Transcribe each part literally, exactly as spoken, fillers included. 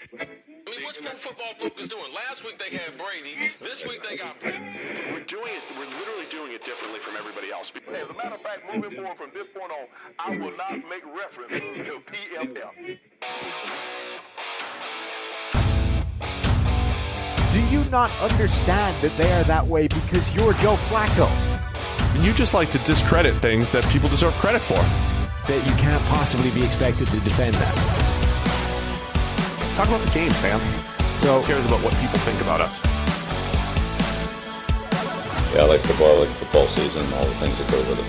I mean, what's pro football focus doing? Last week they had Brady. This week they got Brady. We're doing it. We're literally doing it differently from everybody else. As a matter of fact, moving forward from this point on, I will not make reference to P F F. Do you not understand that they are that way because you're Joe Flacco? You just like to discredit things that people deserve credit for. That you can't possibly be expected to defend that. Talk about the game, Sam. So, who cares about what people think about us? Yeah, I like football, I like football season, and all the things that go with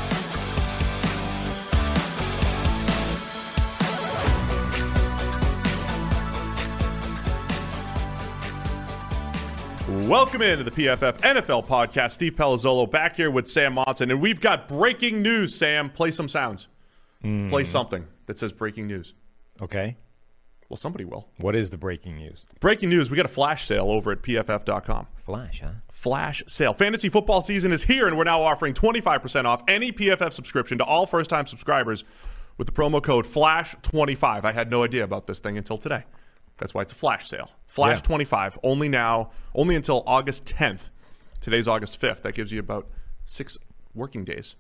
it. Welcome into the P F F N F L podcast. Steve Palazzolo back here with Sam Monson, and we've got breaking news. Sam, play some sounds. Mm. Play something that says breaking news. Okay. Well, somebody will. What is the breaking news? Breaking news, we got a flash sale over at P F F dot com. Flash, huh? Flash sale. Fantasy football season is here, and we're now offering twenty-five percent off any P F F subscription to all first-time subscribers with the promo code flash twenty-five. I had no idea about this thing until today. That's why it's a flash sale. Flash yeah. twenty-five, only now, only until August tenth. Today's August fifth. That gives you about six working days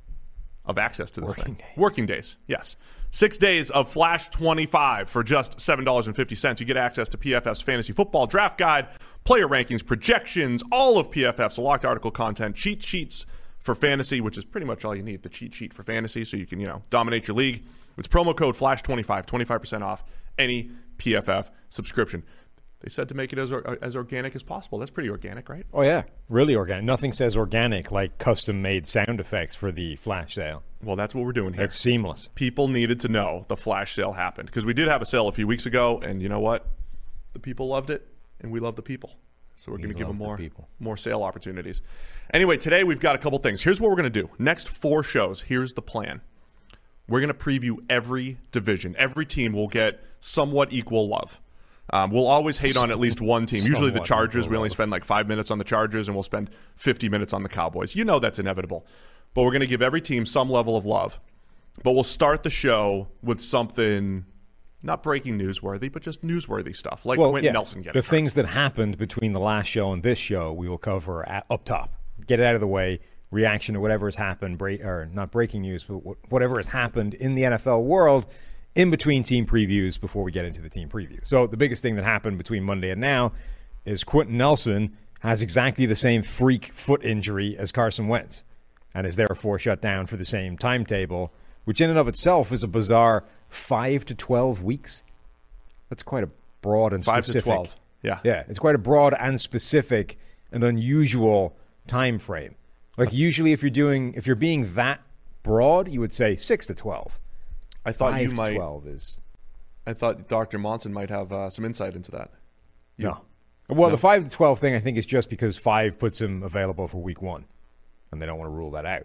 of access to this working thing. Days. Working days, yes. Six days of Flash twenty-five for just seven dollars and fifty cents. You get access to P F F's Fantasy Football Draft Guide, player rankings, projections, all of P F F's locked article content, cheat sheets for fantasy, which is pretty much all you need, the cheat sheet for fantasy, so you can, you know, dominate your league. It's promo code flash twenty-five, twenty-five percent off any P F F subscription. They said to make it as as organic as possible. That's pretty organic, right? Oh, yeah. Really organic. Nothing says organic like custom-made sound effects for the flash sale. Well, that's what we're doing here. It's seamless. People needed to know the flash sale happened because we did have a sale a few weeks ago, and you know what? The people loved it, and we love the people. So we're going to give them more, more sale opportunities. Anyway, today we've got a couple things. Here's what we're going to do. Next four shows, here's the plan. We're going to preview every division. Every team will get somewhat equal love. Um, we'll always hate on at least one team. Usually the Chargers, we only spend like five minutes on the Chargers, and we'll spend fifty minutes on the Cowboys. You know that's inevitable. But we're going to give every team some level of love. But we'll start the show with something not breaking newsworthy, but just newsworthy stuff, like well, Quentin yeah, Nelson getting The hurt. things that happened between the last show and this show we will cover at, up top. Get it out of the way. Reaction to whatever has happened, break, or not breaking news, but whatever has happened in the N F L world in between team previews before we get into the team preview. So the biggest thing that happened between Monday and now is Quentin Nelson has exactly the same freak foot injury as Carson Wentz and is therefore shut down for the same timetable, which in and of itself is a bizarre five to twelve weeks. That's quite a broad and specific. five to twelve, yeah. Yeah, it's quite a broad and specific and unusual time frame. Like usually if you're doing, if you're being that broad, you would say six to twelve. I thought Five you to might. twelve is. I thought Doctor Monson might have uh, some insight into that. You, no. Well, no? the five to twelve thing I think is just because five puts him available for week one, and they don't want to rule that out.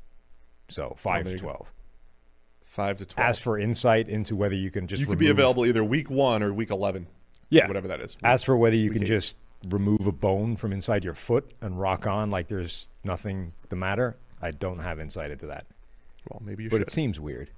So five oh, to twelve. Five to twelve. As for insight into whether you can just you could remove, be available either week one or week eleven. Yeah, whatever that is. Week, As for whether you can eight. just remove a bone from inside your foot and rock on like there's nothing the matter, I don't have insight into that. Well, maybe you but should. But it seems weird.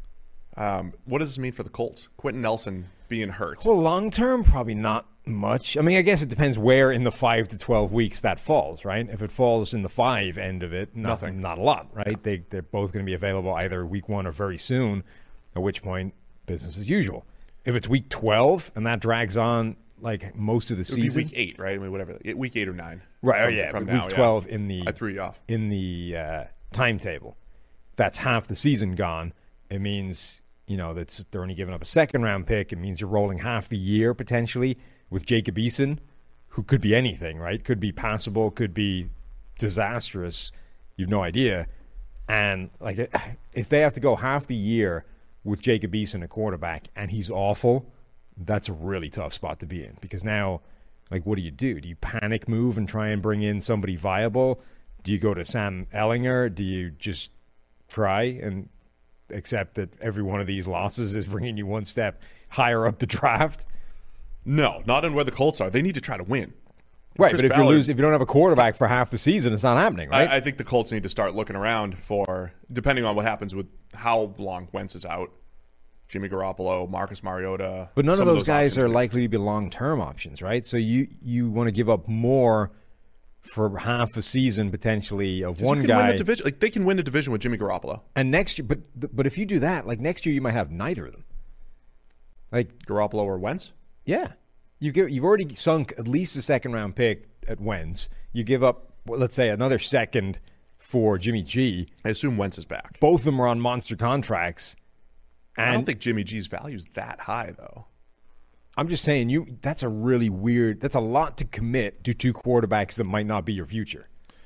Um, what does this mean for the Colts? Quentin Nelson being hurt. Well, long term, probably not much. I mean, I guess it depends where in the five to twelve weeks that falls, right? If it falls in the five end of it, nothing, not a lot, right? Yeah. They they're both going to be available either week one or very soon. At which point, business as usual. If it's week twelve and that drags on like most of the it would season, be week eight, right? I mean, whatever, week eight or nine, right? From, oh yeah, from week now, twelve yeah. in the I threw you off in the uh, timetable. That's half the season gone. It means, you know, that's they're only giving up a second round pick. It means you're rolling half the year potentially with Jacob Eason, who could be anything, right? Could be passable, could be disastrous. You've no idea. And like, if they have to go half the year with Jacob Eason, a quarterback, and he's awful, that's a really tough spot to be in. Because now, like, what do you do? Do you panic move and try and bring in somebody viable? Do you go to Sam Ehlinger? Do you just try and accept that every one of these losses is bringing you one step higher up the draft? No, not in where the Colts are. They need to try to win. Right, Chris but if Ballard, you lose, if you don't have a quarterback for half the season, it's not happening, right? I, I think the Colts need to start looking around for, depending on what happens with how long Wentz is out, Jimmy Garoppolo, Marcus Mariota. But none of those, those guys are options. likely to be long-term options, right? So you you want to give up more for half a season potentially of one you can guy. Win the division. Like, they can win a division with Jimmy Garoppolo. And next year, but but if you do that, like next year you might have neither of them. Like Garoppolo or Wentz? Yeah. You give, you've already sunk at least a second-round pick at Wentz. You give up, well, let's say, another second for Jimmy G. I assume Wentz is back. Both of them are on monster contracts. And I don't think Jimmy G's value is that high, though. I'm just saying, you that's a really weird – that's a lot to commit to two quarterbacks that might not be your future.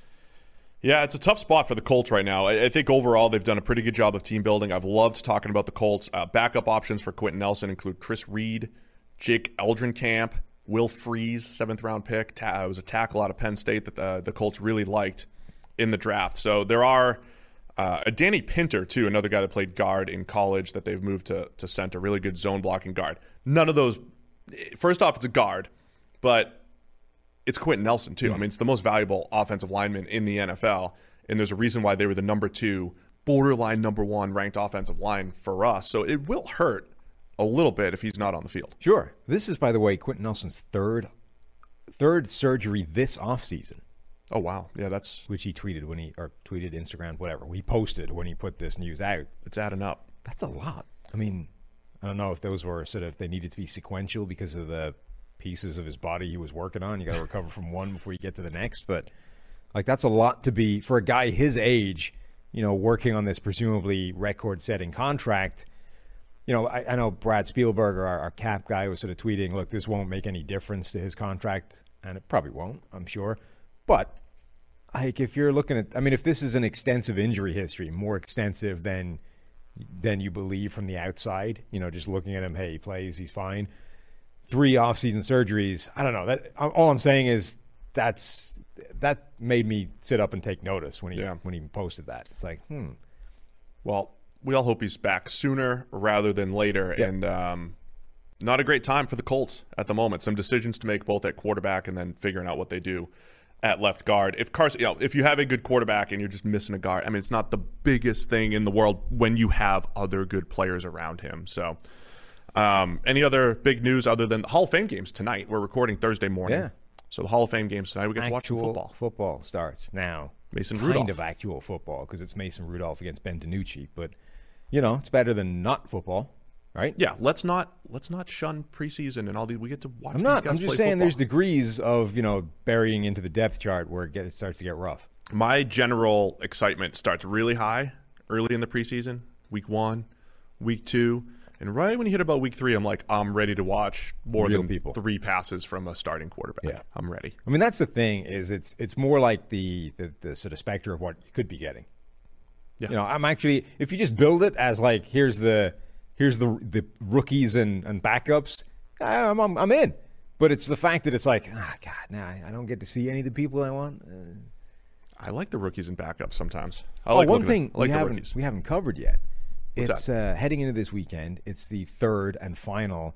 Yeah, it's a tough spot for the Colts right now. I, I think overall they've done a pretty good job of team building. I've loved talking about the Colts. Uh, backup options for Quentin Nelson include Chris Reed, Jake Eldrenkamp, Will Freeze, seventh-round pick. Ta- was a tackle out of Penn State that the, the Colts really liked in the draft. So there are uh, – Danny Pinter, too, another guy that played guard in college that they've moved to, to center, really good zone-blocking guard. None of those – first off, it's a guard, but it's Quentin Nelson, too. I mean, it's the most valuable offensive lineman in the N F L, and there's a reason why they were the number two, borderline number one ranked offensive line for us. So it will hurt a little bit if he's not on the field. Sure. This is, by the way, Quentin Nelson's third third surgery this offseason. Oh, wow. Yeah, that's... Which he tweeted when he, or tweeted, Instagram, whatever. He posted when he put this news out. It's adding up. That's a lot. I mean, I don't know if those were sort of, they needed to be sequential because of the pieces of his body he was working on. You got to recover from one before you get to the next. But, like, that's a lot to be, for a guy his age, you know, working on this presumably record-setting contract. You know, I, I know Brad Spielberg, our, our cap guy, was sort of tweeting, look, this won't make any difference to his contract. And it probably won't, I'm sure. But, like, if you're looking at, I mean, if this is an extensive injury history, more extensive than than you believe from the outside, you know, just looking at him, hey, he plays, he's fine. Three off-season surgeries, I don't know. That all I'm saying is that's that made me sit up and take notice when he yeah. when he posted that. It's like, hmm. Well, we all hope he's back sooner rather than later. Yep. And um, not a great time for the Colts at the moment. Some decisions to make both at quarterback and then figuring out what they do at left guard. If Carson, you know, if you have a good quarterback and you're just missing a guard, I mean, it's not the biggest thing in the world when you have other good players around him. So, um, any other big news other than the Hall of Fame games tonight? We're recording Thursday morning. Yeah. So the Hall of Fame games tonight, we get actual to watch some football. Football starts now. Mason kind Rudolph. of actual football because it's Mason Rudolph against Ben DiNucci, but you know, it's better than not football. Right? Yeah, let's not let's not shun preseason and all these. We get to watch. I'm these not. guys I'm just play saying football. there's degrees of, you know, burying into the depth chart where it, gets, it starts to get rough. My general excitement starts really high early in the preseason, week one, week two, and right when you hit about week three, I'm like, I'm ready to watch more Real than people. three passes from a starting quarterback. Yeah. I'm ready. I mean, that's the thing is it's it's more like the the, the sort of specter of what you could be getting. Yeah. You know, I'm actually, if you just build it as like, here's the here's the the rookies and, and backups, I'm, I'm I'm in. But it's the fact that it's like, ah, oh, God, nah, I don't get to see any of the people I want. Uh, I like the rookies and backups sometimes. I oh, like one looking thing at, I like we the haven't rookies. we haven't covered yet. What's it's uh, heading into this weekend. It's the third and final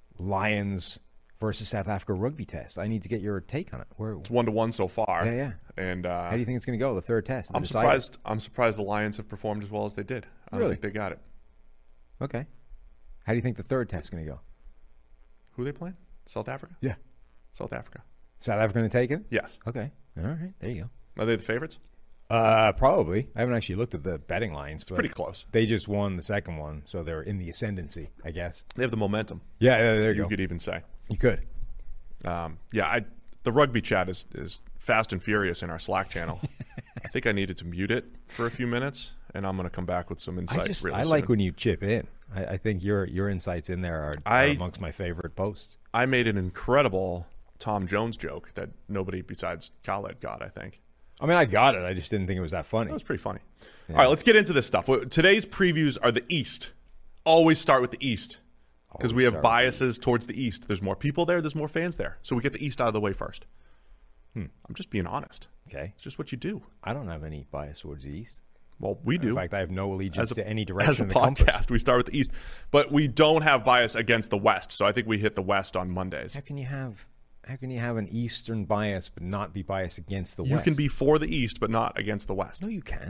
Lions versus South Africa rugby test. I need to get your take on it. Where, It's one to one so far. Yeah, yeah. And uh, how do you think it's going to go? The third test. the I'm decider? surprised. I'm surprised the Lions have performed as well as they did. I don't Really? think they got it. Okay. How do you think the third test is going to go? Who are they playing? South Africa. Yeah. South Africa. South Africa going to take it? Yes. Okay. All right. There you go. Are they the favorites? Uh, probably. I haven't actually looked at the betting lines. It's pretty close. They just won the second one, so they're in the ascendancy, I guess. They have the momentum. Yeah, yeah there you, You go. could even say. You could. Um, yeah, I, the rugby chat is, is fast and furious in our Slack channel. I think I needed to mute it for a few minutes, and I'm going to come back with some insight. I just really I like soon. when you chip in. I, I think your your insights in there are, I- are amongst my favorite posts. I made an incredible Tom Jones joke that nobody besides Khaled got, I think. I mean, I got it. I just didn't think it was that funny. That was pretty funny. Yeah. All right, let's get into this stuff. Today's previews are the East. Always start with the East because we Always have start with the biases towards the East. There's more people there. There's more fans there. So we get the East out of the way first. Hmm. I'm just being honest. Okay. It's just what you do. I don't have any bias towards the East. Well, we do. In fact, I have no allegiance As a- to any direction As a in the podcast, compass. we start with the East. But we don't have bias against the West. So I think we hit the West on Mondays. How can you have how can you have an Eastern bias but not be biased against the You West? can be for the East, but not against the West. No, you can't.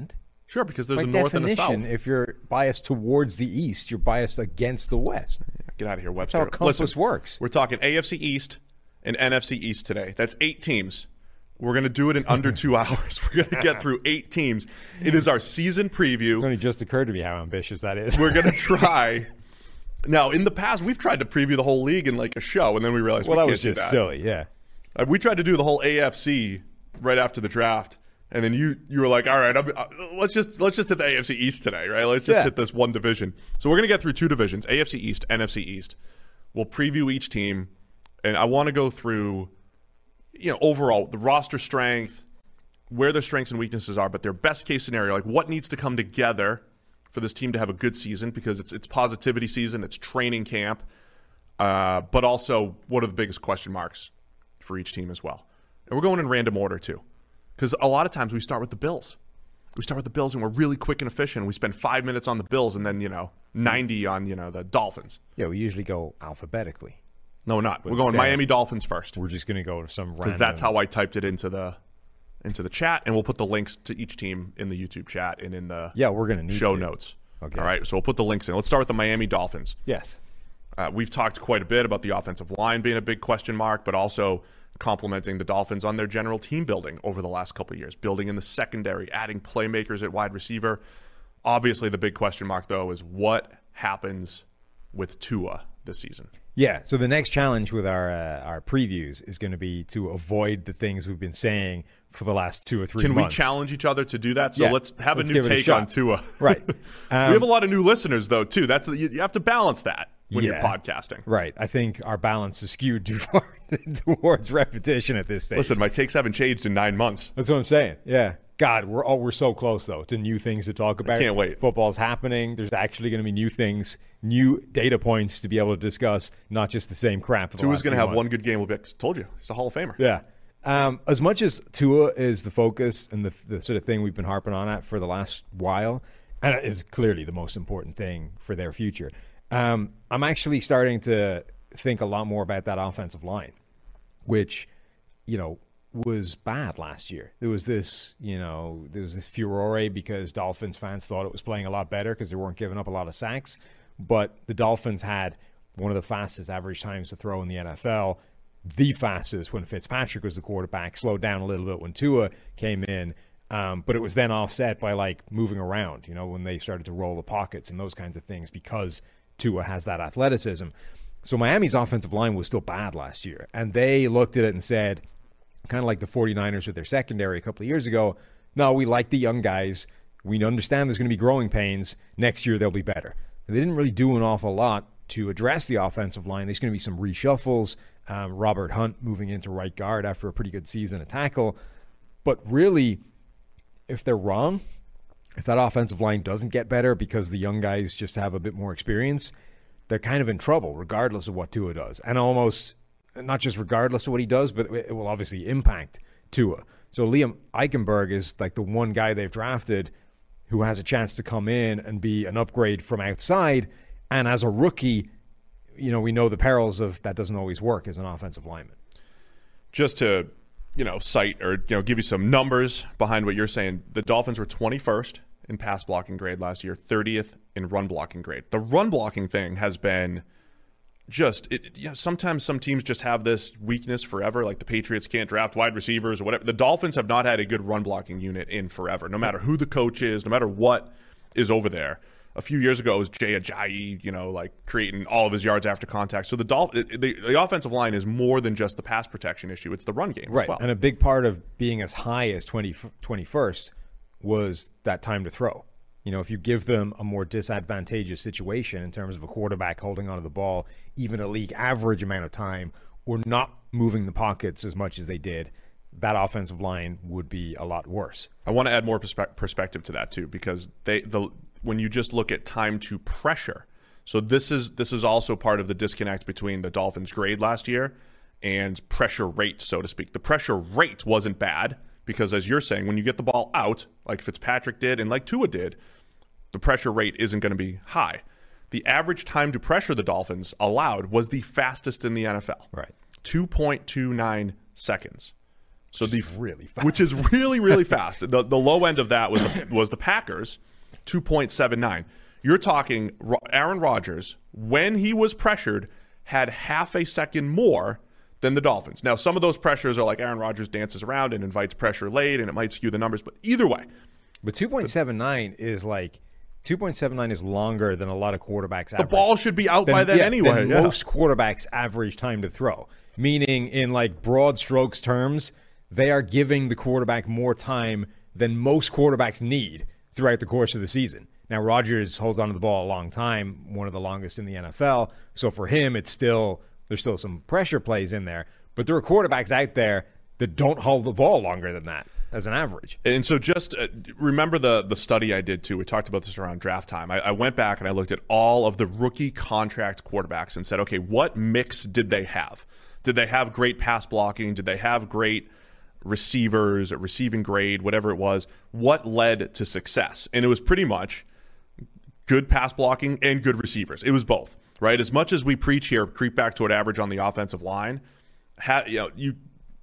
Sure, because there's By a north and a definition, south. if you're biased towards the east, you're biased against the west. Get out of here, Webster. That's how compass Listen, works. We're talking A F C East and N F C East today. That's eight teams. We're going to do it in under two hours. We're going to get through eight teams. It is our season preview. It's only just occurred to me how ambitious that is. We're going to try. Now, in the past, we've tried to preview the whole league in like a show, and then we realized well, we that can't was do just that. silly, yeah. Uh, we tried to do the whole A F C right after the draft, and then you you were like, "All right, I'm, uh, let's just let's just hit the A F C East today, right? Let's just Yeah. hit this one division." So we're gonna get through two divisions: A F C East, N F C East. We'll preview each team, and I want to go through, you know, overall the roster strength, where their strengths and weaknesses are, but their best case scenario, like what needs to come together for this team to have a good season, because it's it's positivity season, it's training camp, uh, but also what are the biggest question marks for each team as well. And we're going in random order too, because a lot of times we start with the Bills. We start with the Bills and we're really quick and efficient. We spend five minutes on the Bills and then, you know, ninety on, you know, the Dolphins. Yeah, we usually go alphabetically. No, we're not. But we're going instead, Miami Dolphins first, We're just going to go to some random... because that's how I typed it into the into the chat, and we'll put the links to each team in the YouTube chat and in the Yeah, we're going to need show to. notes. Okay. All right, so we'll put the links in. Let's start with the Miami Dolphins. Yes. Uh, we've talked quite a bit about the offensive line being a big question mark, but also complimenting the Dolphins on their general team building over the last couple of years, building in the secondary, adding playmakers at wide receiver. Obviously, the big question mark, though, is what happens with Tua this season. Yeah, so the next challenge with our uh, our previews is going to be to avoid the things we've been saying for the last two or three Can months. we challenge each other to do that? So Yeah, let's have let's a new give it a take shot. on Tua. Right. we Um, have a lot of new listeners, though, too. That's the, you, you have to balance that when Yeah. you're podcasting. Right. I think our balance is skewed too far towards repetition at this stage. Listen, my takes haven't changed in nine months. That's what I'm saying. Yeah. God, we're all, we're so close, though, to new things to talk about. can't wait. Football's happening. There's actually going to be new things, new data points to be able to discuss, not just the same crap. Tua's going to have one good game. We'll be like, told you, he's a Hall of Famer. Yeah. Um, as much as Tua is the focus and the, the sort of thing we've been harping on at for the last while, and it is clearly the most important thing for their future, um, I'm actually starting to think a lot more about that offensive line, which, you know, was bad last year. There was this, you know, there was this furore because Dolphins fans thought it was playing a lot better because they weren't giving up a lot of sacks. But the Dolphins had one of the fastest average times to throw in the N F L, the fastest when Fitzpatrick was the quarterback, slowed down a little bit when Tua came in. Um, but it was then offset by like moving around, you know, when they started to roll the pockets and those kinds of things because Tua has that athleticism. So Miami's offensive line was still bad last year. And they looked at it and said, kind of like the 49ers with their secondary a couple of years ago, no, we like the young guys. We understand there's going to be growing pains. Next year they'll be better. And they didn't really do an awful lot to address the offensive line. There's going to be some reshuffles. Um, Robert Hunt moving into right guard after a pretty good season at tackle. But really, if they're wrong, if that offensive line doesn't get better because the young guys just have a bit more experience, they're kind of in trouble regardless of what Tua does. And almost, not just regardless of what he does, but it will obviously impact Tua. So Liam Eichenberg is like the one guy they've drafted who has a chance to come in and be an upgrade from outside. And as a rookie, you know, we know the perils of that doesn't always work as an offensive lineman. Just to, you know, cite or, you know, give you some numbers behind what you're saying, the Dolphins were twenty-first in pass blocking grade last year, thirtieth in run blocking grade. The run blocking thing has been just, it, you know, sometimes some teams just have this weakness forever, like the Patriots can't draft wide receivers or whatever. The Dolphins have not had a good run blocking unit in forever, no matter who the coach is, no matter what is over there. A few years ago, it was Jay Ajayi, you know, like creating all of his yards after contact. So the, Dolph- the the offensive line is more than just the pass protection issue. It's the run game right. as well. And a big part of being as high as twenty, twenty-first was that time to throw. You know, if you give them a more disadvantageous situation in terms of a quarterback holding onto the ball, even a league average amount of time, or not moving the pockets as much as they did, that offensive line would be a lot worse. I want to add more perspe- perspective to that too, because they the when you just look at time to pressure. So this is this is also part of the disconnect between the Dolphins' grade last year and pressure rate, so to speak. The pressure rate wasn't bad because, as you're saying, when you get the ball out, like Fitzpatrick did and like Tua did, the pressure rate isn't going to be high. The average time to pressure the Dolphins allowed was the fastest in the N F L. Right. two point two nine seconds. So which the is really fast. which is really really fast. The the low end of that was the, was the Packers, two point seven nine. You're talking Aaron Rodgers, when he was pressured, had half a second more than the Dolphins. Now, some of those pressures are like Aaron Rodgers dances around and invites pressure late, and it might skew the numbers. But either way. But two point seven nine is like two point seven nine is longer than a lot of quarterbacks average. The ball should be out than, by then yeah, anyway. Than yeah. most quarterbacks average time to throw. Meaning, in like broad strokes terms, they are giving the quarterback more time than most quarterbacks need throughout the course of the season. Now, Rodgers holds onto the ball a long time, one of the longest in the N F L. So for him, it's still there's still some pressure plays in there. But there are quarterbacks out there that don't hold the ball longer than that as an average. And so just uh, remember the the study I did too. We talked about this around draft time. I, I went back and I looked at all of the rookie contract quarterbacks and said, okay, what mix did they have? Did they have great pass blocking? Did they have great receivers, receiving grade, whatever it was? What led to success? And it was pretty much good pass blocking and good receivers. It was both, right? As much as we preach here, creep back to an average on the offensive line, ha, you know, you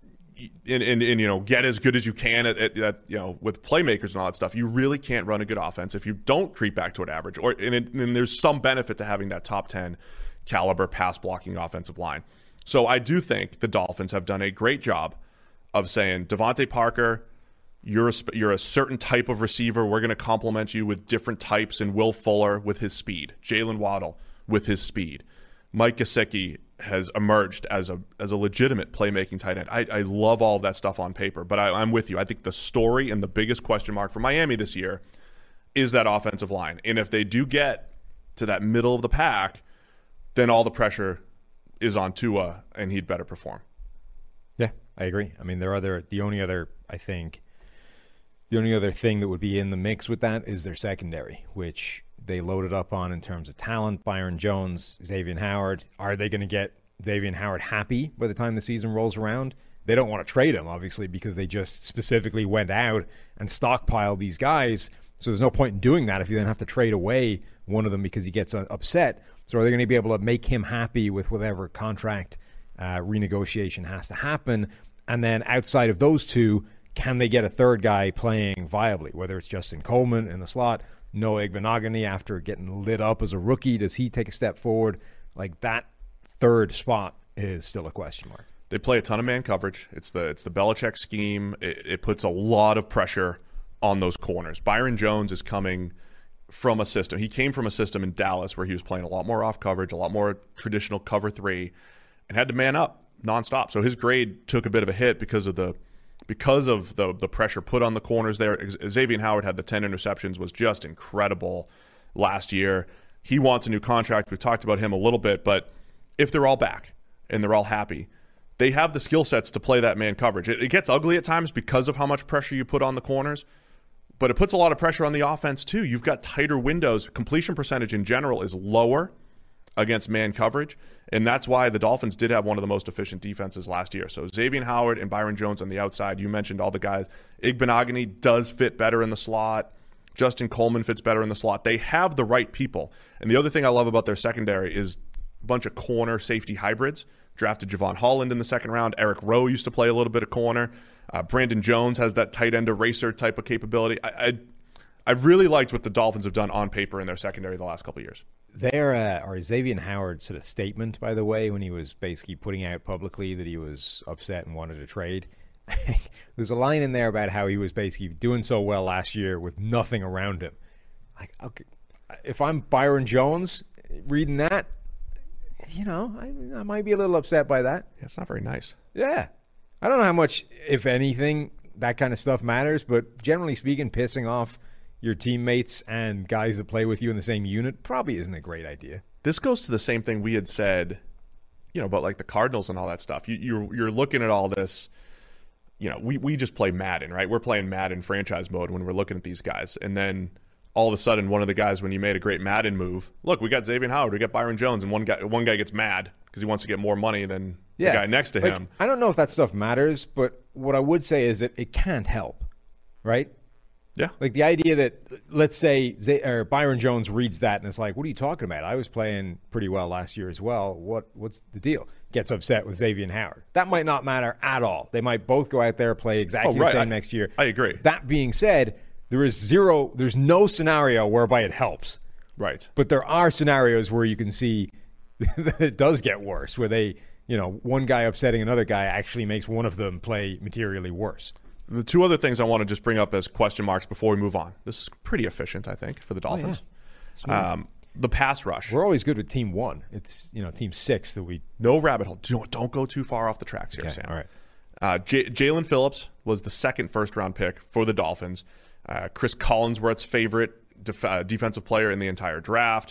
and, and, and you know, get as good as you can at, at, at you know with playmakers and all that stuff. You really can't run a good offense if you don't creep back to an average. Or and, it, and there's some benefit to having that top ten caliber pass blocking offensive line. So I do think the Dolphins have done a great job of saying, Devontae Parker, you're a, you're a certain type of receiver. We're going to complement you with different types, and Will Fuller with his speed, Jalen Waddle with his speed. Mike Gesicki has emerged as a as a legitimate playmaking tight end. I, I love all of that stuff on paper, but I, I'm with you. I think the story and the biggest question mark for Miami this year is that offensive line. And if they do get to that middle of the pack, then all the pressure is on Tua, and he'd better perform. Yeah, I agree. I mean, there are other the only other I think the only other thing that would be in the mix with that is their secondary, which they loaded up on in terms of talent. Byron Jones, Xavier Howard. Are they going to get Xavier Howard happy by the time the season rolls around? They don't want to trade him, obviously, because they just specifically went out and stockpiled these guys. So there's no point in doing that if you then have to trade away one of them because he gets upset. So are they going to be able to make him happy with whatever contract uh, renegotiation has to happen? And then outside of those two, can they get a third guy playing viably, whether it's Justin Coleman in the slot, Noah Igbenogany after getting lit up as a rookie? Does he take a step forward? Like, that third spot is still a question mark. They play a ton of man coverage. It's the it's the Belichick scheme. It, it puts a lot of pressure on those corners. Byron Jones is coming from a system. He came from a system in Dallas where he was playing a lot more off coverage, a lot more traditional cover three, and had to man up nonstop. So his grade took a bit of a hit because of the because of the the pressure put on the corners there. Xavier Howard had the ten interceptions, was just incredible last year. He wants a new contract. We've talked about him a little bit, but if they're all back and they're all happy, they have the skill sets to play that man coverage. It, it gets ugly at times because of how much pressure you put on the corners, but it puts a lot of pressure on the offense too. You've got tighter windows. Completion percentage in general is lower against man coverage, and that's why the Dolphins did have one of the most efficient defenses last year. So Xavier Howard and Byron Jones on the outside. You mentioned all the guys. Igbenogany does fit better in the slot. Justin Coleman fits better in the slot. They have the right people. And the other thing I love about their secondary is a bunch of corner safety hybrids. Drafted Javon Holland in the second round. Eric Rowe used to play a little bit of corner. Uh, Brandon Jones has that tight end eraser type of capability. I, I I really liked what the Dolphins have done on paper in their secondary the last couple of years. There, uh, or Xavier Howard's sort of statement, by the way, when he was basically putting out publicly that he was upset and wanted to trade. There's a line in there about how he was basically doing so well last year with nothing around him. Like, okay, if I'm Byron Jones reading that, you know, I, I might be a little upset by that. Yeah, it's not very nice. Yeah. I don't know how much, if anything, that kind of stuff matters, but generally speaking, pissing off your teammates and guys that play with you in the same unit probably isn't a great idea. This goes to the same thing we had said, you know, about like the Cardinals and all that stuff. You, you're you're looking at all this, you know, we, we just play Madden, right? We're playing Madden franchise mode when we're looking at these guys. And then all of a sudden, one of the guys, when you made a great Madden move, look, we got Xavier Howard, we got Byron Jones, and one guy one guy gets mad because he wants to get more money than yeah. the guy next to like, him. I don't know if that stuff matters, but what I would say is that it can't help, right? Yeah. Like the idea that, let's say, Z- or Byron Jones reads that and it's like, what are you talking about? I was playing pretty well last year as well. What What's the deal? Gets upset with Xavier Howard. That might not matter at all. They might both go out there, play exactly Oh, right. the same I- next year. I agree. That being said, there is zero, there's no scenario whereby it helps. Right. But there are scenarios where you can see that it does get worse, where they, you know, one guy upsetting another guy actually makes one of them play materially worse. The two other things I want to just bring up as question marks before we move on. This is pretty efficient, I think, for the Dolphins. Oh, yeah. um, the pass rush. We're always good with team one. It's, you know, team six that we. No rabbit hole. Don't, don't go too far off the tracks here, Okay, Sam. all right. Uh, J- Jalen Phillips was the second first-round pick for the Dolphins. Uh, Chris Collinsworth's favorite def- uh, defensive player in the entire draft.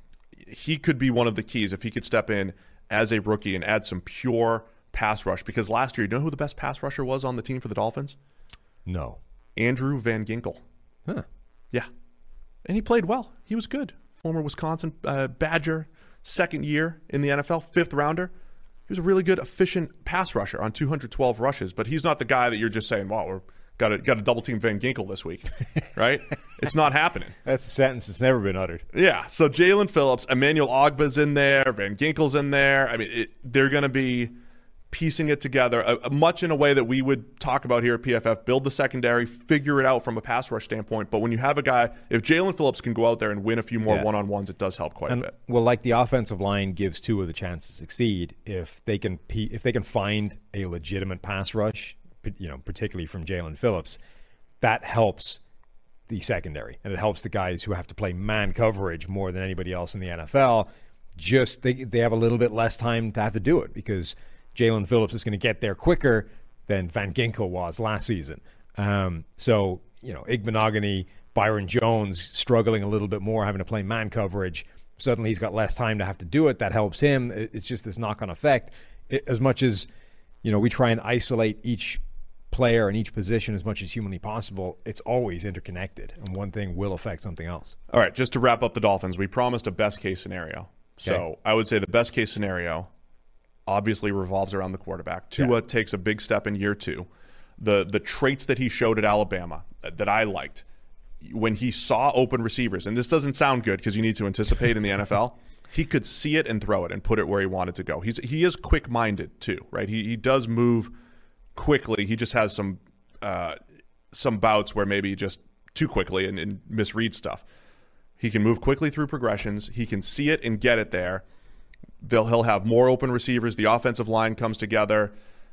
He could be one of the keys if he could step in as a rookie and add some pure pass rush. Because last year, you know who the best pass rusher was on the team for the Dolphins? No. Andrew Van Ginkel. Huh. Yeah. And he played well. He was good. Former Wisconsin uh, Badger, second year in the N F L, fifth rounder. He was a really good, efficient pass rusher on two hundred twelve rushes, but he's not the guy that you're just saying, wow, we're got to got to double team Van Ginkel this week, right? It's not happening. That's a sentence that's never been uttered. Yeah, so Jalen Phillips, Emmanuel Ogba's in there, Van Ginkel's in there. I mean, it, they're going to be piecing it together, uh, much in a way that we would talk about here at P F F, build the secondary, figure it out from a pass rush standpoint. But when you have a guy, if Jalen Phillips can go out there and win a few more Yeah. one-on-ones, it does help quite And, a bit. well, like the offensive line gives Tua the chance to succeed if they can pe- if they can find a legitimate pass rush, you know, particularly from Jalen Phillips, that helps the secondary and it helps the guys who have to play man coverage more than anybody else in the N F L. Just they they have a little bit less time to have to do it because Jalen Phillips is going to get there quicker than Van Ginkel was last season. Um, so, you know, Igbenogany, Byron Jones struggling a little bit more, having to play man coverage. Suddenly he's got less time to have to do it. That helps him. It's just this knock-on effect. It, as much as, you know, we try and isolate each player in each position as much as humanly possible, it's always interconnected, and one thing will affect something else. All right, just to wrap up the Dolphins, we promised a best-case scenario. So Okay. I would say the best-case scenario obviously revolves around the quarterback. Tua Yeah. takes a big step in year two. The the traits that he showed at Alabama that I liked, when he saw open receivers, and this doesn't sound good because you need to anticipate in the N F L, he could see it and throw it and put it where he wanted to go. He's He is quick-minded too, right? He, he does move quickly. He just has some uh, some bouts where maybe just too quickly and, and misread stuff. He can move quickly through progressions. He can see it and get it there. They'll, he'll have more open receivers. The offensive line comes together,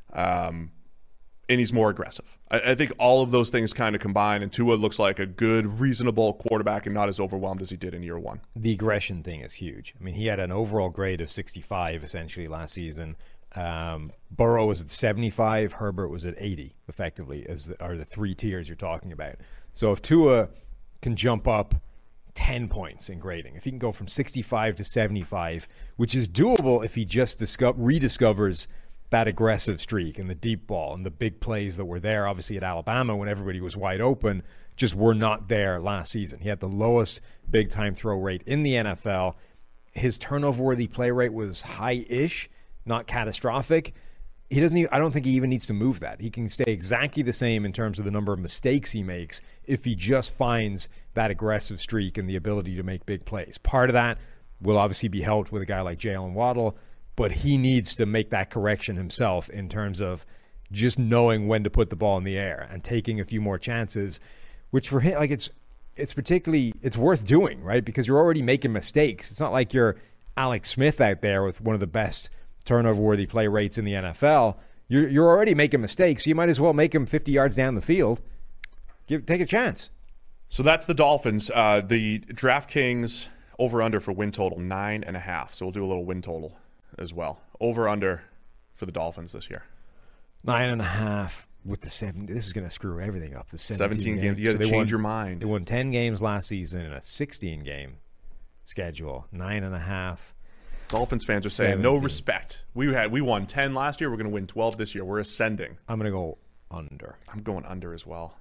um, and he's more aggressive. I, I think all of those things kind of combine, and Tua looks like a good, reasonable quarterback and not as overwhelmed as he did in year one. The aggression thing is huge. I mean, he had an overall grade of sixty-five essentially last season. Um, Burrow was at seventy-five. Herbert was at eighty, effectively, as the, are the three tiers you're talking about. So if Tua can jump up ten points in grading, if he can go from sixty-five to seventy-five, which is doable if he just disco- rediscovers that aggressive streak and the deep ball and the big plays that were there, obviously at Alabama when everybody was wide open, just were not there last season. He had the lowest big-time throw rate in the N F L. His turnover-worthy play rate was high-ish, not catastrophic. He doesn't even, I don't think he even needs to move that. He can stay exactly the same in terms of the number of mistakes he makes if he just finds that aggressive streak and the ability to make big plays. Part of that will obviously be helped with a guy like Jalen Waddle, but he needs to make that correction himself in terms of just knowing when to put the ball in the air and taking a few more chances, which for him, like it's it's particularly, it's worth doing, right? Because you're already making mistakes. It's not like you're Alex Smith out there with one of the best turnover-worthy play rates in the N F L. You're you're already making mistakes. So you might as well make them fifty yards down the field. Give take a chance. So that's the Dolphins. Uh, the DraftKings over-under for win total, nine and a half. So we'll do a little win total as well. Over-under for the Dolphins this year. Nine and a half with the seven. This is going to screw everything up. The seventeen games. You got to So they change won- your mind. They won ten games last season in a sixteen-game schedule. Nine and a half. Dolphins fans are saying no seventeen. respect. We had we won ten last year. We're going to win twelve this year. We're ascending. I'm going to go under. I'm going under as well.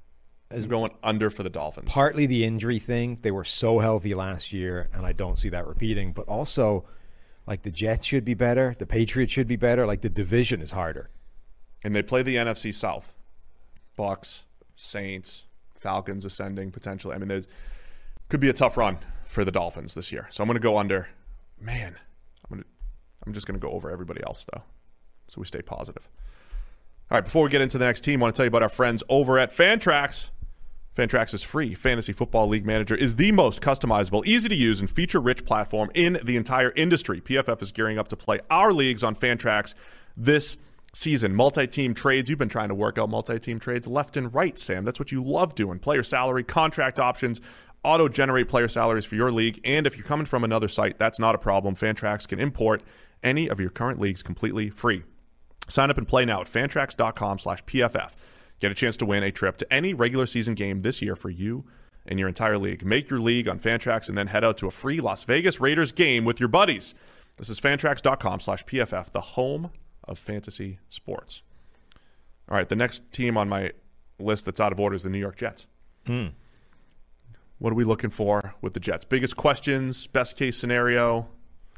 I'm going under for the Dolphins. Partly the injury thing. They were so healthy last year, and I don't see that repeating. But also, like, the Jets should be better. The Patriots should be better. Like, the division is harder. And they play the N F C South. Bucks, Saints, Falcons ascending potentially. I mean, there's could be a tough run for the Dolphins this year. So I'm going to go under. Man, I'm going to I'm just going to go over everybody else though, so we stay positive. All right, before we get into the next team, I want to tell you about our friends over at Fantrax. Fantrax is free. Fantasy Football League Manager is the most customizable, easy-to-use, and feature-rich platform in the entire industry. P F F is gearing up to play our leagues on Fantrax this season. Multi-team trades. You've been trying to work out multi-team trades left and right, Sam. That's what you love doing. Player salary, contract options, auto-generate player salaries for your league. And if you're coming from another site, that's not a problem. Fantrax can import any of your current leagues completely free. Sign up and play now at fantrax.com slash PFF. Get a chance to win a trip to any regular season game this year for you and your entire league. Make your league on Fantrax and then head out to a free Las Vegas Raiders game with your buddies. This is fantrax.com slash PFF, the home of fantasy sports. All right, the next team on my list that's out of order is the New York Jets. Hmm. What are we looking for with the Jets? Biggest questions, best case scenario?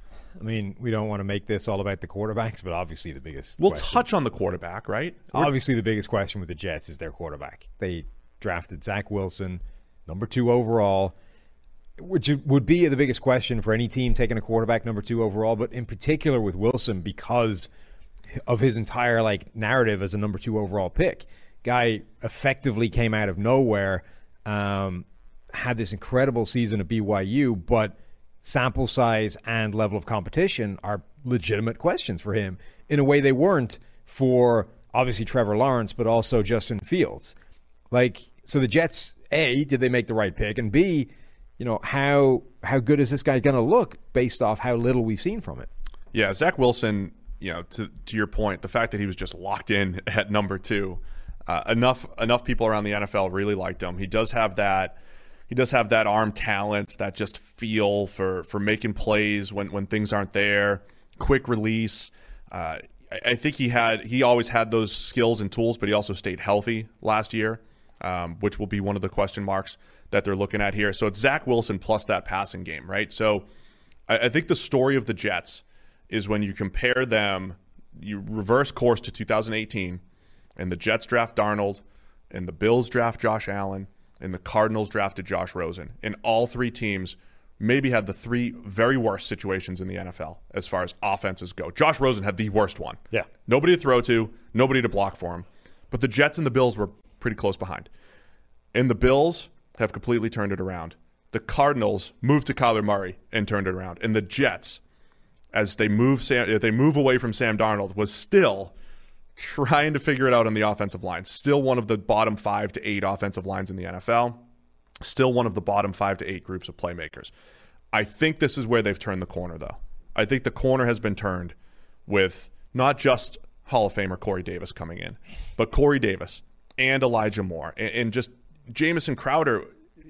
I mean, we don't want to make this all about the quarterbacks, but obviously the biggest We'll question, touch on the quarterback, right? obviously the biggest question with the Jets is their quarterback. They drafted Zach Wilson, number two overall, which would be the biggest question for any team taking a quarterback number two overall, but in particular with Wilson because of his entire like narrative as a number two overall pick. Guy effectively came out of nowhere, um, had this incredible season at B Y U, but sample size and level of competition are legitimate questions for him in a way they weren't for obviously Trevor Lawrence, but also Justin Fields. Like, so the Jets, A, did they make the right pick? And B, you know, how how good is this guy going to look based off how little we've seen from it? Yeah, Zach Wilson, you know, to to your point, the fact that he was just locked in at number two, uh, enough enough people around the N F L really liked him. He does have that He does have that arm talent, that just feel for, for making plays when, when things aren't there, quick release. Uh, I, I think he had he always had those skills and tools, but he also stayed healthy last year, um, which will be one of the question marks that they're looking at here. So it's Zach Wilson plus that passing game, right? So I, I think the story of the Jets is when you compare them, you reverse course to two thousand eighteen, and the Jets draft Darnold, and the Bills draft Josh Allen, and the Cardinals drafted Josh Rosen. And all three teams maybe had the three very worst situations in the N F L as far as offenses go. Josh Rosen had the worst one. Yeah. Nobody to throw to, nobody to block for him. But the Jets and the Bills were pretty close behind. And the Bills have completely turned it around. The Cardinals moved to Kyler Murray and turned it around. And the Jets, as they move Sam, if they move away from Sam Darnold, was still trying to figure it out on the offensive line. Still one of the bottom five to eight offensive lines in the N F L. Still one of the bottom five to eight groups of playmakers. I think this is where they've turned the corner, though. I think the corner has been turned with not just Hall of Famer Corey Davis coming in, but Corey Davis and Elijah Moore. And, and just Jamison Crowder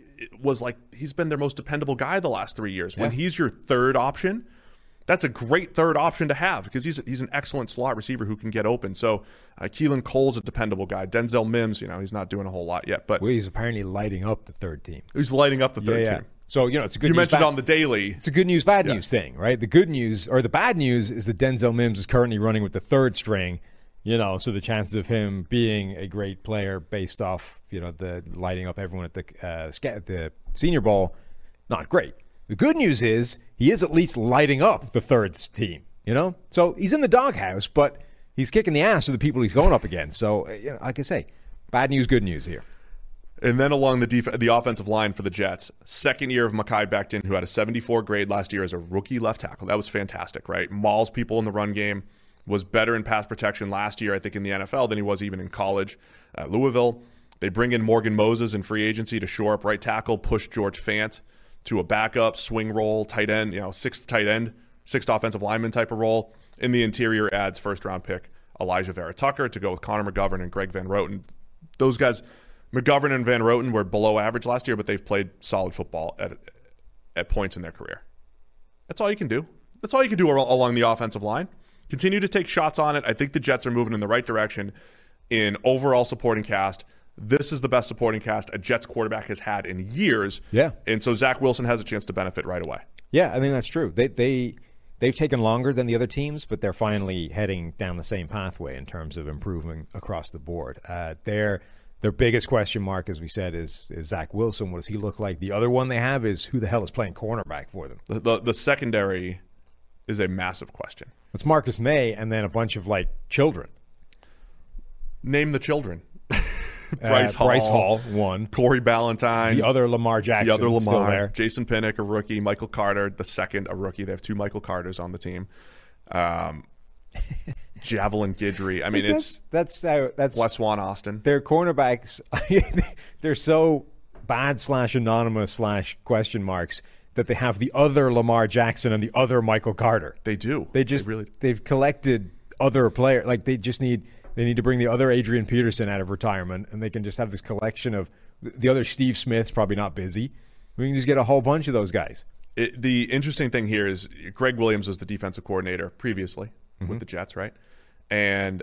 was like, he's been their most dependable guy the last three years. Yeah. When he's your third option, that's a great third option to have because he's he's an excellent slot receiver who can get open. So uh, Keelan Cole's a dependable guy. Denzel Mims, you know, he's not doing a whole lot yet, but well, he's apparently lighting up the third team. He's lighting up the third yeah, yeah. team. So you know, it's a good. You news, mentioned bad, on the daily. It's a good news, bad yeah. news thing, right? The good news or the bad news is that Denzel Mims is currently running with the third string. You know, so the chances of him being a great player based off you know the lighting up everyone at the uh, the Senior Bowl, not great. The good news is he is at least lighting up the third team, you know? So he's in the doghouse, but he's kicking the ass of the people he's going up against. So, you know, like I say, bad news, good news here. And then along the def- the offensive line for the Jets, second year of Mekhi Becton, who had a seventy-four grade last year as a rookie left tackle. That was fantastic, right? Mauls people in the run game, was better in pass protection last year, I think, in the N F L than he was even in college at Louisville. They bring in Morgan Moses in free agency to shore up right tackle, push George Fant to a backup, swing role, tight end, you know, sixth tight end, sixth offensive lineman type of role. In the interior adds first-round pick Elijah Vera Tucker to go with Connor McGovern and Greg Van Roten. Those guys, McGovern and Van Roten, were below average last year, but they've played solid football at at points in their career. That's all you can do. That's all you can do along the offensive line. Continue to take shots on it. I think the Jets are moving in the right direction in overall supporting cast. This is the best supporting cast a Jets quarterback has had in years. Yeah. And so Zach Wilson has a chance to benefit right away. Yeah, I mean, that's true. They, they, they've taken longer than the other teams, but they're finally heading down the same pathway in terms of improving across the board. Uh, they're their biggest question mark, as we said, is is Zach Wilson. What does he look like? The other one they have is who the hell is playing cornerback for them? The, the, the secondary is a massive question. It's Marcus May and then a bunch of, like, children. Name the children. Bryce uh, Hall. Bryce Hall, one. Corey Ballantyne. The other Lamar Jackson. The other Lamar. Still there. Jason Pinnock, a rookie. Michael Carter, the second, a rookie. They have two Michael Carters on the team. Um, Javelin Guidry. I mean, that's, it's that's uh, that's Wes Swan Austin. Their cornerbacks, they're so bad slash anonymous slash question marks that they have the other Lamar Jackson and the other Michael Carter. They do. They just they really they've collected other players. Like they just need they need to bring the other Adrian Peterson out of retirement, and they can just have this collection of the other Steve Smith's probably not busy. We can just get a whole bunch of those guys. It, the interesting thing here is Greg Williams was the defensive coordinator previously mm-hmm. with the Jets, right? And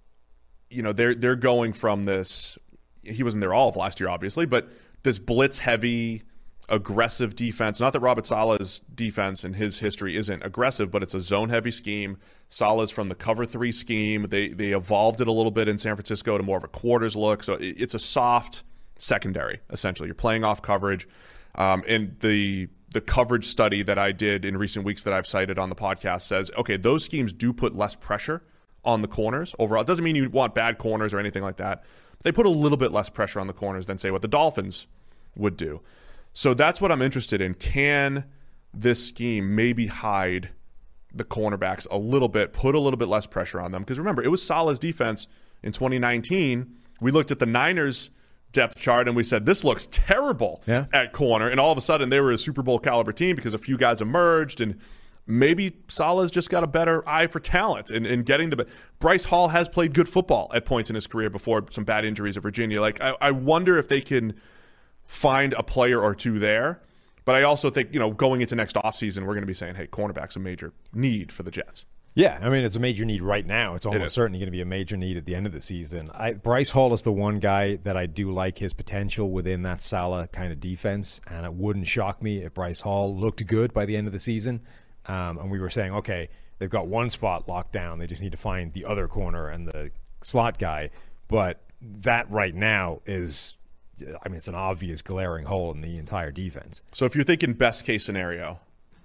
you know they're they're going from this. He wasn't there all of last year, obviously, but this blitz heavy, aggressive defense. Not that Robert Saleh's defense and his history isn't aggressive, but it's a zone heavy scheme. Saleh's from the cover three scheme. They they evolved it a little bit in San Francisco to more of a quarters look. So it, it's a soft secondary essentially. You're playing off coverage, um, and the the coverage study that I did in recent weeks that I've cited on the podcast says, okay, those schemes do put less pressure on the corners overall. It doesn't mean you want bad corners or anything like that. But they put a little bit less pressure on the corners than, say, what the Dolphins would do. So that's what I'm interested in. Can this scheme maybe hide the cornerbacks a little bit, put a little bit less pressure on them? Because remember, it was Saleh's defense in twenty nineteen. We looked at the Niners depth chart and we said, this looks terrible yeah. at corner. And all of a sudden they were a Super Bowl caliber team because a few guys emerged, and maybe Saleh's just got a better eye for talent and, and getting the – Bryce Hall has played good football at points in his career before some bad injuries at Virginia. Like, I, I wonder if they can find a player or two there. But I also think, you know, going into next offseason, we're going to be saying, hey, cornerback's a major need for the Jets. Yeah, I mean, it's a major need right now. It's almost it certainly going to be a major need at the end of the season. I, Bryce Hall is the one guy that I do like his potential within that Saleh kind of defense, and it wouldn't shock me if Bryce Hall looked good by the end of the season. Um, and we were saying, okay, they've got one spot locked down. They just need to find the other corner and the slot guy. But that right now is, I mean, it's an obvious glaring hole in the entire defense. So if you're thinking best case scenario,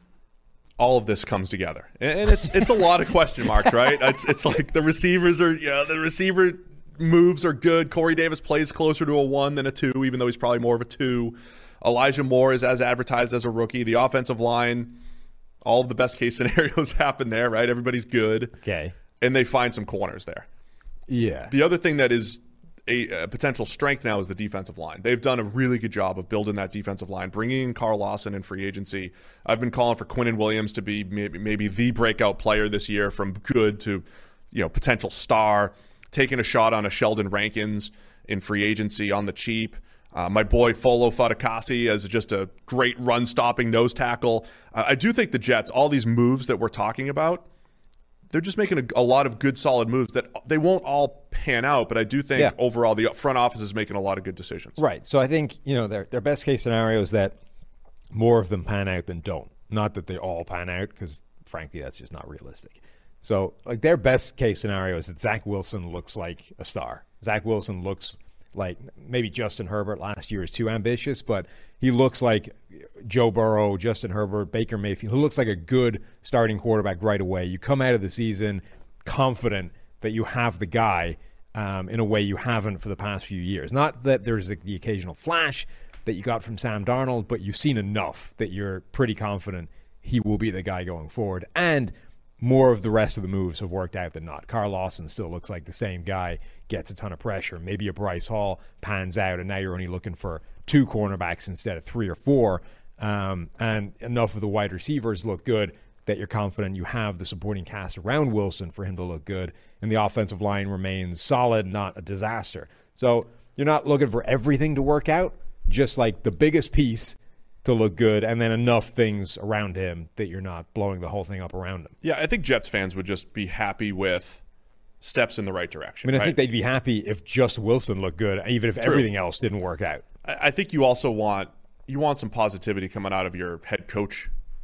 all of this comes together, and it's it's a lot of question marks, right? It's it's like the receivers are, yeah, the receiver moves are good. Corey Davis plays closer to a one than a two, even though he's probably more of a two. Elijah Moore is as advertised as a rookie. The offensive line, all of the best case scenarios happen there, right? Everybody's good. Okay. And they find some corners there. Yeah. The other thing that is a, a potential strength now is the defensive line. They've done a really good job of building that defensive line, bringing in Carl Lawson in free agency. I've been calling for Quinnen Williams to be maybe, maybe the breakout player this year, from good to, you know, potential star, taking a shot on a Sheldon Rankins in free agency on the cheap. Uh, my boy Folo Fatukasi as just a great run-stopping nose tackle. Uh, I do think the Jets, all these moves that we're talking about, they're just making a, a lot of good, solid moves that they won't all pan out, but I do think yeah. overall the front office is making a lot of good decisions. Right. So I think, you know, their their best case scenario is that more of them pan out than don't. Not that they all pan out, because frankly that's just not realistic. So like their best case scenario is that Zach Wilson looks like a star. Zach Wilson looks like, maybe Justin Herbert last year is too ambitious, but he looks like Joe Burrow, Justin Herbert, Baker Mayfield, who looks like a good starting quarterback right away. You come out of the season confident that you have the guy um, in a way you haven't for the past few years. Not that there's the, the occasional flash that you got from Sam Darnold, but you've seen enough that you're pretty confident he will be the guy going forward. And more of the rest of the moves have worked out than not. Carl Lawson still looks like the same guy, gets a ton of pressure. Maybe a Bryce Hall pans out, and now you're only looking for two cornerbacks instead of three or four. Um, and enough of the wide receivers look good that you're confident you have the supporting cast around Wilson for him to look good. And the offensive line remains solid, not a disaster. So you're not looking for everything to work out, just like the biggest piece to look good, and then enough things around him that you're not blowing the whole thing up around him. Yeah, I think Jets fans would just be happy with steps in the right direction. I mean, I right? think they'd be happy if just Wilson looked good, even if True. everything else didn't work out. I think you also want you want some positivity coming out of your head coach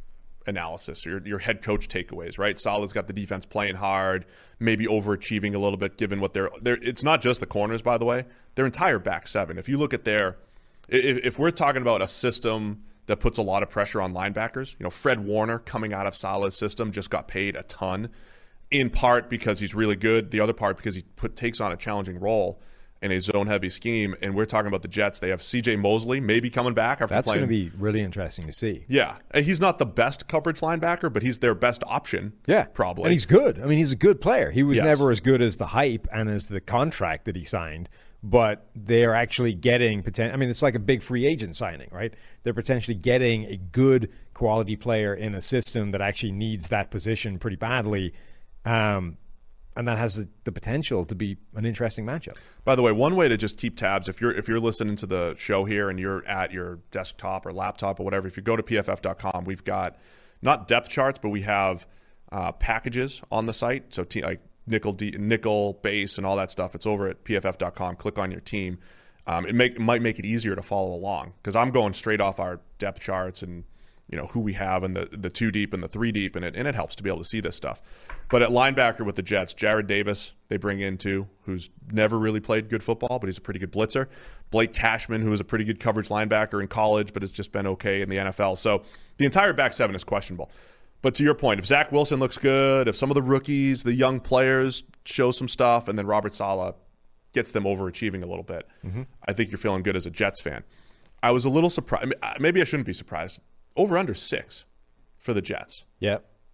analysis, your your head coach takeaways, right? Salah's got the defense playing hard, maybe overachieving a little bit given what they're, they're it's not just the corners, by the way. Their entire back seven. If you look at their if, if we're talking about a system that puts a lot of pressure on linebackers, you know, Fred Warner coming out of Salah's system just got paid a ton, in part because he's really good, the other part because he put takes on a challenging role in a zone-heavy scheme. And we're talking about the Jets. They have C J Mosley maybe coming back after That's playing. That's going to be really interesting to see. Yeah. And he's not the best coverage linebacker, but he's their best option. Yeah. Probably. And he's good. I mean, he's a good player. He was yes. never as good as the hype and as the contract that he signed, but they're actually getting potential. I mean, it's like a big free agent signing, right? They're potentially getting a good quality player in a system that actually needs that position pretty badly. Um, And that has the, the potential to be an interesting matchup. By the way, one way to just keep tabs, if you're if you're listening to the show here and you're at your desktop or laptop or whatever, if you go to P F F dot com, we've got not depth charts, but we have uh, packages on the site. So te- like nickel, D- nickel, base, and all that stuff. It's over at P F F dot com. Click on your team. Um, it, make, it might make it easier to follow along because I'm going straight off our depth charts and you know who we have and the the two deep and the three deep, and it and it helps to be able to see this stuff. But at linebacker with the Jets, Jared Davis they bring in too, who's never really played good football, but he's a pretty good blitzer. Blake Cashman, who was a pretty good coverage linebacker in college, but has just been okay in the N F L. So the entire back seven is questionable. But to your point, if Zach Wilson looks good, if some of the rookies, the young players show some stuff, and then Robert Saleh gets them overachieving a little bit, mm-hmm. I think you're feeling good as a Jets fan. I was a little surprised. Maybe I shouldn't be surprised. Over under six for the Jets. Yeah.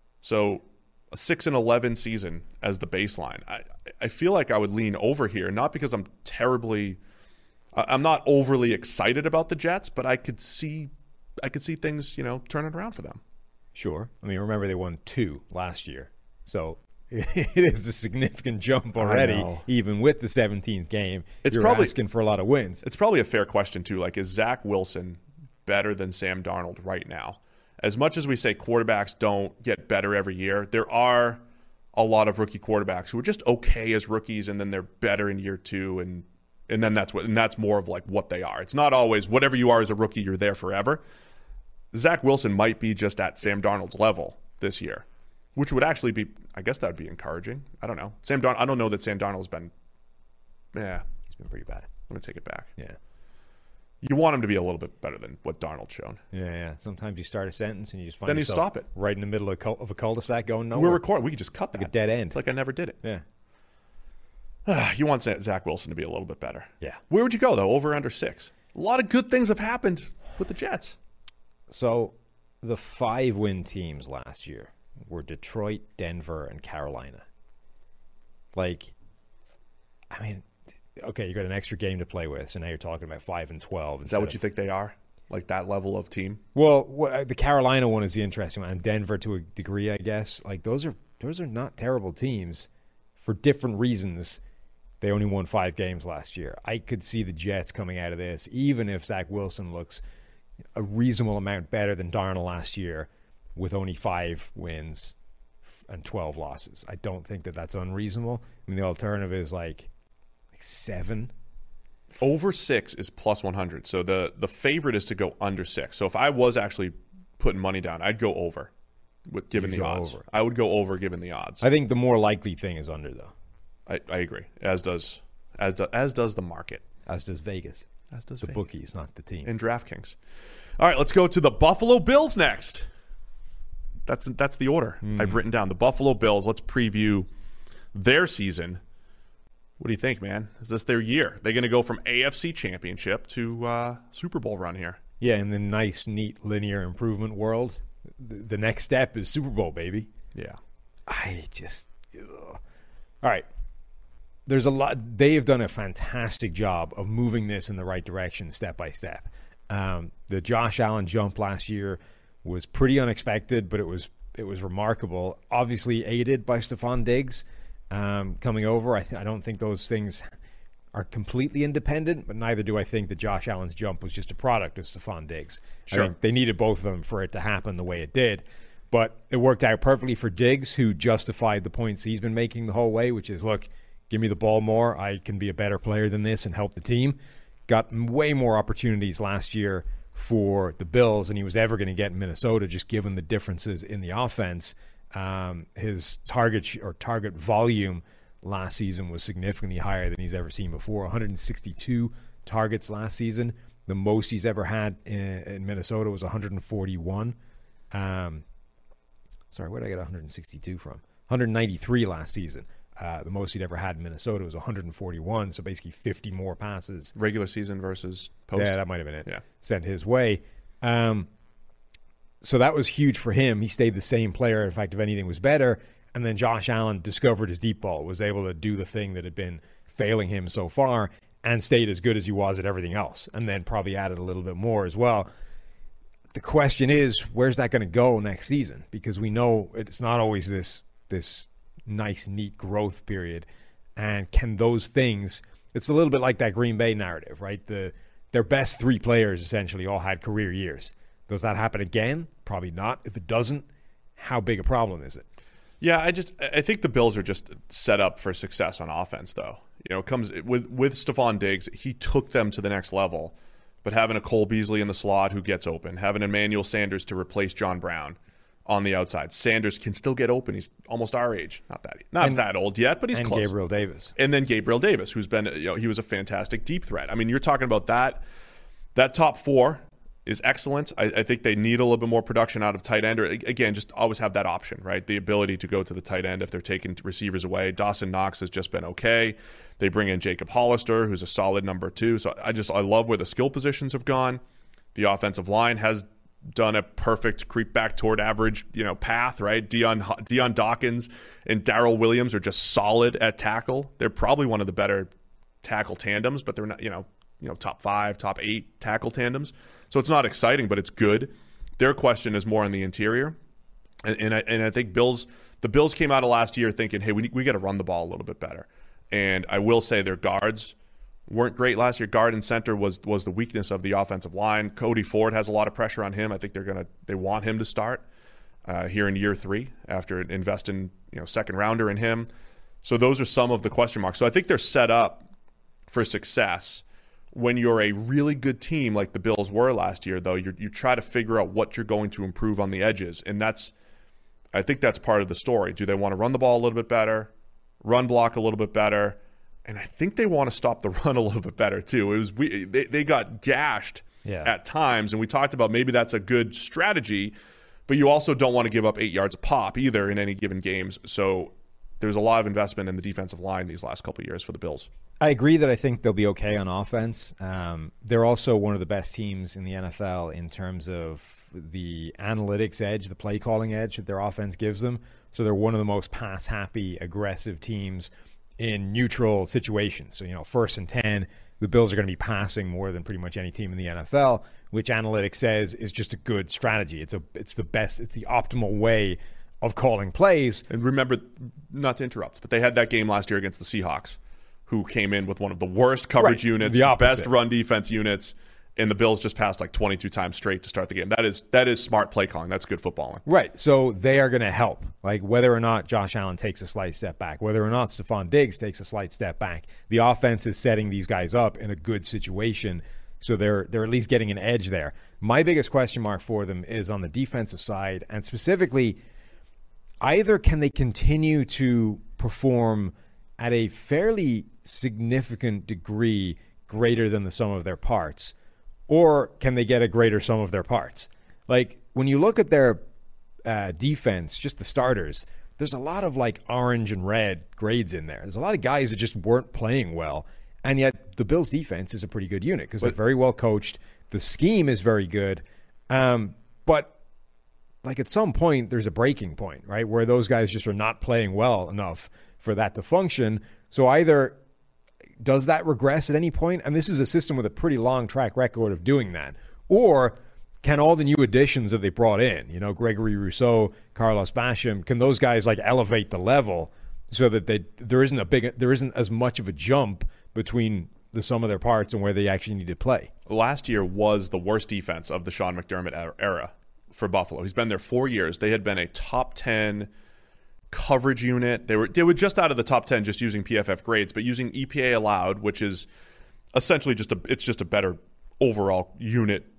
So a six and eleven season as the baseline. I, I feel like I would lean over here, not because I'm terribly, I'm not overly excited about the Jets, but I could see, I could see things, you know, turning around for them. Sure. I mean, remember they won two last year, so it is a significant jump already, even with the seventeenth game. It's You're probably asking for a lot of wins. It's probably a fair question too. Like, is Zach Wilson better than Sam Darnold right now? As much as we say quarterbacks don't get better every year, there are a lot of rookie quarterbacks who are just okay as rookies, and then they're better in year two, and and then that's what and that's more of like what they are. It's not always whatever you are as a rookie, you're there forever. Zach Wilson might be just at Sam Darnold's level this year, which would actually be, I guess that would be encouraging. I don't know. Sam Darnold, I don't know that Sam Darnold's been, yeah, he's been pretty bad. I'm gonna take it back. Yeah. You want him to be a little bit better than what Darnold's shown. Yeah, yeah. Sometimes you start a sentence and you just find then you yourself stop it right in the middle of a, cul- of a cul-de-sac going nowhere. We're recording. We could just cut that. Like a dead end. It's like I never did it. Yeah. You want Zach Wilson to be a little bit better. Yeah. Where would you go, though? Over or under six? A lot of good things have happened with the Jets. So the five-win teams last year were Detroit, Denver, and Carolina. Like, I mean, okay, you got an extra game to play with, so now you're talking about five and twelve. Is that what you think they are? Like that level of team? Well, what, the Carolina one is the interesting one, and Denver to a degree, I guess. Like those are those are not terrible teams for different reasons. They only won five games last year. I could see the Jets coming out of this, even if Zach Wilson looks a reasonable amount better than Darnold last year, with only five wins and twelve losses. I don't think that that's unreasonable. I mean, the alternative is like. Seven over six is plus one hundred. So the the favorite is to go under six. So if I was actually putting money down, I'd go over with given the odds. Over. I would go over given the odds. I think the more likely thing is under, though. I, I agree. As does as do, as does the market. As does Vegas. As does the Vegas. Bookies, not the team. And DraftKings. All right, let's go to the Buffalo Bills next. That's that's the order mm. I've written down. The Buffalo Bills. Let's preview their season. What do you think, man? Is this their year? They're going to go from A F C Championship to uh, Super Bowl run here. Yeah, in the nice, neat, linear improvement world, the next step is Super Bowl, baby. Yeah. I just ugh. All right. There's a lot. They have done a fantastic job of moving this in the right direction step by step. Um, the Josh Allen jump last year was pretty unexpected, but it was it was remarkable. Obviously aided by Stephon Diggs. Um, coming over, I, th- I don't think those things are completely independent, but neither do I think that Josh Allen's jump was just a product of Stephon Diggs. Sure. I think they needed both of them for it to happen the way it did. But it worked out perfectly for Diggs, who justified the points he's been making the whole way, which is, look, give me the ball more. I can be a better player than this and help the team. Got way more opportunities last year for the Bills than he was ever going to get in Minnesota, just given the differences in the offense. Um, his target sh- or target volume last season was significantly higher than he's ever seen before. one hundred sixty-two targets last season. The most he's ever had in, in Minnesota was one hundred forty-one. Um, sorry, where did I get one hundred sixty-two from? one hundred ninety-three last season. Uh, the most he'd ever had in Minnesota was one hundred forty-one, so basically fifty more passes. Regular season versus post. Yeah, that might have been it. Yeah. Sent his way. Um, so that was huge for him. He stayed the same player. In fact, if anything, was better. And then Josh Allen discovered his deep ball, was able to do the thing that had been failing him so far, and stayed as good as he was at everything else, and then probably added a little bit more as well. The question is, where's that going to go next season? Because we know it's not always this this nice, neat growth period. And can those things, it's a little bit like that Green Bay narrative, right? The Their best three players essentially all had career years. Does that happen again? Probably not. If it doesn't, how big a problem is it? Yeah, I just I think the Bills are just set up for success on offense, though. You know, it comes with with Stephon Diggs. He took them to the next level, but having a Cole Beasley in the slot who gets open, having Emmanuel Sanders to replace John Brown on the outside. Sanders can still get open. He's almost our age, not that not and, that old yet, but he's and close. Gabriel Davis, and then Gabriel Davis, who's been you know he was a fantastic deep threat. I mean, you're talking about that that top four is excellent. I, I think they need a little bit more production out of tight end. Or again, just always have that option, right? The ability to go to the tight end if they're taking receivers away. Dawson Knox has just been okay. They bring in Jacob Hollister, who's a solid number two. So I just I love where the skill positions have gone. The offensive line has done a perfect creep back toward average, you know, path, right? Dion Dion Dawkins and Darrell Williams are just solid at tackle. They're probably one of the better tackle tandems, but they're not, you know, you know, top five, top eight tackle tandems. So it's not exciting, but it's good. Their question is more on the interior. And, and, I, and I think Bills, the Bills came out of last year thinking, hey, we, we got to run the ball a little bit better. And I will say their guards weren't great last year. Guard and center was was the weakness of the offensive line. Cody Ford has a lot of pressure on him. I think they're gonna they want him to start uh, here in year three after investing you know second rounder in him. So those are some of the question marks. So I think they're set up for success. When you're a really good team like the Bills were last year, though, you you try to figure out what you're going to improve on the edges, and that's, I think that's part of the story. Do they want to run the ball a little bit better, run block a little bit better, and I think they want to stop the run a little bit better too. It was we they they got gashed yeah. at times, and we talked about maybe that's a good strategy, but you also don't want to give up eight yards a pop either in any given games. So there's a lot of investment in the defensive line these last couple of years for the Bills. I agree that I think they'll be okay on offense. Um, they're also one of the best teams in the N F L in terms of the analytics edge, the play calling edge that their offense gives them. So they're one of the most pass-happy, aggressive teams in neutral situations. So, you know, first and ten, the Bills are going to be passing more than pretty much any team in the N F L, which analytics says is just a good strategy. It's a, it's the best, it's the optimal way of calling plays. And remember, not to interrupt, but they had that game last year against the Seahawks, who came in with one of the worst coverage right. units, the best run defense units, and the Bills just passed like twenty-two times straight to start the game. That is that is smart play calling. That's good footballing. Right. So they are going to help. Like whether or not Josh Allen takes a slight step back, whether or not Stephon Diggs takes a slight step back, the offense is setting these guys up in a good situation. So they're they're at least getting an edge there. My biggest question mark for them is on the defensive side, and specifically, either can they continue to perform at a fairly significant degree greater than the sum of their parts, or can they get a greater sum of their parts? Like when you look at their uh, defense, just the starters, there's a lot of like orange and red grades in there. There's a lot of guys that just weren't playing well, and yet the Bills defense is a pretty good unit because they're very well coached. The scheme is very good, um, but like at some point there's a breaking point, right, where those guys just are not playing well enough for that to function. So either does that regress at any point? And this is a system with a pretty long track record of doing that. Or can all the new additions that they brought in, you know, Gregory Rousseau, Carlos Basham, can those guys like elevate the level so that they there isn't a big there isn't as much of a jump between the sum of their parts and where they actually need to play? Last year was the worst defense of the Sean McDermott era for Buffalo. He's been there four years. They had been a top ten coverage unit. They were they were just out of the top ten just using P F F grades, but using E P A allowed, which is essentially just a it's just a better overall unit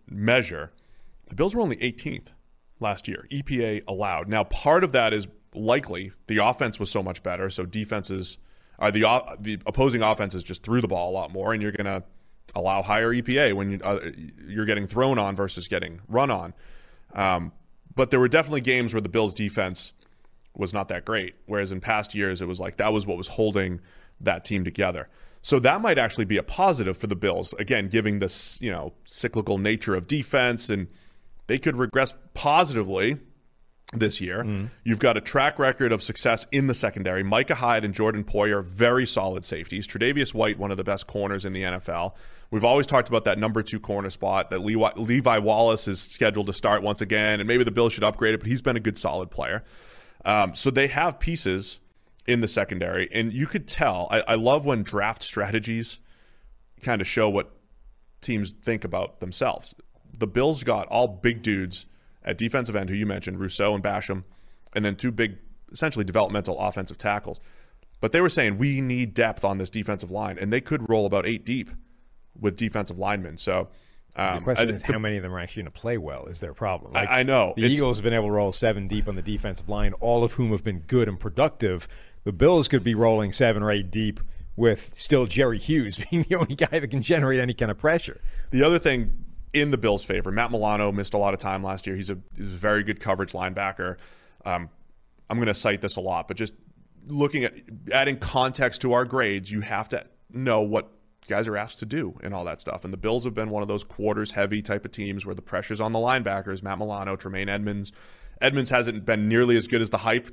measure, the Bills were only eighteenth last year, E P A allowed. Now, part of that is likely the offense was so much better, so defenses, uh, the uh, the opposing offenses just threw the ball a lot more, and you're going to allow higher E P A when you, uh, you're getting thrown on versus getting run on. Um, but there were definitely games where the Bills' defense was not that great, whereas in past years it was like that was what was holding that team together. So that might actually be a positive for the Bills, again, giving this, you know, cyclical nature of defense, and they could regress positively this year. Mm. You've got a track record of success in the secondary. Micah Hyde and Jordan Poyer, very solid safeties. Tre'Davious White, one of the best corners in the N F L. We've always talked about that number two corner spot, that Levi, Levi Wallace is scheduled to start once again, and maybe the Bills should upgrade it, but he's been a good, solid player. Um, so they have pieces in the secondary, and you could tell. I, I love when draft strategies kind of show what teams think about themselves. The Bills got all big dudes at defensive end, who you mentioned, Rousseau and Basham, and then two big, essentially developmental offensive tackles. But they were saying, we need depth on this defensive line, and they could roll about eight deep with defensive linemen. So um, the question I, is the, how many of them are actually going to play well is their problem. Like, I, I know. The Eagles have been able to roll seven deep on the defensive line, all of whom have been good and productive. The Bills could be rolling seven or eight deep with still Jerry Hughes being the only guy that can generate any kind of pressure. The other thing in the Bills' favor, Matt Milano missed a lot of time last year. He's a, he's a very good coverage linebacker. Um, I'm going to cite this a lot, but just looking at adding context to our grades, you have to know what guys are asked to do and all that stuff. And the Bills have been one of those quarters-heavy type of teams where the pressure's on the linebackers, Matt Milano, Tremaine Edmonds. Edmonds hasn't been nearly as good as the hype.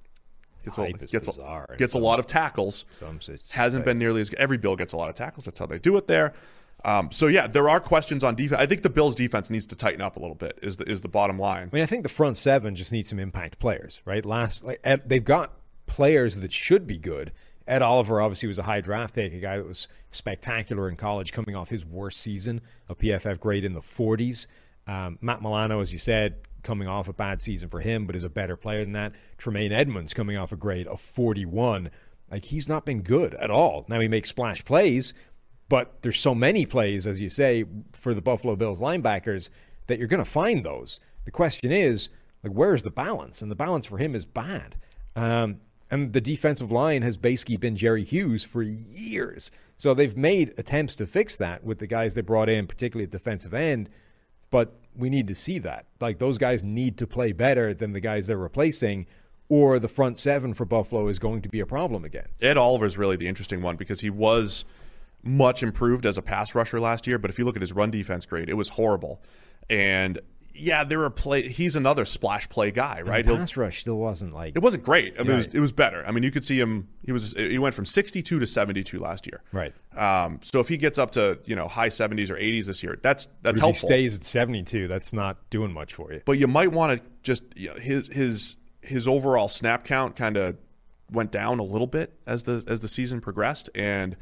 Gets, hype a, is gets, bizarre a, gets a lot of tackles. Some hasn't been nearly as good. Every Bill gets a lot of tackles. That's how they do it there. Um, so, yeah, there are questions on defense. I think the Bills' defense needs to tighten up a little bit is the, is the bottom line. I mean, I think the front seven just needs some impact players, right? Last, like, Ed, they've got players that should be good. Ed Oliver obviously was a high draft pick, a guy that was spectacular in college coming off his worst season, a P F F grade in the forties. Um, Matt Milano, as you said, coming off a bad season for him, but is a better player than that. Tremaine Edmonds coming off a grade of forty-one. Like, he's not been good at all. Now he makes splash plays, but there's so many plays, as you say, for the Buffalo Bills linebackers that you're going to find those. The question is, like, where's the balance? And the balance for him is bad. Um, and the defensive line has basically been Jerry Hughes for years. So they've made attempts to fix that with the guys they brought in, particularly at defensive end. But we need to see that. Like, those guys need to play better than the guys they're replacing, or the front seven for Buffalo is going to be a problem again. Ed Oliver is really the interesting one because he was much improved as a pass rusher last year, but if you look at his run defense grade, it was horrible. And yeah, there were play. He's another splash play guy, right? And the pass rush still wasn't like it wasn't great. I mean, yeah. it, was, it was better. I mean, you could see him. He was he went from sixty-two to seventy-two last year. Right. Um, so if he gets up to you know high seventies or eighties this year, that's that's if helpful. He stays at seventy-two. That's not doing much for you. But you might want to just you know, his his his overall snap count kind of went down a little bit as the as the season progressed, and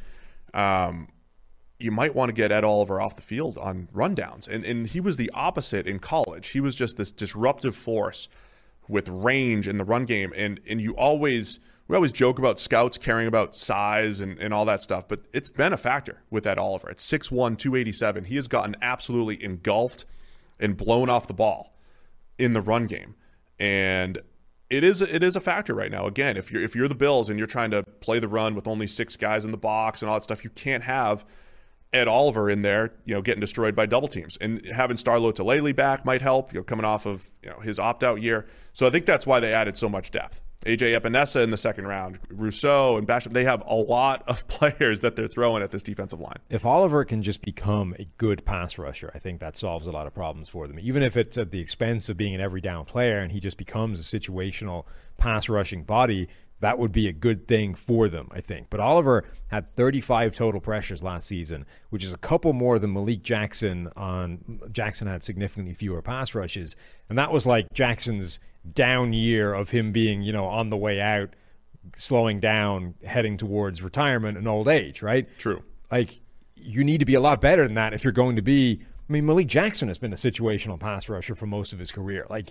um. you might want to get Ed Oliver off the field on rundowns. And and he was the opposite in college. He was just this disruptive force with range in the run game. And and you always we always joke about scouts caring about size and, and all that stuff, but it's been a factor with Ed Oliver. At six one, two eighty-seven, he has gotten absolutely engulfed and blown off the ball in the run game. And it is it is a factor right now. Again, if you're if you're the Bills and you're trying to play the run with only six guys in the box and all that stuff, you can't have Ed Oliver in there, you know, getting destroyed by double teams. And having Starlo Tulele back might help, you know, coming off of, you know, his opt-out year. So I think that's why they added so much depth. A J Epinesa in the second round, Rousseau and Basham, they have a lot of players that they're throwing at this defensive line. If Oliver can just become a good pass rusher, I think that solves a lot of problems for them. Even if it's at the expense of being an every down player and he just becomes a situational pass rushing body, that would be a good thing for them, I think. But Oliver had thirty-five total pressures last season, which is a couple more than Malik Jackson. On Jackson had significantly fewer pass rushes, and that was like Jackson's down year of him being, you know, on the way out, slowing down, heading towards retirement and old age, right? True. Like, you need to be a lot better than that if you're going to be. I mean, Malik Jackson has been a situational pass rusher for most of his career. Like,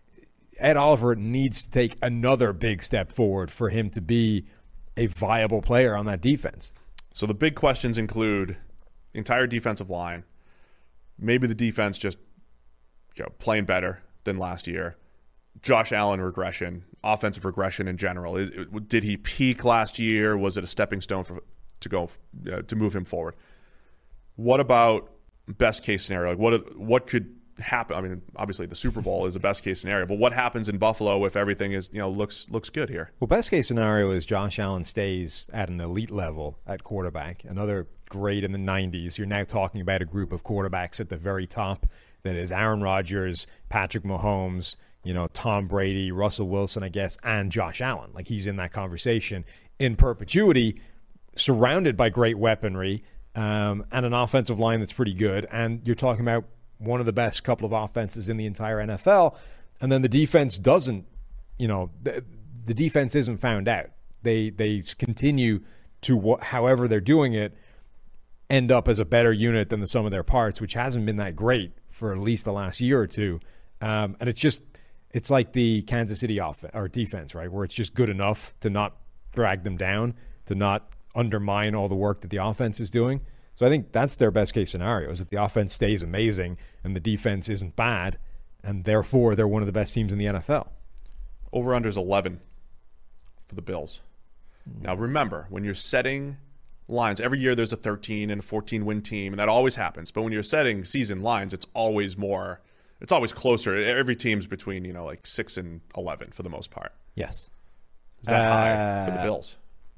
Ed Oliver needs to take another big step forward for him to be a viable player on that defense. So the big questions include the entire defensive line, Maybe the defense just you know, playing better than last year. Josh Allen regression, offensive regression in general. Is, did he peak last year? Was it a stepping stone for to go uh, to move him forward? What about best case scenario? Like what what could happen? I mean, obviously the Super Bowl is the best case scenario, but what happens in Buffalo if everything is you know looks looks good here? Well, best case scenario is Josh Allen stays at an elite level at quarterback. Another great in the nineties. You're now talking about a group of quarterbacks at the very top that is Aaron Rodgers, Patrick Mahomes, you know, Tom Brady, Russell Wilson, I guess, and Josh Allen. Like he's in that conversation in perpetuity, surrounded by great weaponry um, and an offensive line that's pretty good. And you're talking about one of the best couple of offenses in the entire N F L. And then the defense doesn't, you know, the, the defense isn't found out. They they continue to, wh- however they're doing it, end up as a better unit than the sum of their parts, which hasn't been that great for at least the last year or two. Um, and it's just, it's like the Kansas City offense or defense, right? Where it's just good enough to not drag them down, to not undermine all the work that the offense is doing. So I think that's their best case scenario, is that the offense stays amazing and the defense isn't bad, and therefore they're one of the best teams in the N F L. Over-under is eleven for the Bills. Now remember, when you're setting lines, every year there's a thirteen and a fourteen win team, and that always happens. But when you're setting season lines, it's always more, it's always closer. Every team's between, you know, like six and eleven for the most part. Yes. Is that uh, high for the Bills?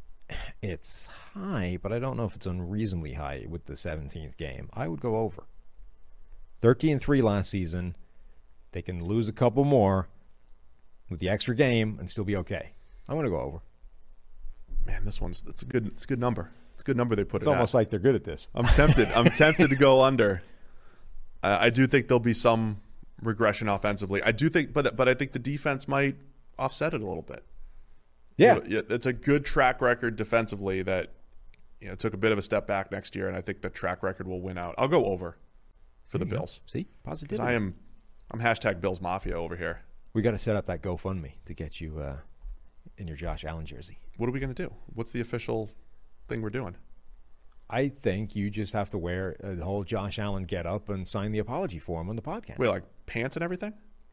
It's high, but I don't know if it's unreasonably high with the seventeenth game. I would go over. thirteen and three last season. They can lose a couple more with the extra game and still be okay. I'm going to go over. Man, this one's it's a good it's a good number. It's a good number they put It's it almost at. like they're good at this. I'm tempted. I'm tempted to go under. Uh, I do think there'll be some regression offensively. I do think, but but I think the defense might offset it a little bit. Yeah. You know, it's a good track record defensively that you know took a bit of a step back next year, and I think the track record will win out. I'll go over for the Bills. See, 'Cause positivity. I am, I'm hashtag Bills Mafia over here. We got to set up that GoFundMe to get you uh, in your Josh Allen jersey. What are we going to do? What's the official thing we're doing? I think you just have to wear a whole Josh Allen get up and sign the apology form on the podcast. Wait, like pants and everything?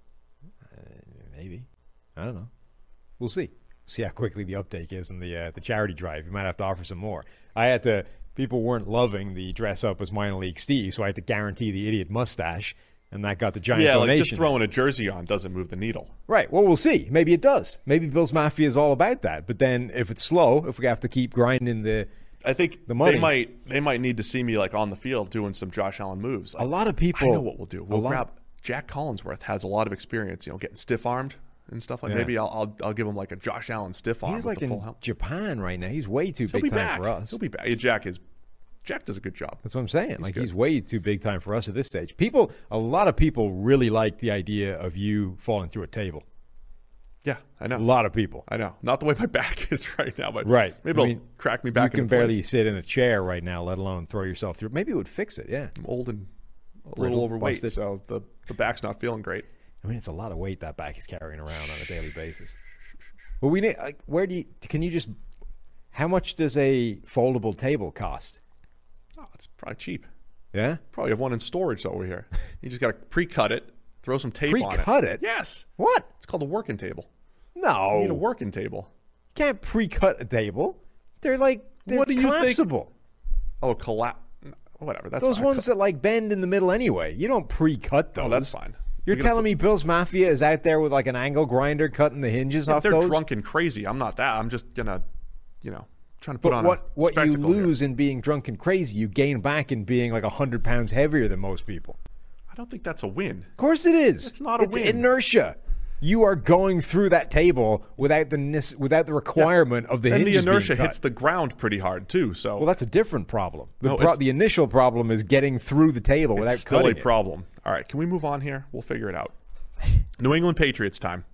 Uh, maybe. I don't know. We'll see. See how quickly the uptake is in the uh, the charity drive. You might have to offer some more. I had to. People weren't loving the dress up as minor league Steve, so I had to guarantee the idiot mustache, and that got the giant Yeah, donation. like just throwing a jersey on doesn't move the needle. Right. Well, we'll see. Maybe it does. Maybe Bills Mafia is all about that. But then if it's slow, if we have to keep grinding the, I think the money, they might they might need to see me like on the field doing some Josh Allen moves. Like, a lot of people. I know what we'll do. We'll lot, grab Jack Collinsworth has a lot of experience, you know, getting stiff armed and stuff like. Yeah. Maybe I'll, I'll I'll give him like a Josh Allen stiff arm. He's with like the full in helmet. Japan right now. He's way too He'll big be time back. for us. He'll be back. Jack is Jack does a good job. That's what I'm saying. He's like good. he's way too big time for us at this stage. People, a lot of people really like the idea of you falling through a table. Yeah, I know. A lot of people. I know. Not the way my back is right now, but Right. maybe I it'll mean, crack me back. You can into barely place. sit in a chair right now, let alone throw yourself through. Maybe it would fix it. Yeah. I'm old and a Brittle, little overweight, busted. so the the back's not feeling great. I mean, it's a lot of weight that back is carrying around on a daily basis. Well, we need. Like, where do you? Can you just? How much does a foldable table cost? Oh, it's probably cheap. Yeah. Probably have one in storage over here. You just got to pre-cut it, throw some tape on it. Pre-cut it? Yes. What? It's called a working table. No. You need a working table. Can't pre-cut a table. They're like they're What do you think- collapsible. Oh, collapse. Whatever. That's Those fine. ones that like bend in the middle anyway. You don't pre-cut those. Oh, that's fine. You're gonna telling me Bills Mafia is out there with like an angle grinder cutting the hinges If off they're those? drunk and crazy, I'm not that. I'm just gonna, you know, trying to put But on what a what you spectacle here. lose in being drunk and crazy, you gain back in being like a hundred pounds heavier than most people. I don't think that's a win. Of course it is. It's not a it's win. inertia. You are going through that table without the nis- without the requirement of the And the hinges being inertia cut. hits the ground pretty hard too. So Well, that's a different problem. The, No, pro- it's- the initial problem is getting through the table without it's still a cutting it. problem. All right, can we move on here? We'll figure it out. New England Patriots time.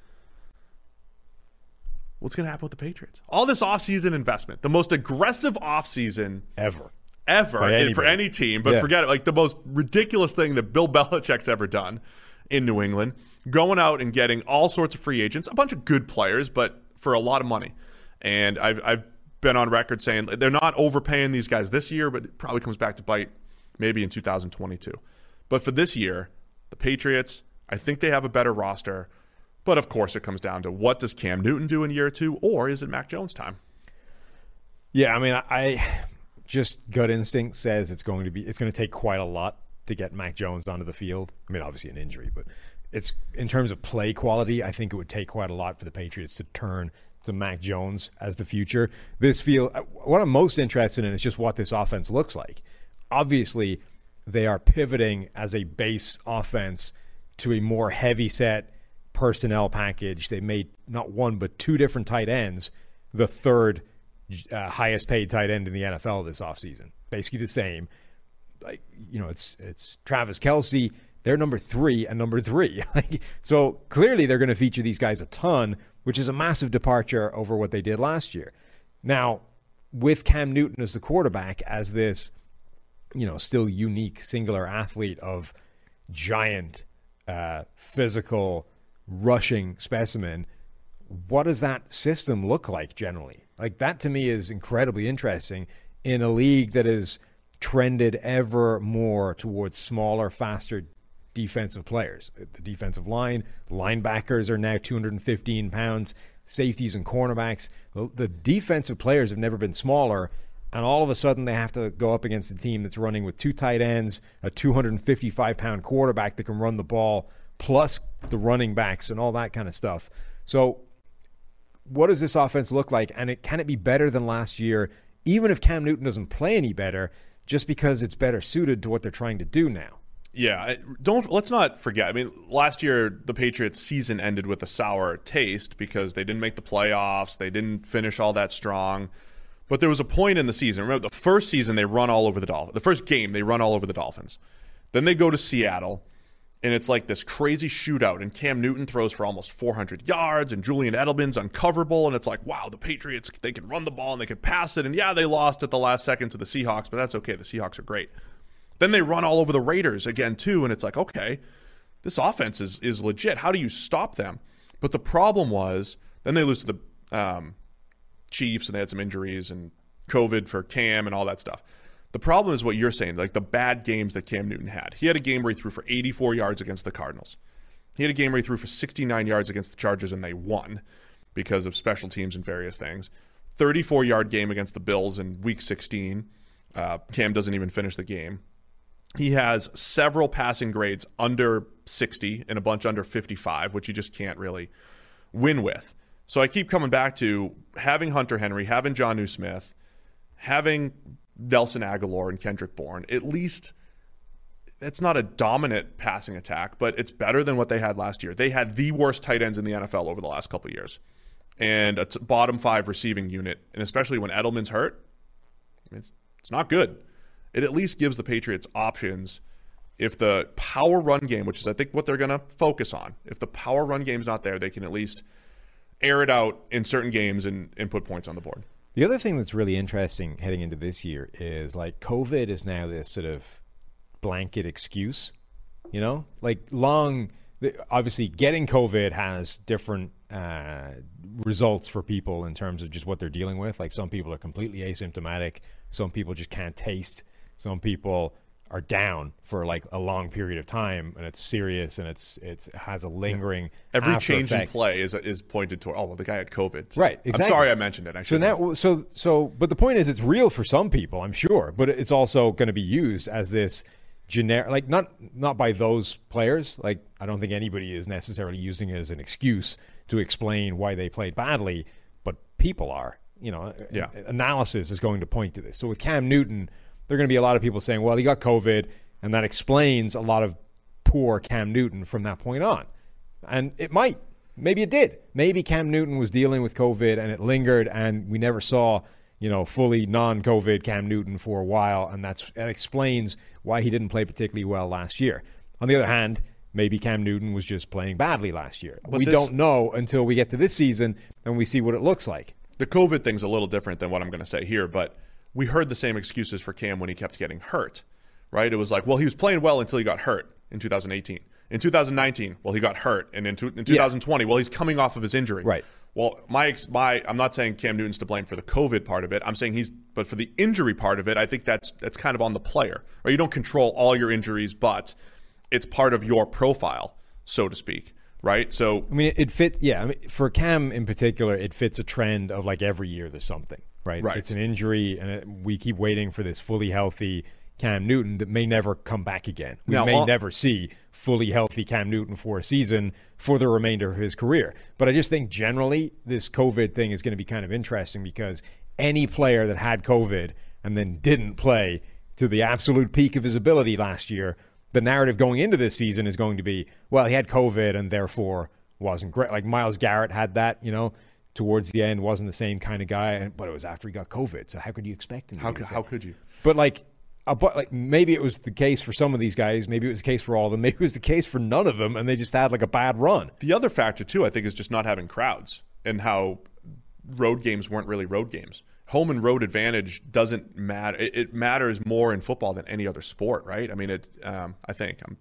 What's going to happen with the Patriots? All this offseason investment, the most aggressive offseason Ever. ever By in- anybody. for any team, but Yeah. forget it, like the most ridiculous thing that Bill Belichick's ever done in New England, going out and getting all sorts of free agents, a bunch of good players, but for a lot of money. And I've, I've been on record saying they're not overpaying these guys this year, but it probably comes back to bite maybe in two thousand twenty-two. But for this year, the Patriots, I think they have a better roster. But of course, it comes down to what does Cam Newton do in year two, or is it Mac Jones time? Yeah, I mean, I just gut instinct says it's going to be it's going to take quite a lot to get Mac Jones onto the field. I mean, obviously an injury, but it's in terms of play quality, I think it would take quite a lot for the Patriots to turn to Mac Jones as the future. This feel what I'm most interested in is just what this offense looks like. Obviously, they are pivoting as a base offense to a more heavy set personnel package. They made not one but two different tight ends, the third uh, highest paid tight end in the N F L this offseason. Basically the same. Like, you know, it's it's Travis Kelce. They're number three and number three. So clearly they're going to feature these guys a ton, which is a massive departure over what they did last year. Now, with Cam Newton as the quarterback, as this, you know, still unique singular athlete of giant, uh, physical, rushing specimen, what does that system look like generally? Like, that to me is incredibly interesting in a league that is trended ever more towards smaller, faster defensive players. The defensive line, linebackers are now two hundred fifteen pounds, safeties and cornerbacks. The, the defensive players have never been smaller, and all of a sudden they have to go up against a team that's running with two tight ends, a two hundred fifty-five pound quarterback that can run the ball, plus the running backs and all that kind of stuff. So what does this offense look like? And it can it be better than last year, even if Cam Newton doesn't play any better, just because it's better suited to what they're trying to do now? Yeah, don't let's not forget. I mean, last year the Patriots season ended with a sour taste because they didn't make the playoffs. They didn't finish all that strong. But there was a point in the season. Remember, the first season they run all over the Dolphins. The first game they run all over the Dolphins. Then they go to Seattle, and it's like this crazy shootout, and Cam Newton throws for almost four hundred yards, and Julian Edelman's uncoverable, and it's like, wow, the Patriots, they can run the ball, and they can pass it, and yeah, they lost at the last second to the Seahawks, but that's okay. The Seahawks are great. Then they run all over the Raiders again, too, and it's like, okay, this offense is is legit. How do you stop them? But the problem was, then they lose to the um, Chiefs, and they had some injuries, and COVID for Cam, and all that stuff. The problem is what you're saying, like the bad games that Cam Newton had. He had a game where he threw for eighty-four yards against the Cardinals. He had a game where he threw for sixty-nine yards against the Chargers, and they won because of special teams and various things. thirty-four-yard game against the Bills in Week sixteen. Uh, Cam doesn't even finish the game. He has several passing grades under sixty and a bunch under fifty-five, which you just can't really win with. So I keep coming back to having Hunter Henry, having Jonnu Smith, having Nelson Aguilar and Kendrick Bourne. At least it's not a dominant passing attack, but it's better than what they had last year. They had the worst tight ends in the N F L over the last couple of years, and a t- bottom five receiving unit, and especially when Edelman's hurt, it's it's not good. It at least gives the Patriots options if the power run game, which is I think what they're going to focus on, if the power run game's not there, they can at least air it out in certain games and, and put points on the board. The other thing that's really interesting heading into this year is like COVID is now this sort of blanket excuse, you know, like long, obviously getting COVID has different uh, results for people in terms of just what they're dealing with. Like some people are completely asymptomatic. Some people just can't taste. Some people are down for like a long period of time, and it's serious, and it's it's it has a lingering. Every change effect. in play is is pointed toward. Oh well, the guy had COVID. Right. Exactly. I'm sorry I mentioned it. I so now, so so, but the point is, it's real for some people, I'm sure, but it's also going to be used as this generic, like not not by those players. Like I don't think anybody is necessarily using it as an excuse to explain why they played badly, but people are. You know, yeah. Analysis is going to point to this. So with Cam Newton, there are going to be a lot of people saying, well, he got COVID, and that explains a lot of poor Cam Newton from that point on. And it might. Maybe it did. Maybe Cam Newton was dealing with COVID, and it lingered, and we never saw, you know, fully non-COVID Cam Newton for a while, and that's, that explains why he didn't play particularly well last year. On the other hand, maybe Cam Newton was just playing badly last year. But we this, don't know until we get to this season and we see what it looks like. The COVID thing's a little different than what I'm going to say here, but we heard the same excuses for Cam when he kept getting hurt, right? It was like, well, he was playing well until he got hurt in two thousand eighteen. In two thousand nineteen, well, he got hurt. And in, two, in two thousand twenty, yeah. well, he's coming off of his injury. Right. Well, my my I'm not saying Cam Newton's to blame for the COVID part of it. I'm saying he's, but for the injury part of it, I think that's that's kind of on the player. Or you don't control all your injuries, but it's part of your profile, so to speak, right? So I mean, it fits. Yeah, I mean, for Cam in particular, it fits a trend of like every year there's something, right? Right. It's an injury, and it, we keep waiting for this fully healthy Cam Newton that may never come back again. We now, may all- never see fully healthy Cam Newton for a season for the remainder of his career. But I just think generally this COVID thing is going to be kind of interesting because any player that had COVID and then didn't play to the absolute peak of his ability last year, the narrative going into this season is going to be, well, he had COVID and therefore wasn't great. Like Myles Garrett had that, you know, towards the end, wasn't the same kind of guy, but it was after he got COVID. So how could you expect him to how be could, the same? how could you? But like, uh, but like maybe it was the case for some of these guys. Maybe it was the case for all of them. Maybe it was the case for none of them, and they just had like a bad run. The other factor, too, I think, is just not having crowds and how road games weren't really road games. Home and road advantage doesn't matter. It, it matters more in football than any other sport, right? I mean, it. Um, I think I'm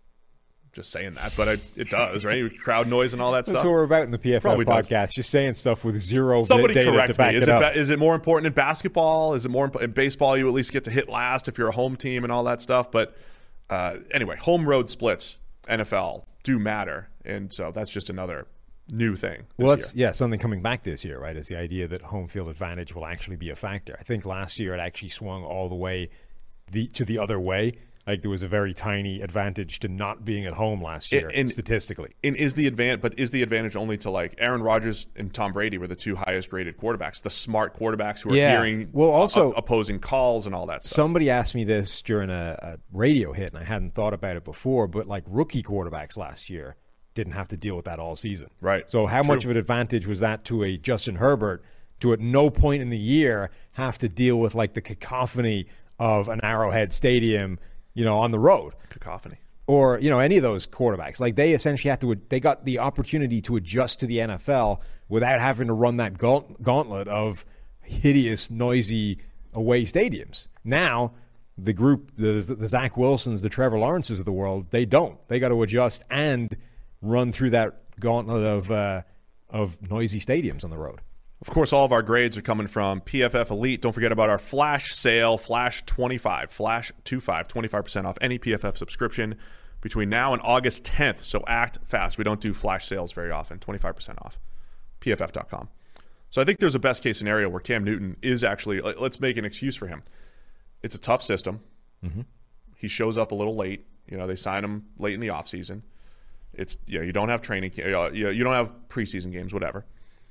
just saying that, but I, it does, right? Crowd noise and all that That's stuff. what we're about in the P F F Probably does. podcast. Just saying stuff with zero Somebody data correct to back me. it Is it, up. ba- is it more important in basketball? Is it more imp- in baseball? You at least get to hit last if you're a home team and all that stuff. But uh, anyway, home road splits, N F L, do matter. And so that's just another new thing. Well, this that's year. yeah, something coming back this year, right? Is the idea that home field advantage will actually be a factor. I think last year it actually swung all the way the to the other way. Like there was a very tiny advantage to not being at home last year, And- and- statistically. And is the advantage, but is the advantage only to like Aaron Rodgers and Tom Brady were the two highest graded quarterbacks, the smart quarterbacks who are Yeah. hearing Well, also- o- opposing calls and all that stuff. Somebody asked me this during a, a radio hit, and I hadn't thought about it before. But like rookie quarterbacks last year didn't have to deal with that all season, Right. So how much True. of an advantage was that to a Justin Herbert to at no point in the year have to deal with like the cacophony of an Arrowhead Stadium, you know, on the road? Cacophony. Or, you know, any of those quarterbacks. Like they essentially had to, they got the opportunity to adjust to the N F L without having to run that gaunt- gauntlet of hideous, noisy away stadiums. Now, the group, the, the Zach Wilsons, the Trevor Lawrences of the world, they don't. They got to adjust and run through that gauntlet of uh, of noisy stadiums on the road. Of course, all of our grades are coming from P F F Elite. Don't forget about our flash sale, Flash twenty-five, Flash twenty-five, twenty-five percent off any P F F subscription between now and August tenth. So act fast. We don't do flash sales very often. twenty-five percent off. P F F dot com. So I think there's a best case scenario where Cam Newton is actually, let's make an excuse for him. It's a tough system. Mm-hmm. He shows up a little late. You know, they sign him late in the offseason. It's, you know, you don't have training, you know, you don't have preseason games, whatever.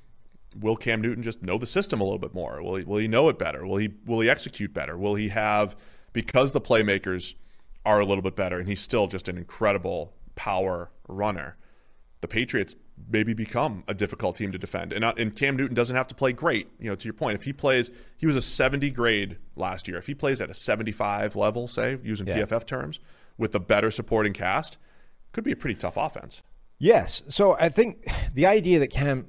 Will Cam Newton just know the system a little bit more? Will he, will he know it better? Will he will he execute better? Will he have, because the playmakers are a little bit better and he's still just an incredible power runner, the Patriots maybe become a difficult team to defend. And, and Cam Newton doesn't have to play great. You know, to your point, if he plays, he was a seventy grade last year. If he plays at a seventy-five level, say, using Yeah. P F F terms, with a better supporting cast, could be a pretty tough offense. Yes. So I think the idea that Cam,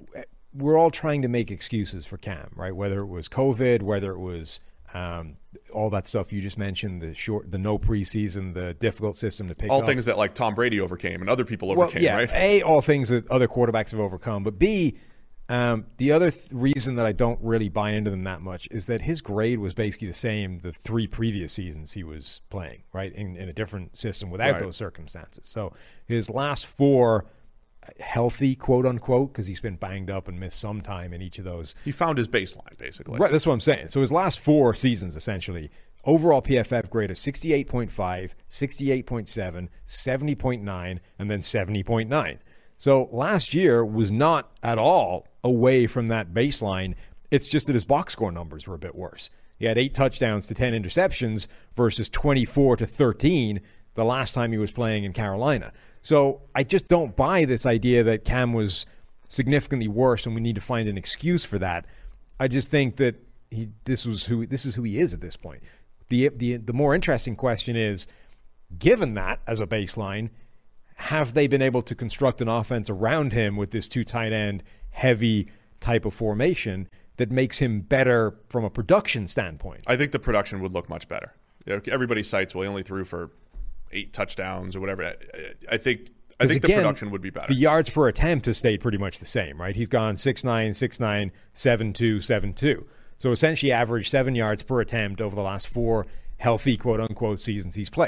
we're all trying to make excuses for Cam, right? Whether it was COVID, whether it was um, all that stuff you just mentioned, the short, the no preseason, the difficult system to pick All up. things that like Tom Brady overcame and other people Well, overcame, yeah, right? A, all things that other quarterbacks have overcome. But B, um, the other th- reason that I don't really buy into them that much is that his grade was basically the same the three previous seasons he was playing, right, in, in a different system without Right. those circumstances. So his last four healthy, quote unquote, because he's been banged up and missed some time in each of those. He found his baseline, basically. Right, that's what I'm saying. So his last four seasons, essentially, overall P F F grade of sixty-eight point five, sixty-eight point seven, seventy point nine, and then seventy point nine. So last year was not at all away from that baseline. It's just that his box score numbers were a bit worse. He had eight touchdowns to ten interceptions versus twenty-four to thirteen the last time he was playing in Carolina. So I just don't buy this idea that Cam was significantly worse and we need to find an excuse for that. I just think that he this was who this is who he is at this point. The the the more interesting question is, given that as a baseline, have they been able to construct an offense around him with this two tight end heavy type of formation that makes him better from a production standpoint? I think the production would look much better. You know, everybody cites, well, he only threw for eight touchdowns or whatever. I, I think I think again, the production would be better. The yards per attempt has stayed pretty much the same, right? He's gone six nine, six nine, seven two, seven two. So essentially averaged seven yards per attempt over the last four healthy, quote-unquote, seasons he's played.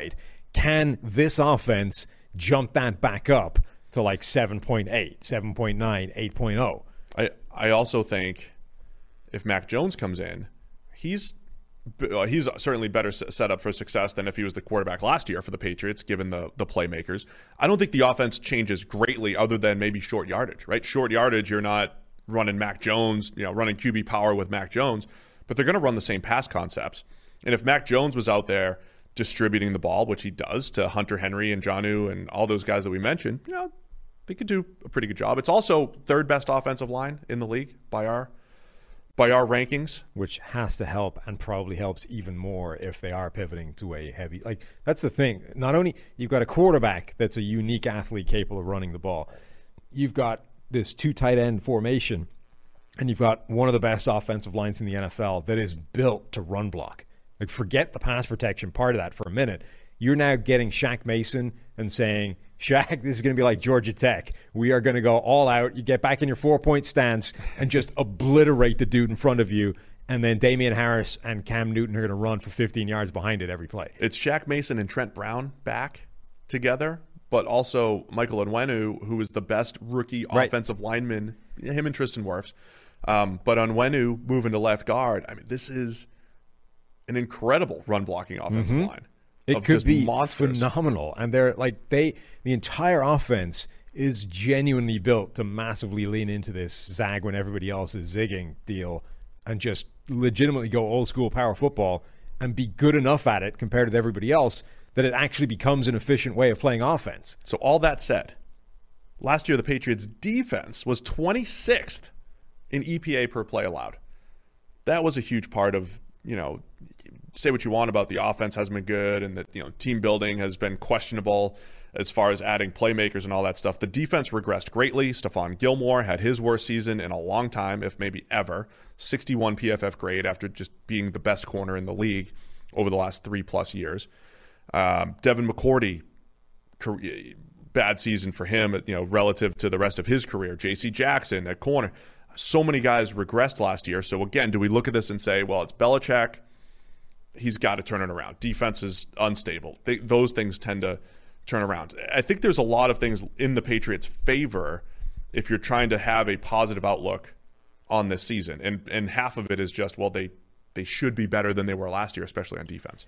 Can this offense jump that back up to like seven point eight, seven point nine, eight point oh? I, I also think if Mac Jones comes in, he's uh, he's certainly better set up for success than if he was the quarterback last year for the Patriots, given the the playmakers. I don't think the offense changes greatly other than maybe short yardage, right? Short yardage, you're not running Mac Jones, you know, running Q B power with Mac Jones, but they're going to run the same pass concepts. And if Mac Jones was out there distributing the ball, which he does to Hunter Henry and Jonnu and all those guys that we mentioned, you know, they could do a pretty good job. It's also third best offensive line in the league by our by our rankings, which has to help and probably helps even more if they are pivoting to a heavy. Like, that's the thing. Not only you've got a quarterback that's a unique athlete capable of running the ball, you've got this two tight end formation, and you've got one of the best offensive lines in the N F L that is built to run block. Like, forget the pass protection part of that for a minute. You're now getting Shaq Mason and saying, Shaq, this is going to be like Georgia Tech. We are going to go all out. You get back in your four-point stance and just obliterate the dude in front of you. And then Damian Harris and Cam Newton are going to run for fifteen yards behind it every play. It's Shaq Mason and Trent Brown back together, but also Michael Onwenu, who is the best rookie right. offensive lineman, him and Tristan Wirfs. Um, but Onwenu moving to left guard, I mean, this is an incredible run-blocking offensive mm-hmm. line. It could be monsters. phenomenal. And they're like, they, the entire offense is genuinely built to massively lean into this zag when everybody else is zigging deal and just legitimately go old school power football and be good enough at it compared to everybody else that it actually becomes an efficient way of playing offense. So all that said, last year the Patriots defense was twenty-sixth in E P A per play allowed. That was a huge part of, you know, say what you want about the offense hasn't been good and that, you know, team building has been questionable as far as adding playmakers and all that stuff. The defense regressed greatly. Stephon Gilmore had his worst season in a long time, if maybe ever. sixty-one P F F grade after just being the best corner in the league over the last three plus years. Um, Devin McCourty, career, bad season for him, you know, relative to the rest of his career. J C Jackson at corner. So many guys regressed last year. So again, do we look at this and say, well, it's Belichick, he's got to turn it around. Defense is unstable. They, those things tend to turn around. I think there's a lot of things in the Patriots' favor if you're trying to have a positive outlook on this season. And and half of it is just, well, they, they should be better than they were last year, especially on defense.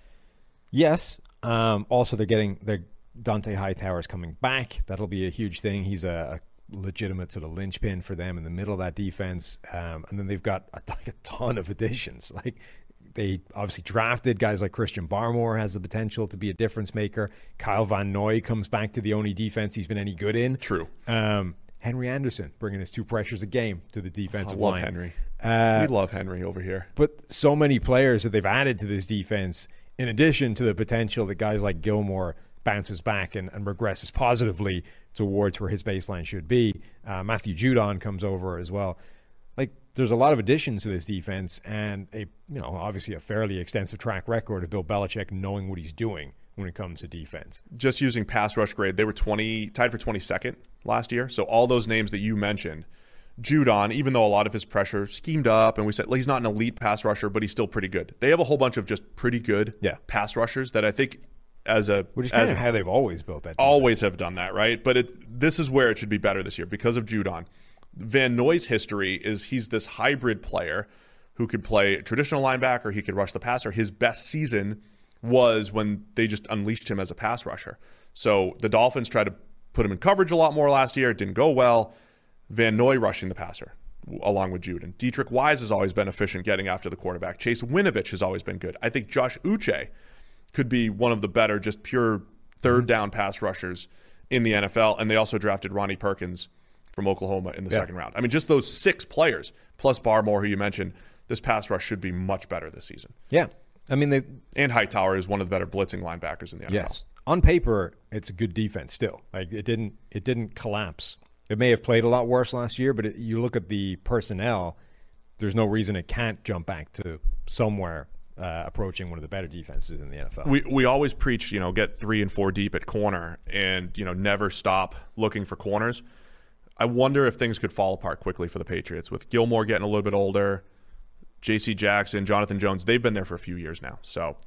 Yes. Um, also, they're getting their Dante Hightower's coming back. That'll be a huge thing. He's a, a legitimate sort of linchpin for them in the middle of that defense. Um, and then they've got a, like a ton of additions. Like, they obviously drafted guys like Christian Barmore has the potential to be a difference maker. Kyle Van Noy comes back to the only defense he's been any good in. True. Um, Henry Anderson bringing his two pressures a game to the defensive line. I love Henry. Uh, we love Henry over here. But so many players that they've added to this defense, in addition to the potential that guys like Gilmore bounces back and, and regresses positively towards where his baseline should be. Uh, Matthew Judon comes over as well. Like, there's a lot of additions to this defense and a, you know, obviously a fairly extensive track record of Bill Belichick knowing what he's doing when it comes to defense. Just using pass rush grade, they were twenty tied for twenty-second last year. So all those names that you mentioned, Judon, even though a lot of his pressure schemed up and we said, well, he's not an elite pass rusher, but he's still pretty good. They have a whole bunch of just pretty good yeah. pass rushers that I think as a which is kind as of how they've always built that defense. Always have done that, right? But it, this is where it should be better this year because of Judon. Van Noy's history is he's this hybrid player who could play traditional linebacker, he could rush the passer. His best season was when they just unleashed him as a pass rusher. So the Dolphins tried to put him in coverage a lot more last year. It didn't go well. Van Noy rushing the passer along with Judon. Dietrich Wise has always been efficient getting after the quarterback. Chase Winovich has always been good. I think Josh Uche could be one of the better just pure third down pass rushers in the N F L. And they also drafted Ronnie Perkins from Oklahoma in the yeah. second round. I mean, just those six players, plus Barmore, who you mentioned, this pass rush should be much better this season. Yeah. I mean, they and Hightower is one of the better blitzing linebackers in the N F L. Yes. On paper, it's a good defense still. Like, it didn't it didn't collapse. It may have played a lot worse last year, but it, you look at the personnel, there's no reason it can't jump back to somewhere uh, approaching one of the better defenses in the N F L. We we always preach, you know, get three and four deep at corner and, you know, never stop looking for corners. I wonder if things could fall apart quickly for the Patriots with Gilmore getting a little bit older, J C Jackson, Jonathan Jones. They've been there for a few years now. So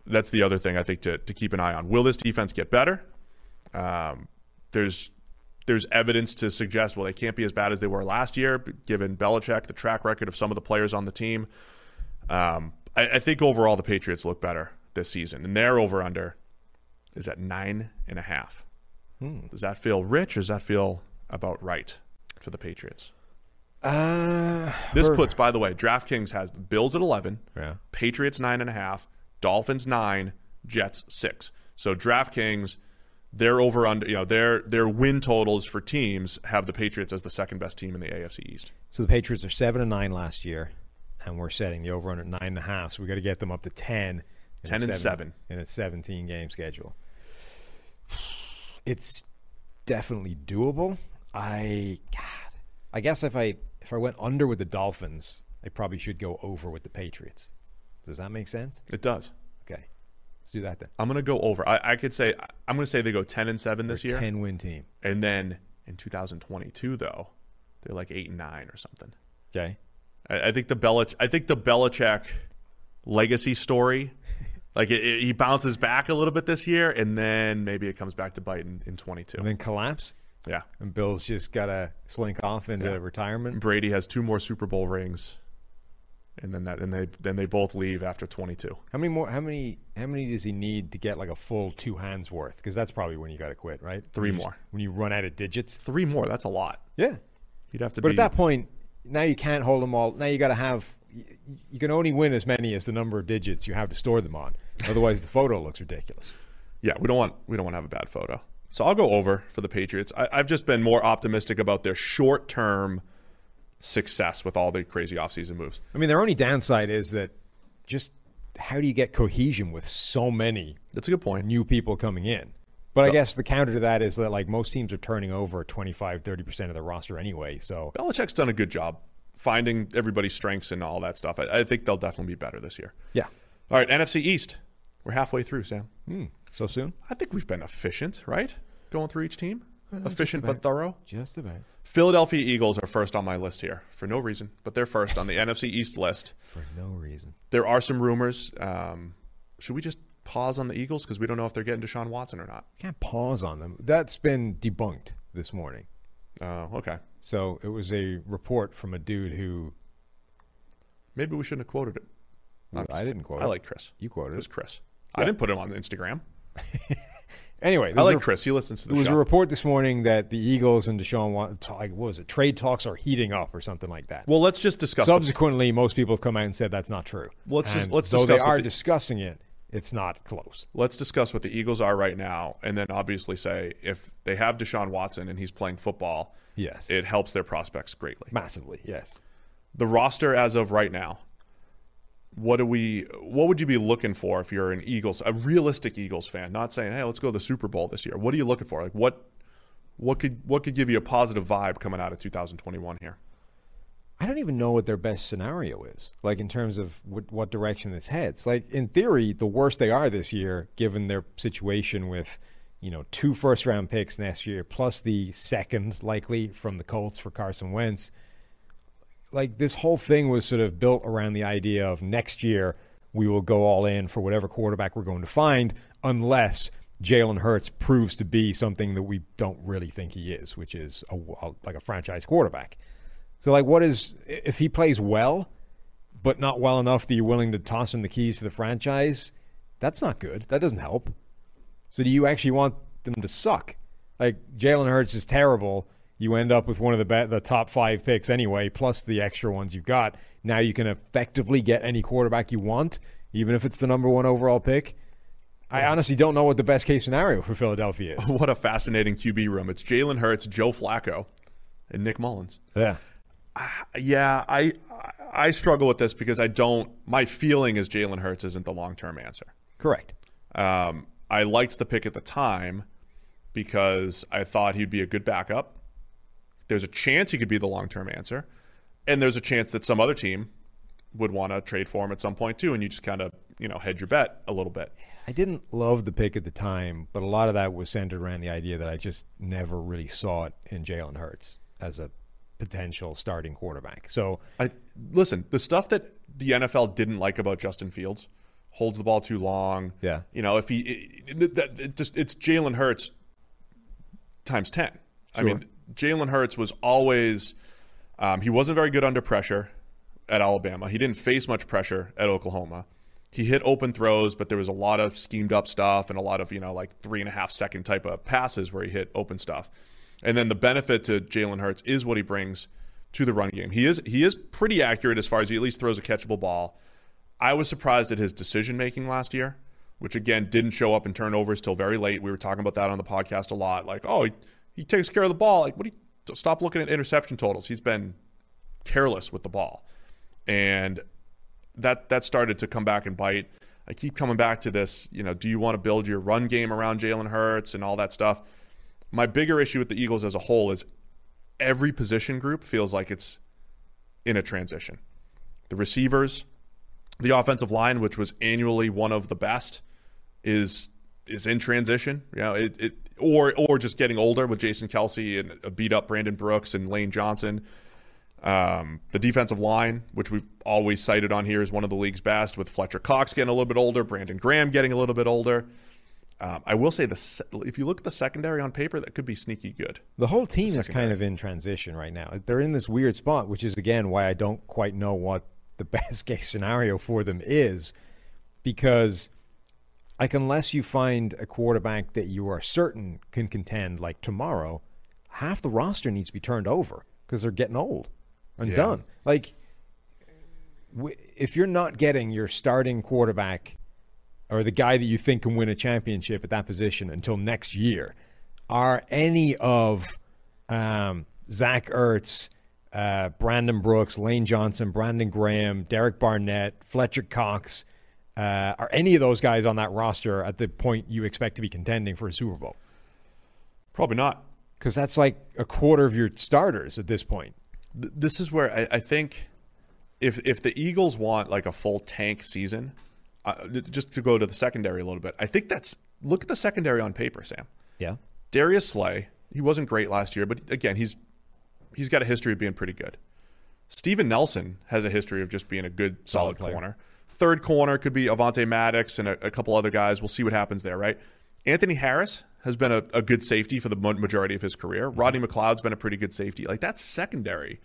that's the other thing I think to, to keep an eye on. Will this defense get better? Um, there's there's evidence to suggest, well, they can't be as bad as they were last year, given Belichick, the track record of some of the players on the team. Um, I, I think overall the Patriots look better this season, and their over-under is at nine and a half. Hmm. Does that feel rich, or does that feel about right for the Patriots? Uh, this puts, by the way, DraftKings has the Bills at eleven, yeah. Patriots nine and a half, Dolphins nine, Jets six. So DraftKings, their over under, you know, their their win totals for teams have the Patriots as the second best team in the A F C East. So the Patriots are seven and nine last year, and we're setting the over under nine and a half. So we got to get them up to ten. Ten and seven in a seventeen game schedule. It's definitely doable. I, God, I guess if I if I went under with the Dolphins, I probably should go over with the Patriots. Does that make sense? It does. Okay, let's do that then. I'm gonna go over. I, I could say I'm gonna say they go ten and seven this they're year. Ten win team. And then in two thousand twenty-two, though, they're like eight and nine or something. Okay. I, I think the Belich I think the Belichick legacy story. Like, it, it, he bounces back a little bit this year, and then maybe it comes back to bite in, in twenty-two. And then collapse? Yeah. And Bill's just got to slink off into yeah. retirement? Brady has two more Super Bowl rings, and then that, and they then they both leave after twenty-two. How many more? How many How many does he need to get, like, a full two hands worth? Because that's probably when you got to quit, right? Three when more. Just, when you run out of digits? Three more. That's a lot. Yeah. You'd have to but be... at that point, now you can't hold them all. Now you got to have... You can only win as many as the number of digits you have to store them on. Otherwise, the photo looks ridiculous. Yeah, we don't want we don't want to have a bad photo. So I'll go over for the Patriots. I, I've just been more optimistic about their short-term success with all the crazy offseason moves. I mean, their only downside is that just how do you get cohesion with so many That's a good point. new people coming in? But I guess the counter to that is that, like, most teams are turning over twenty-five, thirty percent of their roster anyway. So Belichick's done a good job finding everybody's strengths and all that stuff. I, I think they'll definitely be better this year. Yeah. All right, N F C East. We're halfway through, Sam. Mm, so soon? I think we've been efficient, right? Going through each team. Uh, efficient but thorough. Just about. Philadelphia Eagles are first on my list here for no reason, but they're first on the N F C East list. For no reason. There are some rumors. Um, should we just pause on the Eagles because we don't know if they're getting Deshaun Watson or not? Can't pause on them. That's been debunked this morning. Oh, uh, okay. So it was a report from a dude who... Maybe we shouldn't have quoted it. No, I didn't quote it. I like Chris. You quoted it. It was Chris. Yeah. I didn't put him on Instagram. Anyway, I like Chris. He listens to the show. There was a report this morning that the Eagles and Deshaun Watson, like, what was it, trade talks are heating up or something like that. Well, let's just discuss. Subsequently, most people have come out and said that's not true. Let's just and let's though discuss. They are the, discussing it. It's not close. Let's discuss what the Eagles are right now, and then obviously say if they have Deshaun Watson and he's playing football, yes, it helps their prospects greatly, massively. Yes, the roster as of right now. What do we? What would you be looking for if you're an Eagles, a realistic Eagles fan? Not saying, "Hey, let's go to the Super Bowl this year." What are you looking for? Like what? What could what could give you a positive vibe coming out of two thousand twenty-one here? I don't even know what their best scenario is, like in terms of what, what direction this heads. Like in theory, the worse they are this year, given their situation with, you know, two first round picks next year, plus the second likely from the Colts for Carson Wentz. Like this whole thing was sort of built around the idea of next year we will go all in for whatever quarterback we're going to find, unless Jalen Hurts proves to be something that we don't really think he is, which is a, a, like a franchise quarterback. So, like, what is if he plays well, but not well enough that you're willing to toss him the keys to the franchise? That's not good. That doesn't help. So, do you actually want them to suck? Like, Jalen Hurts is terrible. You end up with one of the be- the top five picks anyway, plus the extra ones you've got. Now you can effectively get any quarterback you want, even if it's the number one overall pick. I honestly don't know what the best case scenario for Philadelphia is. What a fascinating Q B room. It's Jalen Hurts, Joe Flacco, and Nick Mullins. Yeah. Uh, yeah, I I struggle with this because I don't – my feeling is Jalen Hurts isn't the long-term answer. Correct. Um, I liked the pick at the time because I thought he'd be a good backup. There's a chance he could be the long-term answer. And there's a chance that some other team would want to trade for him at some point too, and you just kind of, you know, hedge your bet a little bit. I didn't love the pick at the time, but a lot of that was centered around the idea that I just never really saw it in Jalen Hurts as a potential starting quarterback. So, I listen, the stuff that the N F L didn't like about Justin Fields, holds the ball too long. Yeah. You know, if he it, it, it, it just it's Jalen Hurts times ten. Sure. I mean, Jalen Hurts was always um, he wasn't very good under pressure at Alabama. He didn't face much pressure at Oklahoma. He hit open throws, but there was a lot of schemed up stuff and a lot of, you know, like three and a half second type of passes where he hit open stuff. And then the benefit to Jalen Hurts is what he brings to the run game. He is he is pretty accurate as far as he at least throws a catchable ball. I was surprised at his decision making last year, which again didn't show up in turnovers till very late. We were talking about that on the podcast a lot. Like, oh, he, he takes care of the ball. Like, what do you stop looking at interception totals? He's been careless with the ball. And that that started to come back and bite. I keep coming back to this, you know, do you want to build your run game around Jalen Hurts and all that stuff? My bigger issue with the Eagles as a whole is every position group feels like it's in a transition. The receivers, the offensive line, which was annually one of the best, is is in transition. You know, it, it or or just getting older with Jason Kelce and a beat up Brandon Brooks and Lane Johnson. Um, the defensive line, which we've always cited on here, is one of the league's best, with Fletcher Cox getting a little bit older, Brandon Graham getting a little bit older. Um, I will say, the if you look at the secondary on paper, that could be sneaky good. The whole team the is kind of in transition right now. They're in this weird spot, which is, again, why I don't quite know what the best case scenario for them is, because like unless you find a quarterback that you are certain can contend like tomorrow, half the roster needs to be turned over because they're getting old and yeah. done. Like, w- if you're not getting your starting quarterback or the guy that you think can win a championship at that position until next year, are any of um, Zach Ertz, uh, Brandon Brooks, Lane Johnson, Brandon Graham, Derek Barnett, Fletcher Cox, uh, are any of those guys on that roster at the point you expect to be contending for a Super Bowl? Probably not. Because that's like a quarter of your starters at this point. This is where I, I think if if the Eagles want like a full tank season, uh, just to go to the secondary a little bit, I think that's – look at the secondary on paper, Sam. Yeah. Darius Slay, he wasn't great last year, but again, he's he's got a history of being pretty good. Steven Nelson has a history of just being a good, solid, solid corner. Third corner could be Avonte Maddox and a, a couple other guys. We'll see what happens there, right? Anthony Harris has been a, a good safety for the majority of his career. Mm-hmm. Rodney McLeod's been a pretty good safety. Like, that secondary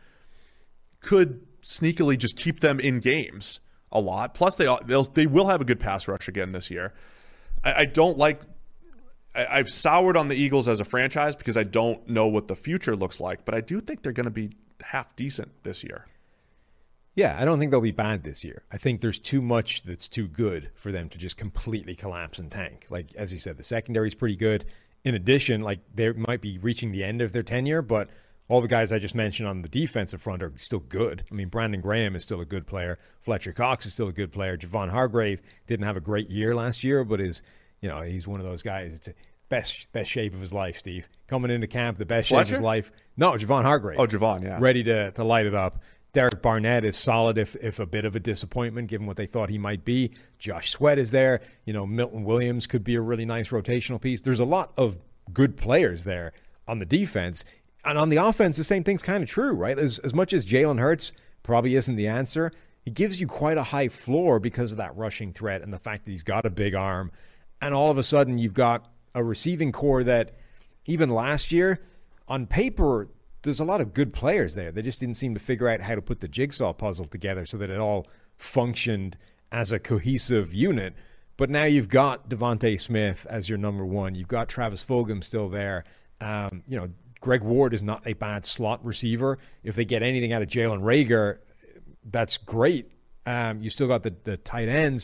could sneakily just keep them in games a lot. Plus, they they'll, they will have a good pass rush again this year. I, I don't like I, I've soured on the Eagles as a franchise because I don't know what the future looks like, but I do think they're going to be half decent this year. Yeah, I don't think they'll be bad this year. I think there's too much that's too good for them to just completely collapse and tank. Like, as you said, the secondary's pretty good. In addition, like, they might be reaching the end of their tenure, but all the guys I just mentioned on the defensive front are still good. I mean, Brandon Graham is still a good player. Fletcher Cox is still a good player. Javon Hargrave didn't have a great year last year, but is, you know, he's one of those guys. It's a best best shape of his life, Steve. Coming into camp, the best Fletcher? shape of his life. No, Javon Hargrave. Oh, Javon, yeah. Ready to, to light it up. Derek Barnett is solid, if if a bit of a disappointment, given what they thought he might be. Josh Sweat is there. You know, Milton Williams could be a really nice rotational piece. There's a lot of good players there on the defense. And on the offense, the same thing's kind of true, right? As, as much as Jalen Hurts probably isn't the answer, he gives you quite a high floor because of that rushing threat and the fact that he's got a big arm. And all of a sudden, you've got a receiving core that even last year, on paper, there's a lot of good players there. They just didn't seem to figure out how to put the jigsaw puzzle together so that it all functioned as a cohesive unit. But now you've got Devontae Smith as your number one. You've got Travis Fulgham still there. Um, you know, Greg Ward is not a bad slot receiver. If they get anything out of Jalen Reagor, that's great. Um, you still got the, the tight ends.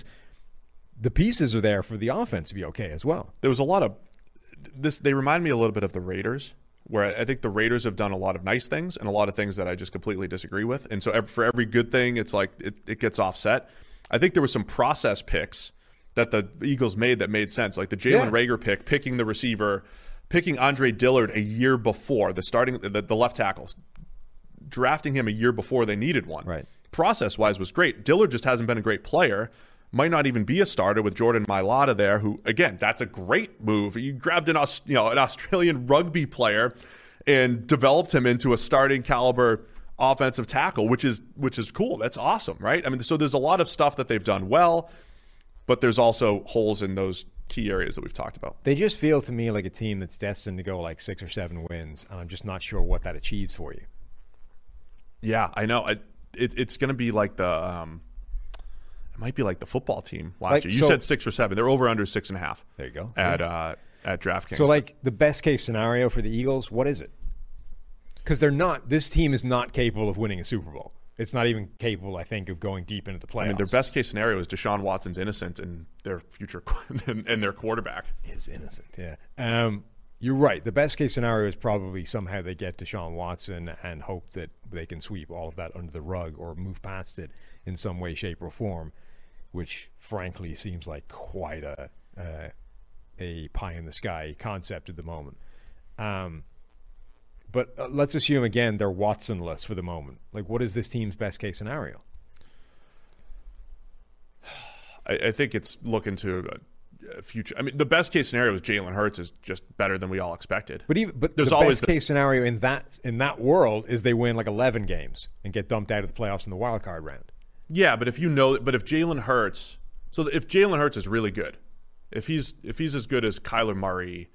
The pieces are there for the offense to be okay as well. There was a lot of this. They remind me a little bit of the Raiders, where I think the Raiders have done a lot of nice things and a lot of things that I just completely disagree with. And so for every good thing, it's like it, it gets offset. I think there were some process picks that the Eagles made that made sense, like the Jalen yeah. Reagor pick, picking the receiver, picking Andre Dillard a year before, the starting the, the left tackle, drafting him a year before they needed one. Right. Process-wise was great. Dillard just hasn't been a great player. Might not even be a starter with Jordan Mailata there, who, again, that's a great move. You grabbed an, you know, an Australian rugby player and developed him into a starting caliber offensive tackle, which is which is cool. That's awesome, right? I mean, so there's a lot of stuff that they've done well. but there's also holes in those key areas that we've talked about. They just feel to me like a team that's destined to go like six or seven wins, and I'm just not sure what that achieves for you. Yeah, I know. I, it, it's going to be like the um, it might be like the football team last like, year. You so, said six or seven. They're over under six and a half. There you go. At yeah. uh, at DraftKings. So like the best case scenario for the Eagles, what is it? Because they're not. This team is not capable of winning a Super Bowl. It's not even capable, I think, of going deep into the playoffs. I mean, their best case scenario is Deshaun Watson's innocent and their future and, and their quarterback is innocent. Yeah, um, you're right. The best case scenario is probably somehow they get Deshaun Watson and hope that they can sweep all of that under the rug or move past it in some way, shape, or form, which frankly seems like quite a uh, a pie in the sky concept at the moment. Um, But uh, let's assume, again, they're Watson-less for the moment. Like, what is this team's best case scenario? I, I think it's looking to a, a future. I mean, the best case scenario is Jalen Hurts is just better than we all expected. But even but There's the always best this, case scenario in that in that world is they win like eleven games and get dumped out of the playoffs in the wild card round. Yeah, but if you know, but if Jalen Hurts, so if Jalen Hurts is really good, if he's if he's as good as Kyler Murray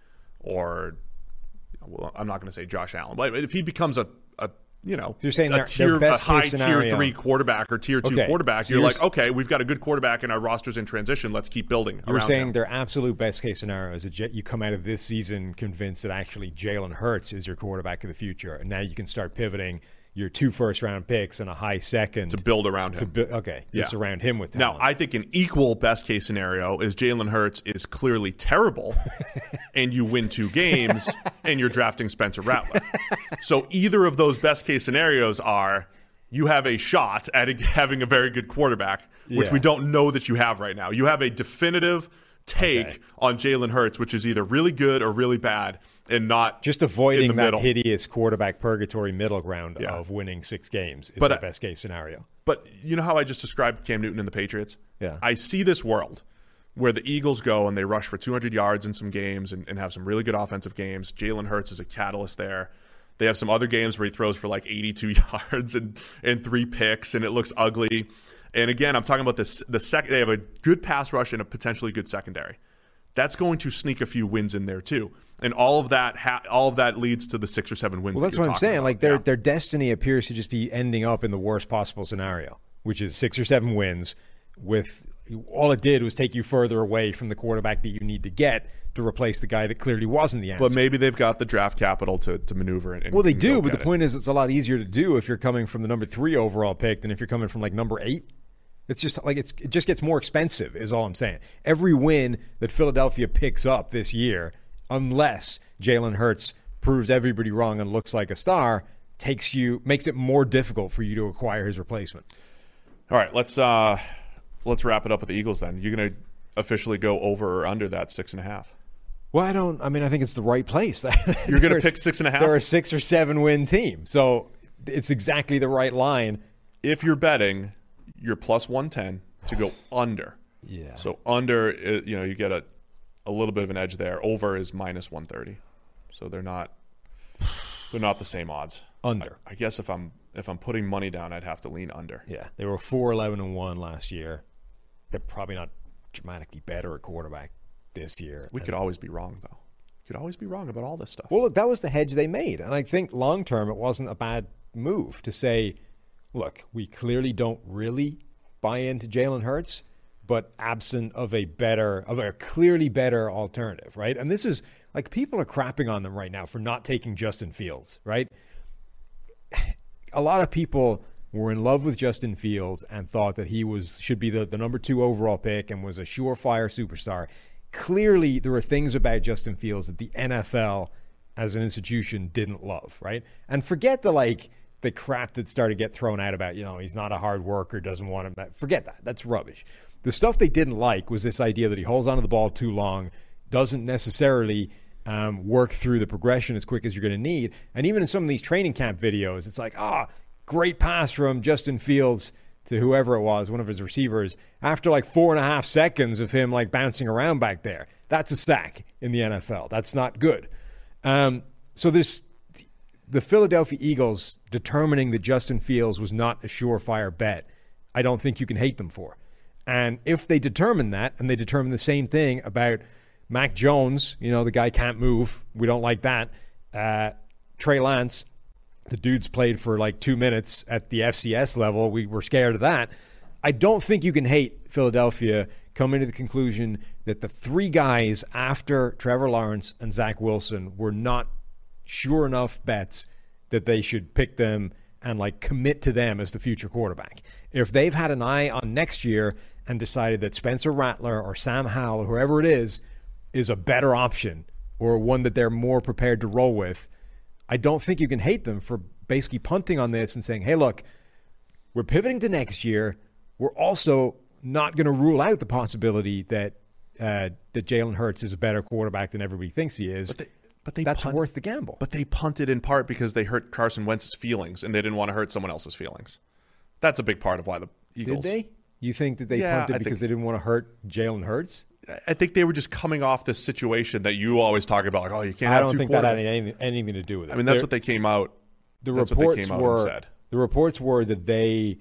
or well, I'm not going to say Josh Allen, but if he becomes a, a you know, so you're saying a, their, tier, their best a high case tier scenario. three quarterback or tier two okay. quarterback, so you're, you're like, okay, we've got a good quarterback and our roster's in transition. Let's keep building You're around saying him. their absolute best case scenario is that you come out of this season convinced that actually Jalen Hurts is your quarterback of the future, and now you can start pivoting your two first-round picks and a high second to build around him. To bu- okay, to yeah. surround him with talent. Now, I think an equal best-case scenario is Jalen Hurts is clearly terrible, and you win two games, and you're drafting Spencer Rattler. So either of those best-case scenarios are you have a shot at having a very good quarterback, which yeah. we don't know that you have right now. You have a definitive take okay. on Jalen Hurts, which is either really good or really bad, and not just avoiding in the that middle. hideous quarterback purgatory middle ground yeah. of winning six games is but the I, best case scenario. But you know how I just described Cam Newton and the Patriots? Yeah. I see this world where the Eagles go and they rush for two hundred yards in some games and, and have some really good offensive games. Jalen Hurts is a catalyst there. They have some other games where he throws for like eighty-two yards and, and three picks, and it looks ugly. And again, I'm talking about this. The sec- They have a good pass rush and a potentially good secondary. That's going to sneak a few wins in there too, and all of that, ha- all of that leads to the six or seven wins. Well, that that's you're what I'm talking saying. about. Like their yeah. their destiny appears to just be ending up in the worst possible scenario, which is six or seven wins. With all it did was take you further away from the quarterback that you need to get to replace the guy that clearly wasn't the answer. But maybe they've got the draft capital to, to maneuver. And, well, they and do. go But the it. point is, it's a lot easier to do if you're coming from the number three overall pick than if you're coming from like number eight. It's just like it's it just gets more expensive, is all I'm saying. Every win that Philadelphia picks up this year, unless Jalen Hurts proves everybody wrong and looks like a star, takes you makes it more difficult for you to acquire his replacement. All right, let's uh, let's wrap it up with the Eagles. Then you're going to officially go over or under that six and a half. Well, I don't. I mean, I think it's the right place. You're going to pick six and a half. They're a six or seven win team, so it's exactly the right line. If you're betting, you're plus one ten to go under. Yeah. So under, you know, you get a, a little bit of an edge there. Over is minus one thirty. So they're not they're not the same odds. Under. I, I guess if I'm if I'm putting money down, I'd have to lean under. Yeah. They were four eleven and one last year. They're probably not dramatically better at quarterback this year. We and, could always be wrong though. Could always be wrong about all this stuff. Well, look, that was the hedge they made. And I think long term it wasn't a bad move to say, look, we clearly don't really buy into Jalen Hurts, but absent of a better, of a clearly better alternative, right? And this is like people are crapping on them right now for not taking Justin Fields, right? A lot of people were in love with Justin Fields and thought that he was should be the, the number two overall pick and was a surefire superstar. Clearly, there were things about Justin Fields that the N F L as an institution didn't love, right? And forget the like the crap that started to get thrown out about, you know, he's not a hard worker, doesn't want to. Forget that. That's rubbish. The stuff they didn't like was this idea that he holds onto the ball too long, doesn't necessarily um, work through the progression as quick as you're going to need. And even in some of these training camp videos, it's like, ah, oh, great pass from Justin Fields to whoever it was, one of his receivers, after like four and a half seconds of him like bouncing around back there. That's a sack in the N F L. That's not good. Um, so there's the Philadelphia Eagles determining that Justin Fields was not a surefire bet. I don't think you can hate them for. And if they determine that, and they determine the same thing about Mac Jones, you know, the guy can't move. We don't like that. Uh, Trey Lance, the dude's played for like two minutes at the F C S level. We were scared of that. I don't think you can hate Philadelphia coming to the conclusion that the three guys after Trevor Lawrence and Zach Wilson were not sure enough bets that they should pick them and like commit to them as the future quarterback. If they've had an eye on next year and decided that Spencer Rattler or Sam Howell or whoever it is is a better option or one that they're more prepared to roll with, I don't think you can hate them for basically punting on this and saying, hey, look, we're pivoting to next year. We're also not going to rule out the possibility that uh, that Jalen Hurts is a better quarterback than everybody thinks he is. But they, but they That's punt, worth the gamble. But they punted in part because they hurt Carson Wentz's feelings, and they didn't want to hurt someone else's feelings. That's a big part of why the Eagles... Did they? You think that they Yeah, punted I because think- they didn't want to hurt Jalen Hurts? I think they were just coming off this situation that you always talk about, like, oh, you can't I have don't two think that had quarterbacks. anything, anything to do with it. I mean, that's They're- what they came out... The that's what they reports came out were and said. the reports were that they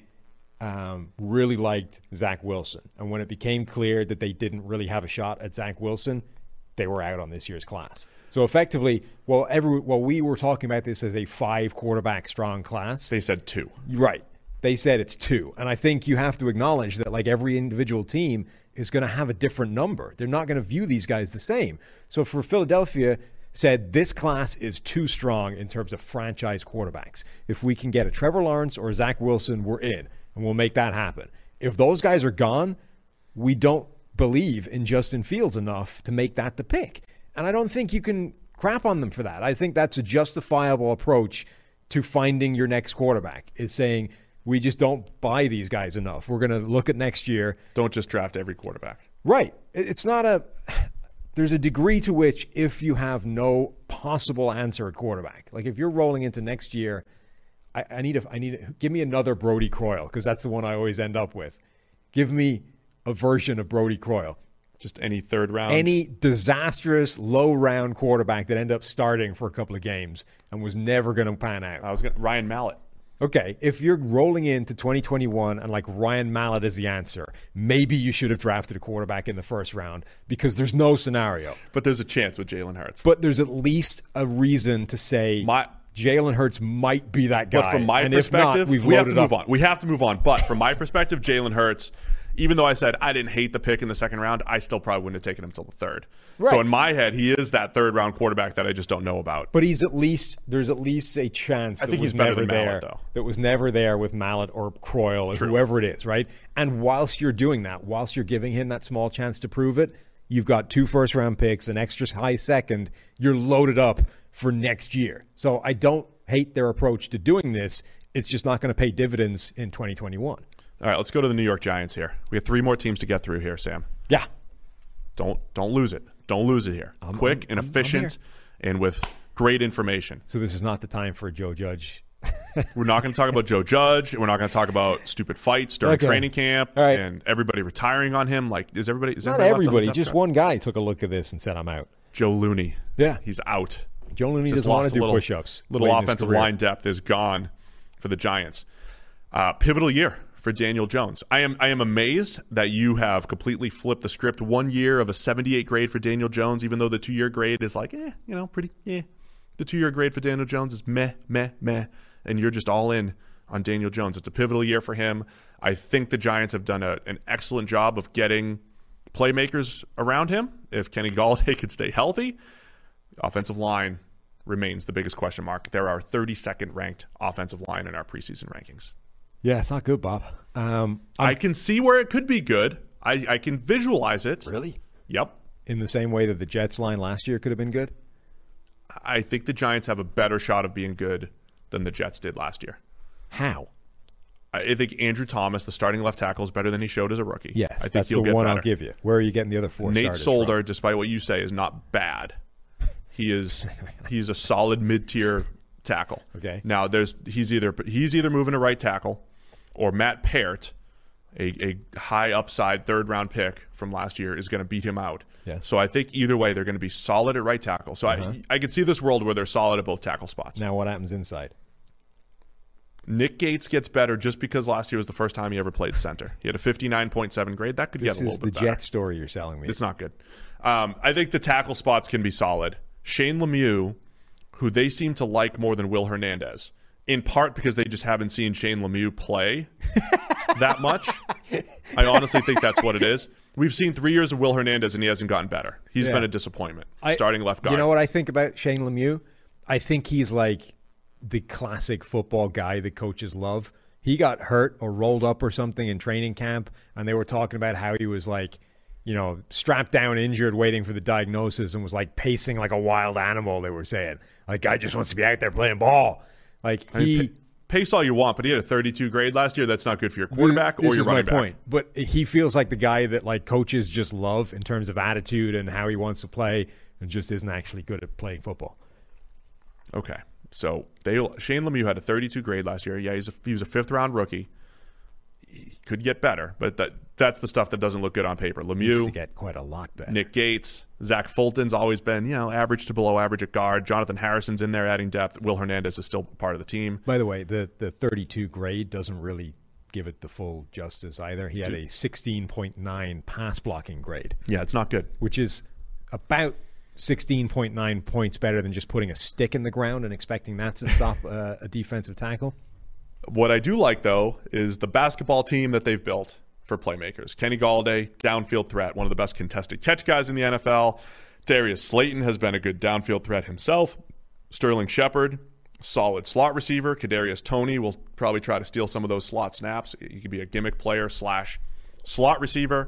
um, really liked Zach Wilson, and when it became clear that they didn't really have a shot at Zach Wilson, they were out on this year's class. So effectively, well, every well, we were talking about this as a five quarterback strong class. They said two. Right. They said it's two. And I think you have to acknowledge that like every individual team is going to have a different number. They're not going to view these guys the same. So for Philadelphia said this class is too strong in terms of franchise quarterbacks. If we can get a Trevor Lawrence or Zach Wilson, we're in, and we'll make that happen. If those guys are gone, we don't believe in Justin Fields enough to make that the pick. And I don't think you can crap on them for that. I think that's a justifiable approach to finding your next quarterback, is saying we just don't buy these guys enough. We're going to look at next year. Don't just draft every quarterback. Right. It's not a... There's a degree to which if you have no possible answer at quarterback, like if you're rolling into next year, I, I need a, I need a, give me another Brody Croyle, because that's the one I always end up with. Give me a version of Brody Croyle. Just any third round. Any disastrous low round quarterback that ended up starting for a couple of games and was never going to pan out. I was gonna, Ryan Mallett. Okay, if you're rolling into twenty twenty-one and like Ryan Mallett is the answer, maybe you should have drafted a quarterback in the first round, because there's no scenario. But there's a chance with Jalen Hurts. But there's at least a reason to say My, Jalen Hurts might be that guy. but from my and perspective, if not, we've we have to loaded move up. on. We have to move on. But from my perspective, Jalen Hurts, even though I said I didn't hate the pick in the second round, I still probably wouldn't have taken him until the third. Right. So in my head, he is that third round quarterback that I just don't know about. But he's at least there's at least a chance I that think was he's better never than there. Mallett, though. That was never there with Mallett or Croyle or True. whoever it is, right? And whilst you're doing that, whilst you're giving him that small chance to prove it, you've got two first round picks, an extra high second. You're loaded up for next year. So I don't hate their approach to doing this. It's just not going to pay dividends in twenty twenty-one. All right, let's go to the New York Giants here. We have three more teams to get through here, Sam. Yeah. Don't don't lose it. Don't lose it here. I'm- Quick I'm- and I'm- I'm efficient and with great information. So this is not the time for Joe Judge. We're not going to talk about Joe Judge. We're not going to talk about stupid fights during Okay. training camp All right. and everybody retiring on him. Like, is everybody? Is Not everybody, left on everybody. the depth Just chart? one guy took a look at this and said, I'm out. Joe Looney. Yeah. He's out. Joe Looney Just doesn't want lost to a do little, push-ups. Little late in his offensive career. line depth is gone for the Giants. Uh, pivotal year for Daniel Jones. I am I am amazed that you have completely flipped the script. One year of a seventy-eight grade for Daniel Jones, even though the two-year grade is like, eh, you know, pretty, eh. The two-year grade for Daniel Jones is meh, meh, meh. And you're just all in on Daniel Jones. It's a pivotal year for him. I think the Giants have done a, an excellent job of getting playmakers around him. If Kenny Golladay could stay healthy, offensive line remains the biggest question mark. They're our thirty-second ranked offensive line in our preseason rankings. Yeah, it's not good, Bob. Um, I can see where it could be good. I, I can visualize it. Really? Yep. In the same way that the Jets line last year could have been good? I think the Giants have a better shot of being good than the Jets did last year. How? I think Andrew Thomas, the starting left tackle, is better than he showed as a rookie. Yes, I think that's he'll the get one better. I'll give you. Where are you getting the other four Nate starters Solder, from? despite what you say, is not bad. He is he's a solid mid-tier tackle. Okay. Now there's he's either he's either moving to right tackle, or Matt Peart, a, a high upside third round pick from last year, is going to beat him out. Yes. So I think either way they're going to be solid at right tackle. So Uh-huh. I I could see this world where they're solid at both tackle spots. Now what happens inside? Nick Gates gets better just because last year was the first time he ever played center. He had a fifty-nine point seven grade. That could this get a little bit better. This is the Jet story you're selling me. It's not good. Um, I think the tackle spots can be solid. Shane Lemieux, who they seem to like more than Will Hernandez, in part because they just haven't seen Shane Lemieux play that much. I honestly think that's what it is. We've seen three years of Will Hernandez, and he hasn't gotten better. He's yeah. been a disappointment, I, starting left guard. You know what I think about Shane Lemieux? I think he's like the classic football guy that coaches love. He got hurt or rolled up or something in training camp, and they were talking about how he was like, you know, strapped down, injured, waiting for the diagnosis, and was like pacing like a wild animal, they were saying. Like, guy just wants to be out there playing ball. Like, I mean, he... p- pace all you want, but he had a thirty-two grade last year. That's not good for your quarterback this or your is running my back. point. But he feels like the guy that like coaches just love in terms of attitude and how he wants to play, and just isn't actually good at playing football. Okay. So they Shane Lemieux had a thirty-two grade last year. Yeah, he's a, he was a fifth-round rookie. He could get better, but that that's the stuff that doesn't look good on paper. Lemieux needs to get quite a lot better. Nick Gates, Zach Fulton's always been, you know, average to below average at guard. Jonathan Harrison's in there adding depth. Will Hernandez is still part of the team. By the way, the the thirty-two grade doesn't really give it the full justice either. He had a sixteen point nine pass blocking grade. Yeah, it's not good. Which is about sixteen point nine points better than just putting a stick in the ground and expecting that to stop uh, a defensive tackle. What I do like, though, is the basketball team that they've built for playmakers. Kenny Galladay, downfield threat, one of the best contested catch guys in the N F L. Darius Slayton has been a good downfield threat himself. Sterling Shepard, solid slot receiver. Kadarius Toney will probably try to steal some of those slot snaps. He could be a gimmick player slash slot receiver.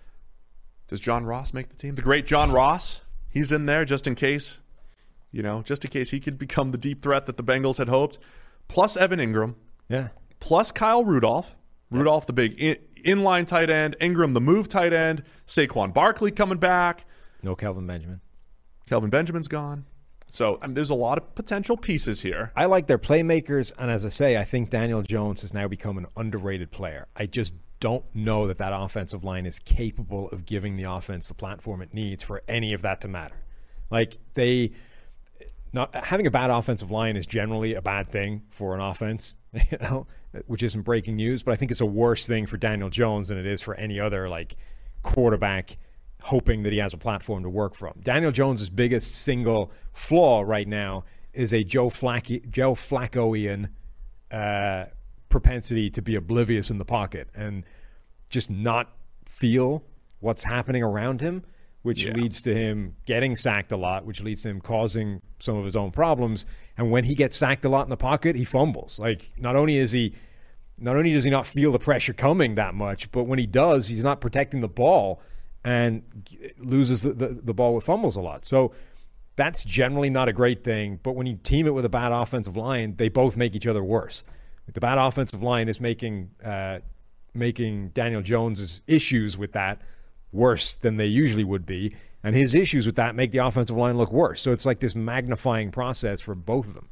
Does John Ross make the team? The great John Ross, he's in there just in case, you know, just in case he could become the deep threat that the Bengals had hoped. Plus Evan Ingram. Yeah. Plus Kyle Rudolph. Rudolph, the big in, inline tight end. Ingram, the move tight end. Saquon Barkley coming back. No Kelvin Benjamin. Kelvin Benjamin's gone. So I mean, there's a lot of potential pieces here. I like their playmakers, and as I say, I think Daniel Jones has now become an underrated player. I just don't know that that offensive line is capable of giving the offense the platform it needs for any of that to matter. Like, they... Not having a bad offensive line is generally a bad thing for an offense, you know, which isn't breaking news, but I think it's a worse thing for Daniel Jones than it is for any other like quarterback hoping that he has a platform to work from. Daniel Jones's biggest single flaw right now is a Joe Flacco, Joe Flacco-ian uh, propensity to be oblivious in the pocket and just not feel what's happening around him, which yeah. leads to him getting sacked a lot, which leads to him causing some of his own problems. And when he gets sacked a lot in the pocket, he fumbles. Like, not only is he, not only does he not feel the pressure coming that much, but when he does, he's not protecting the ball and loses the, the, the ball with fumbles a lot. So that's generally not a great thing. But when you team it with a bad offensive line, they both make each other worse. The bad offensive line is making uh, making Daniel Jones's issues with that worse than they usually would be, and his issues with that make the offensive line look worse. So it's like this magnifying process for both of them.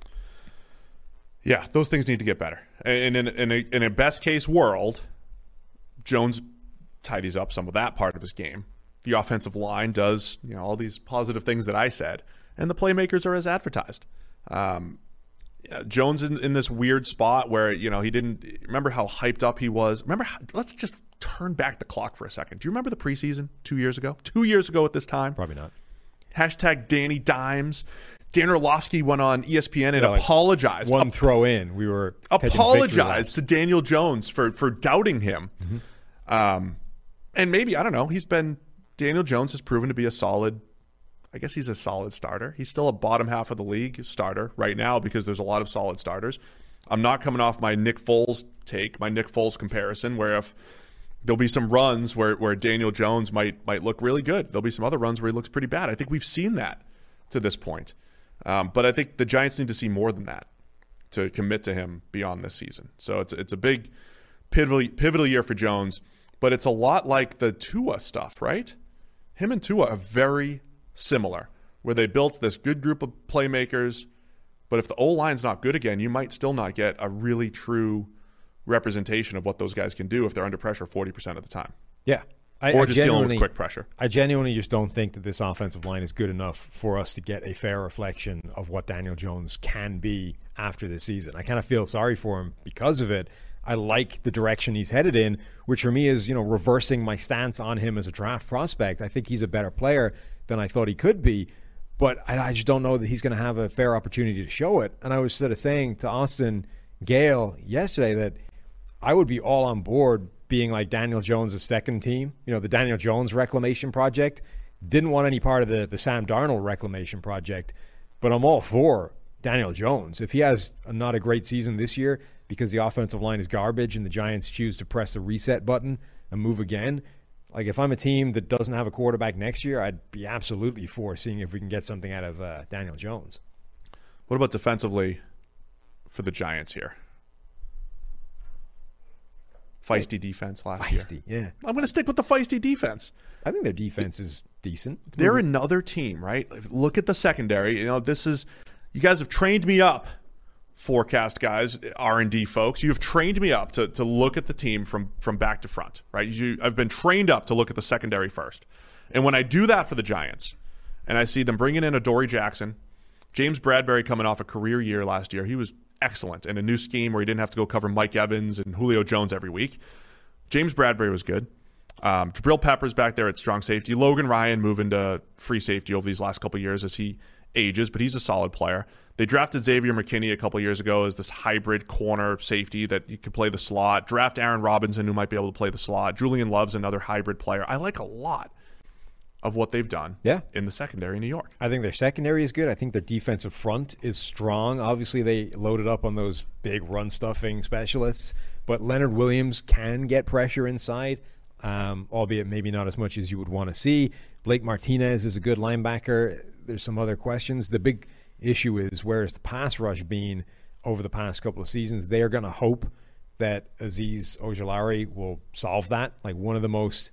Yeah, those things need to get better. And in, in, a, in a best-case world, Jones tidies up some of that part of his game. The offensive line does, you know, all these positive things that I said, and the playmakers are as advertised. Um, yeah, Jones in, in this weird spot where, you know, he didn't – remember how hyped up he was? Remember how – let's just – turn back the clock for a second. Do you remember the preseason two years ago? Two years ago at this time? Probably not. Hashtag Danny Dimes. Dan Orlovsky went on E S P N and yeah, like apologized. One Ap- throw in. We were apologized to Daniel Jones for, for doubting him. Mm-hmm. Um, and maybe, I don't know, he's been – Daniel Jones has proven to be a solid – I guess he's a solid starter. He's still a bottom half of the league starter right now because there's a lot of solid starters. I'm not coming off my Nick Foles take, my Nick Foles comparison, where if – there'll be some runs where, where Daniel Jones might might look really good. There'll be some other runs where he looks pretty bad. I think we've seen that to this point. Um, but I think the Giants need to see more than that to commit to him beyond this season. So it's it's a big pivotal, pivotal year for Jones, but it's a lot like the Tua stuff, right? Him and Tua are very similar, where they built this good group of playmakers, but if the O-line's not good again, you might still not get a really true representation of what those guys can do if they're under pressure forty percent of the time. Yeah. I, or I just dealing with quick pressure. I genuinely just don't think that this offensive line is good enough for us to get a fair reflection of what Daniel Jones can be after this season. I kind of feel sorry for him because of it. I like the direction he's headed in, which for me is, you know, reversing my stance on him as a draft prospect. I think he's a better player than I thought he could be, but I, I just don't know that he's going to have a fair opportunity to show it. And I was sort of saying to Austin Gale yesterday that I would be all on board being like Daniel Jones' second team, you know, the Daniel Jones reclamation project. Didn't want any part of the, the Sam Darnold reclamation project, but I'm all for Daniel Jones. If he has a, not a great season this year because the offensive line is garbage and the Giants choose to press the reset button and move again, like if I'm a team that doesn't have a quarterback next year, I'd be absolutely for seeing if we can get something out of uh, Daniel Jones. What about defensively for the Giants here? Feisty defense last feisty, year. Yeah. I'm going to stick with the feisty defense. I think their defense is decent. They're another team, right? Look at the secondary. You know, this is – you guys have trained me up, forecast guys, R and D folks. You have trained me up to to look at the team from, from back to front, right? You, I've been trained up to look at the secondary first. And when I do that for the Giants and I see them bringing in Adoree Jackson, James Bradbury coming off a career year last year, he was – excellent in a new scheme where he didn't have to go cover Mike Evans and Julio Jones every week. James Bradbury was good. Um, Jabril Peppers back there at strong safety. Logan Ryan moving to free safety over these last couple of years as he ages, but he's a solid player. They drafted Xavier McKinney a couple of years ago as this hybrid corner safety that you could play the slot. Draft Aaron Robinson, who might be able to play the slot. Julian Love's another hybrid player. I like a lot of what they've done yeah. in the secondary in New York. I think their secondary is good. I think their defensive front is strong. Obviously, they loaded up on those big run-stuffing specialists, but Leonard Williams can get pressure inside, um, albeit maybe not as much as you would want to see. Blake Martinez is a good linebacker. There's some other questions. The big issue is where has the pass rush been over the past couple of seasons? They are going to hope that Azeez Ojulari will solve that. Like one of the most,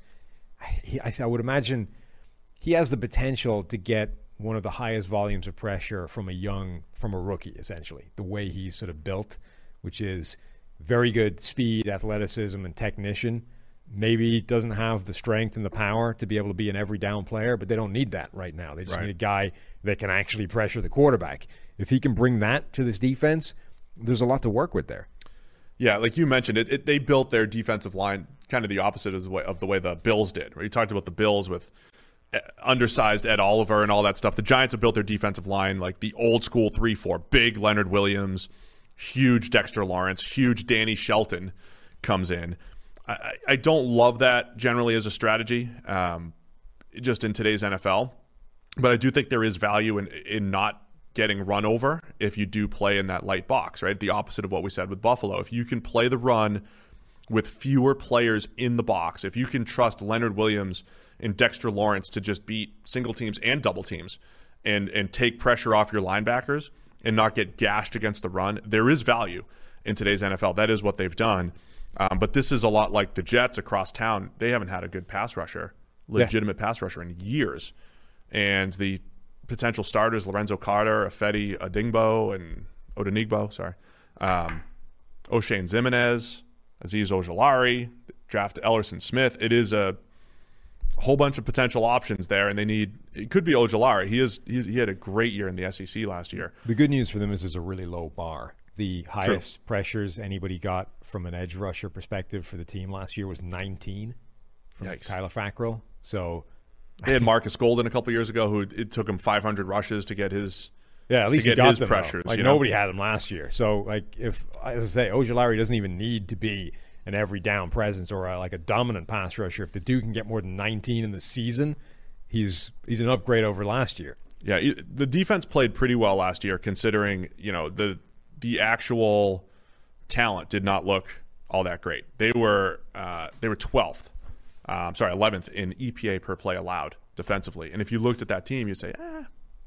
I, I would imagine – he has the potential to get one of the highest volumes of pressure from a young, from a rookie, essentially, the way he's sort of built, which is very good speed, athleticism, and technician. Maybe doesn't have the strength and the power to be able to be an every down player, but they don't need that right now. They just right. need a guy that can actually pressure the quarterback. If he can bring that to this defense, there's a lot to work with there. Yeah, like you mentioned, it, it they built their defensive line kind of the opposite of the way, of the, way the Bills did. Right? You talked about the Bills with undersized Ed Oliver and all that stuff. The Giants have built their defensive line like the old school three four. Big Leonard Williams, huge Dexter Lawrence, huge Danny Shelton comes in. I, I don't love that generally as a strategy, um, just in today's N F L. But I do think there is value in in not getting run over if you do play in that light box, right? The opposite of what we said with Buffalo. If you can play the run with fewer players in the box, if you can trust Leonard Williams and Dexter Lawrence to just beat single teams and double teams and and take pressure off your linebackers and not get gashed against the run, there is value in today's N F L. That is what they've done. Um, but this is a lot like the Jets across town. They haven't had a good pass rusher, legitimate yeah. pass rusher in years. And the potential starters, Lorenzo Carter, Ifedi Odingbo, and Odenigbo, sorry, um, O'Shane Zimenez, Azeez Ojulari, draft Ellerson Smith. It is a whole bunch of potential options there, and they need – it could be Ojulari. He is he, he had a great year in the S E C last year. The good news for them is there's a really low bar. The highest True. pressures anybody got from an edge rusher perspective for the team last year was nineteen from Yikes. Kyler Fackrell. So they had Marcus Golden a couple years ago, who it took him five hundred rushes to get his yeah at least he got his them, pressures. Like you nobody know? had him last year. So like if as I say, Ojulari doesn't even need to be an every down presence or a, like a dominant pass rusher. If the dude can get more than nineteen in the season, he's he's an upgrade over last year. Yeah, the defense played pretty well last year, considering you know the. the actual talent did not look all that great. They were uh, they were twelfth, um, sorry, eleventh in E P A per play allowed defensively. And if you looked at that team, you'd say, eh,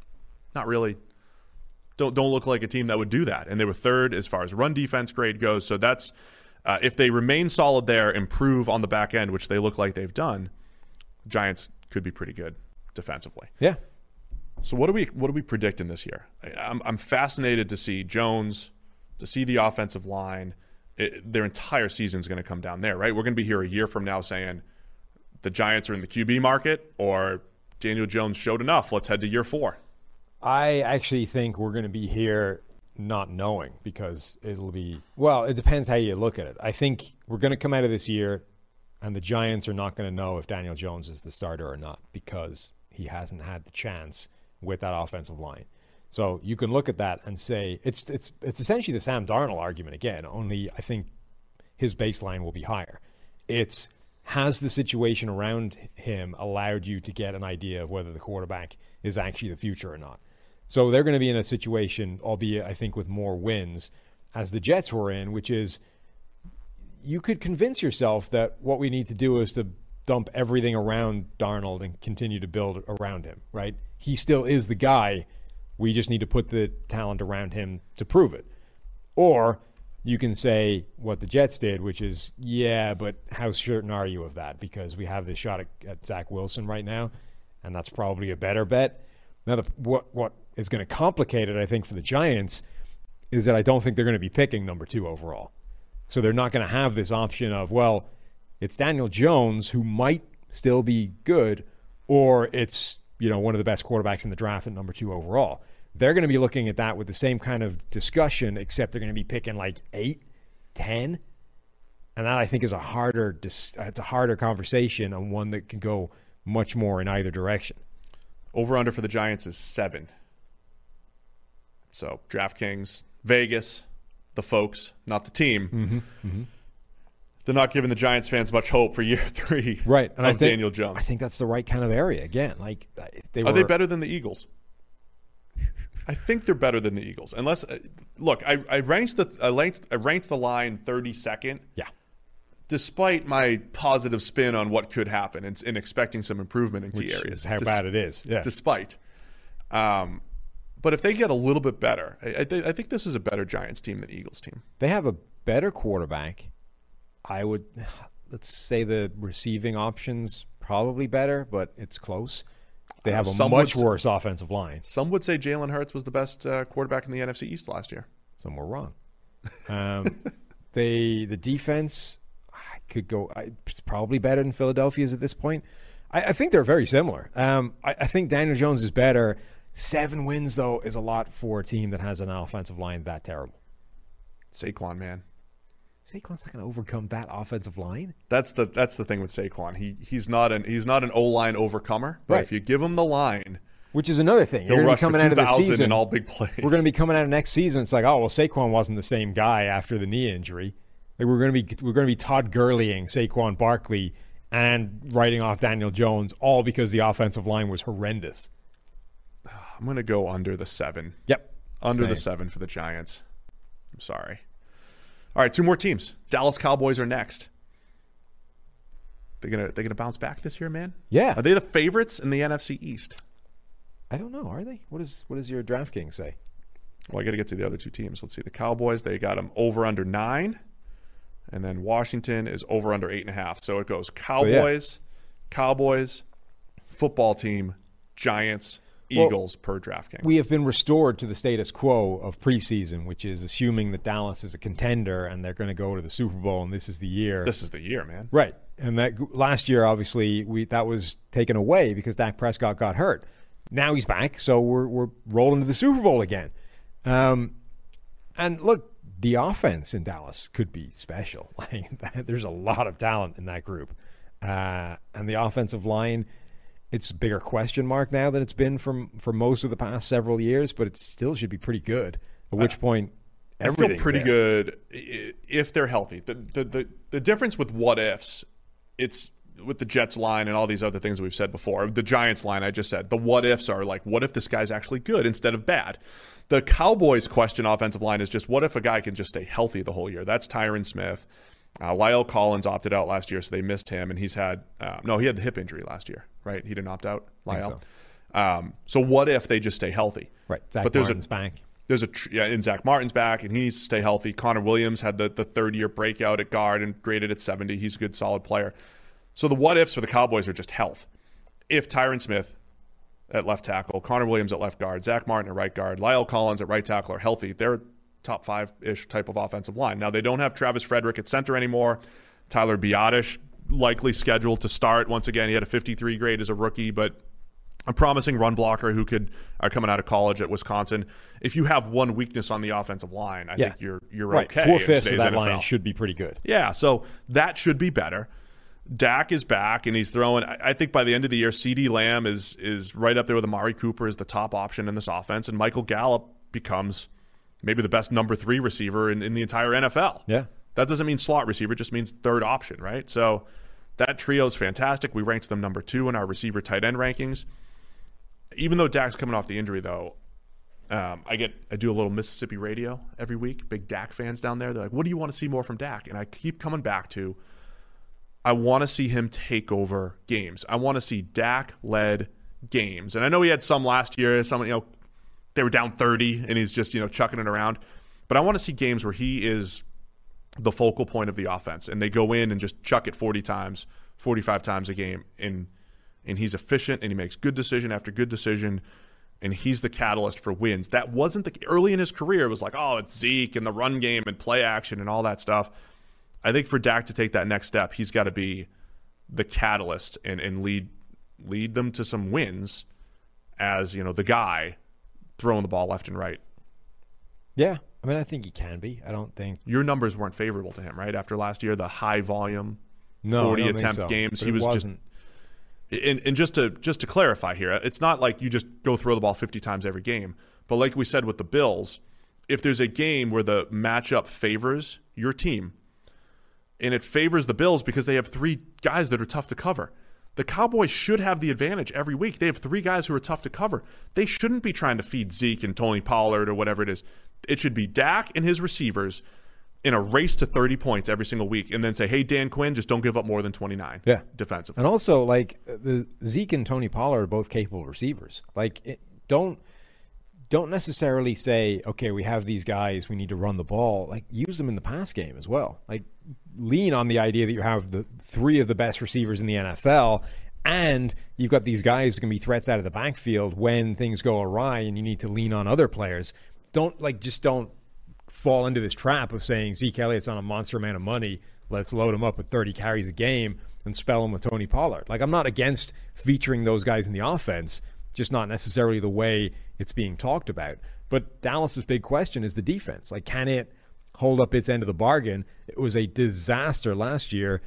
not really. Don't don't look like a team that would do that. And they were third as far as run defense grade goes. So that's uh, if they remain solid there, improve on the back end, which they look like they've done, Giants could be pretty good defensively. Yeah. So what do we what do we predict in this year? I'm I'm fascinated to see Jones, to see the offensive line. It, their entire season is going to come down there, right? We're going to be here a year from now saying the Giants are in the Q B market, or Daniel Jones showed enough. Let's head to year four. I actually think we're going to be here not knowing, because it'll be, well, it depends how you look at it. I think we're going to come out of this year and the Giants are not going to know if Daniel Jones is the starter or not, because he hasn't had the chance with that offensive line. So you can look at that and say it's it's it's essentially the Sam Darnold argument again, only I think his baseline will be higher. It's, has the situation around him allowed you to get an idea of whether the quarterback is actually the future or not? So they're going to be in a situation, albeit I think with more wins, as the Jets were in, which is you could convince yourself that what we need to do is to dump everything around Darnold and continue to build around him, right? He still is the guy. We just need to put the talent around him to prove it. Or you can say what the Jets did, which is, yeah, but how certain are you of that? Because we have this shot at, at Zach Wilson right now, and that's probably a better bet. Now, the, what what is going to complicate it, I think, for the Giants is that I don't think they're going to be picking number two overall. So they're not going to have this option of, well, it's Daniel Jones, who might still be good, or it's, you know, one of the best quarterbacks in the draft at number two overall. They're going to be looking at that with the same kind of discussion, except they're going to be picking like eight, ten, and that I think is a harder, it's a harder conversation, and one that can go much more in either direction. Over under for the Giants is seven. So DraftKings, Vegas, the folks, not the team. Mm-hmm, mm-hmm. They're not giving the Giants fans much hope for year three right. and of I think, Daniel Jones. I think that's the right kind of area. Again, like they Are were, they better than the Eagles? I think they're better than the Eagles. Unless, uh, look, I, I ranked the I ranked I ranked the line thirty-second. Yeah. Despite my positive spin on what could happen and, and expecting some improvement in key Which areas, is how Des- bad it is. Yeah. Despite, um, but if they get a little bit better, I, I, th- I think this is a better Giants team than Eagles team. They have a better quarterback. I would, let's say the receiving options probably better, but it's close. They have a uh, much would, worse offensive line. Some would say Jalen Hurts was the best uh, quarterback in the N F C East last year. Some were wrong. Um, they the defense I could go. I, it's probably better than Philadelphia's at this point. I, I think they're very similar. Um, I, I think Daniel Jones is better. Seven wins though is a lot for a team that has an offensive line that terrible. Saquon, man. Saquon's not going to overcome that offensive line. That's the that's the thing with Saquon. He he's not an he's not an O-line overcomer. But right. if you give him the line, which is another thing, he'll you're rush be coming for out of the two thousand season in all big plays. We're going to be coming out of next season. It's like, oh well, Saquon wasn't the same guy after the knee injury. Like we're going to be we're going to be Todd Gurleying Saquon Barkley and writing off Daniel Jones, all because the offensive line was horrendous. I'm going to go under the seven. Yep, under Same. the seven for the Giants. I'm sorry. All right, two more teams. Dallas Cowboys are next. They're gonna they're gonna bounce back this year, man. Yeah. Are they the favorites in the N F C East? I don't know. Are they? What is what does your DraftKings say? Well, I got to get to the other two teams. Let's see. The Cowboys, they got them over under nine, and then Washington is over under eight and a half. So it goes Cowboys, so, yeah. Cowboys, football team, Giants, Eagles well, per DraftKings. We have been restored to the status quo of preseason, which is assuming that Dallas is a contender and they're going to go to the Super Bowl, and this is the year. This is the year, man. Right. And that last year, obviously, we that was taken away because Dak Prescott got hurt. Now he's back, so we're we're rolling to the Super Bowl again. Um, and look, the offense in Dallas could be special. Like, there's a lot of talent in that group, uh, and the offensive line. It's a bigger question mark now than it's been from for most of the past several years, but it still should be pretty good. At which point, everything's I feel pretty there. good if they're healthy. The, the the the difference with what ifs, it's with the Jets line and all these other things that we've said before. The Giants line, I just said, the what ifs are like, what if this guy's actually good instead of bad? The Cowboys question offensive line is just, what if a guy can just stay healthy the whole year? That's Tyron Smith. Uh, Lyle Collins opted out last year, so they missed him, and he's had uh, no, he had the hip injury last year, right? He didn't opt out, Lyle. So. Um, so what if they just stay healthy? Right. Zach but there's Martin's a, back. There's a yeah, and Zach Martin's back, and he needs to stay healthy. Connor Williams had the the third year breakout at guard and graded at seventy. He's a good, solid player. So the what ifs for the Cowboys are just health. If Tyron Smith at left tackle, Connor Williams at left guard, Zach Martin at right guard, Lyle Collins at right tackle are healthy, they're top five ish type of offensive line. Now they don't have Travis Frederick at center anymore. Tyler Biadasz likely scheduled to start. Once again, he had a fifty-three grade as a rookie, but a promising run blocker who could are coming out of college at Wisconsin. If you have one weakness on the offensive line, I yeah. think you're you're right. okay. Four fifths of that N F L line should be pretty good. Yeah, so that should be better. Dak is back, and he's throwing. I think by the end of the year, CeeDee Lamb is is right up there with Amari Cooper as the top option in this offense, and Michael Gallup becomes maybe the best number three receiver in, in the entire N F L. Yeah, that doesn't mean slot receiver; it just means third option, right? So that trio is fantastic. We ranked them number two in our receiver tight end rankings. Even though Dak's coming off the injury, though, um, I get I do a little Mississippi radio every week. Big Dak fans down there. They're like, "What do you want to see more from Dak?" And I keep coming back to, I want to see him take over games. I want to see Dak-led games. And I know he had some last year. Some, you know, they were down thirty, and he's just, you know, chucking it around. But I want to see games where he is the focal point of the offense, and they go in and just chuck it forty times, forty-five times a game, and and he's efficient, and he makes good decision after good decision, and he's the catalyst for wins. That wasn't the early in his career. It was like, oh, it's Zeke and the run game and play action and all that stuff. I think for Dak to take that next step, he's got to be the catalyst and, and lead lead them to some wins as, you know, the guy throwing the ball left and right. Yeah, I mean, I think he can be. I don't think your numbers weren't favorable to him, right? After last year, the high volume, no, forty I don't attempt think so. games, But he it was wasn't. just. And, and just to just to clarify here, it's not like you just go throw the ball fifty times every game. But like we said with the Bills, if there's a game where the matchup favors your team, and it favors the Bills because they have three guys that are tough to cover, the Cowboys should have the advantage every week. They have three guys who are tough to cover. They shouldn't be trying to feed Zeke and Tony Pollard or whatever it is. It should be Dak and his receivers in a race to thirty points every single week, and then say, hey, Dan Quinn, just don't give up more than twenty-nine yeah. defensively. And also, like, the Zeke and Tony Pollard are both capable receivers. Like, it, don't don't necessarily say, okay, we have these guys, we need to run the ball. Like, use them in the pass game as well. Like, lean on the idea that you have the three of the best receivers in the N F L, and you've got these guys who can be threats out of the backfield when things go awry and you need to lean on other players. Don't, like, just don't fall into this trap of saying Zeke Elliott's on a monster amount of money, let's load him up with thirty carries a game and spell him with Tony Pollard. Like, I'm not against featuring those guys in the offense, just not necessarily the way it's being talked about. But Dallas's big question is the defense. Like, can it hold up its end of the bargain? It was a disaster last year.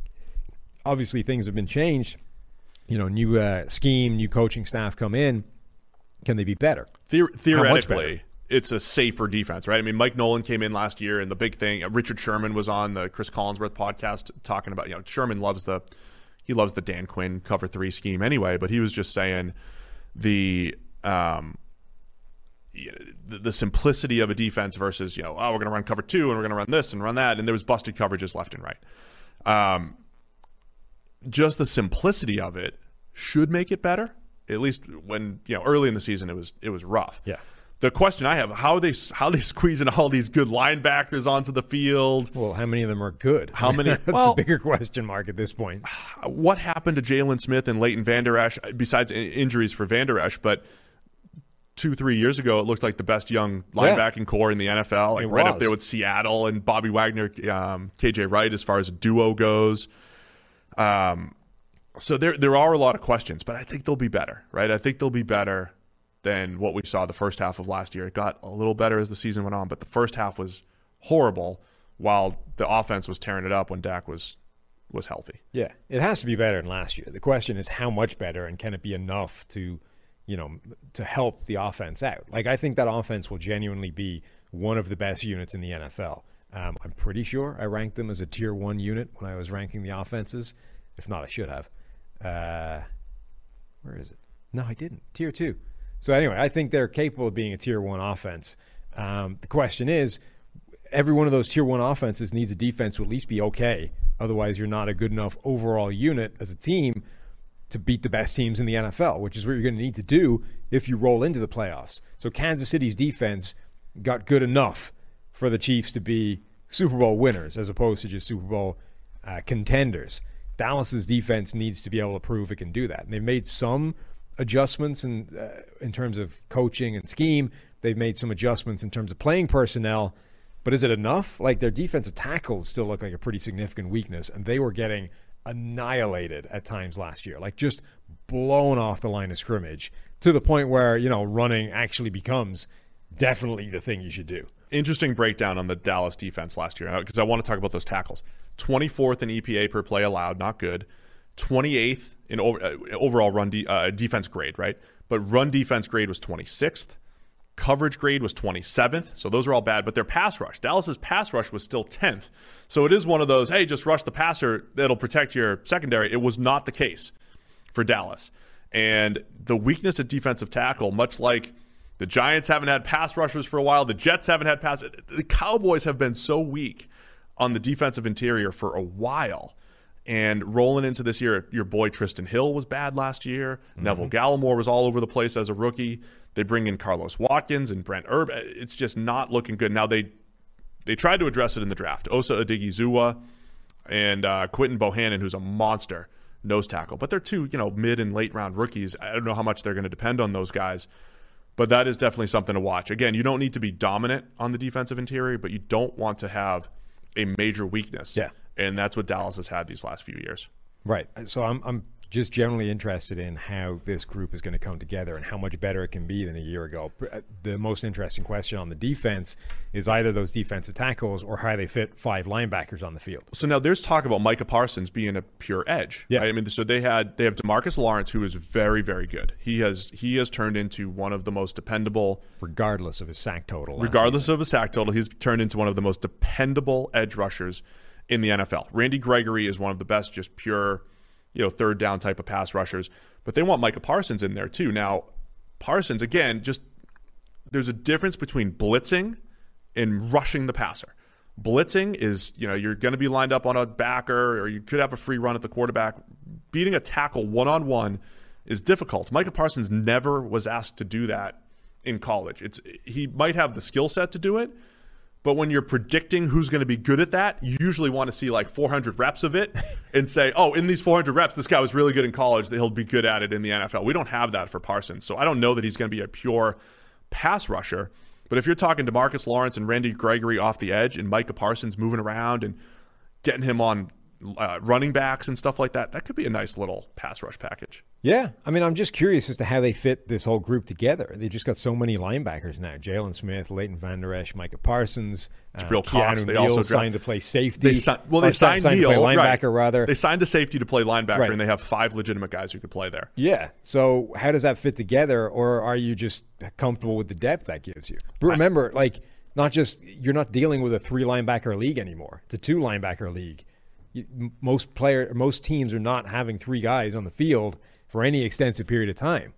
Obviously, things have been changed. You know, new uh, scheme, new coaching staff come in. Can they be better? Theor- theoretically, it's a safer defense, right? I mean, Mike Nolan came in last year, and the big thing, Richard Sherman was on the Chris Collinsworth podcast talking about, you know, Sherman loves the, he loves the Dan Quinn cover three scheme anyway, but he was just saying the, um, the, the simplicity of a defense versus, you know, oh, we're going to run cover two and we're going to run this and run that. And there was busted coverages left and right. Um, just the simplicity of it should make it better. At least when, you know, early in the season, it was, it was rough. Yeah. The question I have, how they how they squeezing all these good linebackers onto the field? Well, how many of them are good? How many? That's well, a bigger question mark at this point. What happened to Jalen Smith and Leighton Vander Esch, besides injuries for Vander Esch? But two, three years ago, it looked like the best young linebacking yeah. core in the N F L, like it right was. up there with Seattle and Bobby Wagner, um, K J Wright, as far as a duo goes. Um, so there there are a lot of questions, but I think they'll be better, right? I think they'll be better than what we saw the first half of last year. It got a little better as the season went on, but the first half was horrible while the offense was tearing it up when Dak was was healthy. Yeah, it has to be better than last year. The question is how much better, and can it be enough to, you know, to help the offense out? Like, I think that offense will genuinely be one of the best units in the N F L. Um, I'm pretty sure I ranked them as a tier one unit when I was ranking the offenses. If not, I should have. Uh, where is it? No, I didn't. Tier two. So anyway, I think they're capable of being a tier one offense. Um, the question is, every one of those tier one offenses needs a defense to at least be okay. Otherwise, you're not a good enough overall unit as a team to beat the best teams in the N F L, which is what you're going to need to do if you roll into the playoffs. So Kansas City's defense got good enough for the Chiefs to be Super Bowl winners as opposed to just Super Bowl uh, contenders. Dallas's defense needs to be able to prove it can do that. And they've made some adjustments in, uh, in terms of coaching and scheme. They've made some adjustments in terms of playing personnel. But is it enough? Like, their defensive tackles still look like a pretty significant weakness, and they were getting annihilated at times last year, like just blown off the line of scrimmage to the point where, you know, running actually becomes definitely the thing you should do. Interesting breakdown on the Dallas defense last year, because I want to talk about those tackles. twenty-fourth in E P A per play allowed, not good. twenty-eighth in over, uh, overall run de- uh, defense grade, right? But run defense grade was twenty-sixth. Coverage grade was twenty-seventh. So those are all bad. But their pass rush, Dallas's pass rush was still tenth. So it is one of those, hey, just rush the passer, that'll protect your secondary. It was not the case for Dallas. And the weakness at defensive tackle, much like the Giants haven't had pass rushers for a while, the Jets haven't had pass. The Cowboys have been so weak on the defensive interior for a while. And rolling into this year, your boy Tristan Hill was bad last year. Mm-hmm. Neville Gallimore was all over the place as a rookie. They bring in Carlos Watkins and Brent Erb. It's just not looking good. Now, they they tried to address it in the draft. Osa Odighizuwa and uh, Quinton Bohannon, who's a monster nose tackle. But they're two, you know, mid and late round rookies. I don't know how much they're going to depend on those guys. But that is definitely something to watch. Again, you don't need to be dominant on the defensive interior, but you don't want to have a major weakness. Yeah. And that's what Dallas has had these last few years. Right. So I'm I'm just generally interested in how this group is going to come together and how much better it can be than a year ago. The most interesting question on the defense is either those defensive tackles or how they fit five linebackers on the field. So now there's talk about Micah Parsons being a pure edge. Yeah. Right? I mean, so they had they have DeMarcus Lawrence, who is very, very good. He has he has turned into one of the most dependable, regardless of his sack total. Regardless of his sack total, he's turned into one of the most dependable edge rushers in the N F L. Randy Gregory is one of the best, just pure, you know, third down type of pass rushers. But they want Micah Parsons in there too. Now, Parsons, again, just there's a difference between blitzing and rushing the passer. Blitzing is, you know, you're going to be lined up on a backer or you could have a free run at the quarterback. Beating a tackle one-on-one is difficult. Micah Parsons never was asked to do that in college. It's he might have the skill set to do it, but when you're predicting who's going to be good at that, you usually want to see like four hundred reps of it and say, oh, in these four hundred reps, this guy was really good in college, that he'll be good at it in the N F L. We don't have that for Parsons. So I don't know that he's going to be a pure pass rusher. But if you're talking to DeMarcus Lawrence and Randy Gregory off the edge and Micah Parsons moving around and getting him on uh, running backs and stuff like that, that could be a nice little pass rush package. Yeah. I mean, I'm just curious as to how they fit this whole group together. They just got so many linebackers now. Jalen Smith, Leighton Vander Esch, Micah Parsons, Jabril uh, Cox. Keanu They Neal also signed dra- to play safety. They si- well, they or signed, signed Neal, to play linebacker, right. rather. They signed a safety to play linebacker, right. and they have five legitimate guys who could play there. Yeah. So how does that fit together, or are you just comfortable with the depth that gives you? But remember, like, not just you're not dealing with a three linebacker league anymore. It's a two linebacker league. You, most player, most teams are not having three guys on the field for any extensive period of time.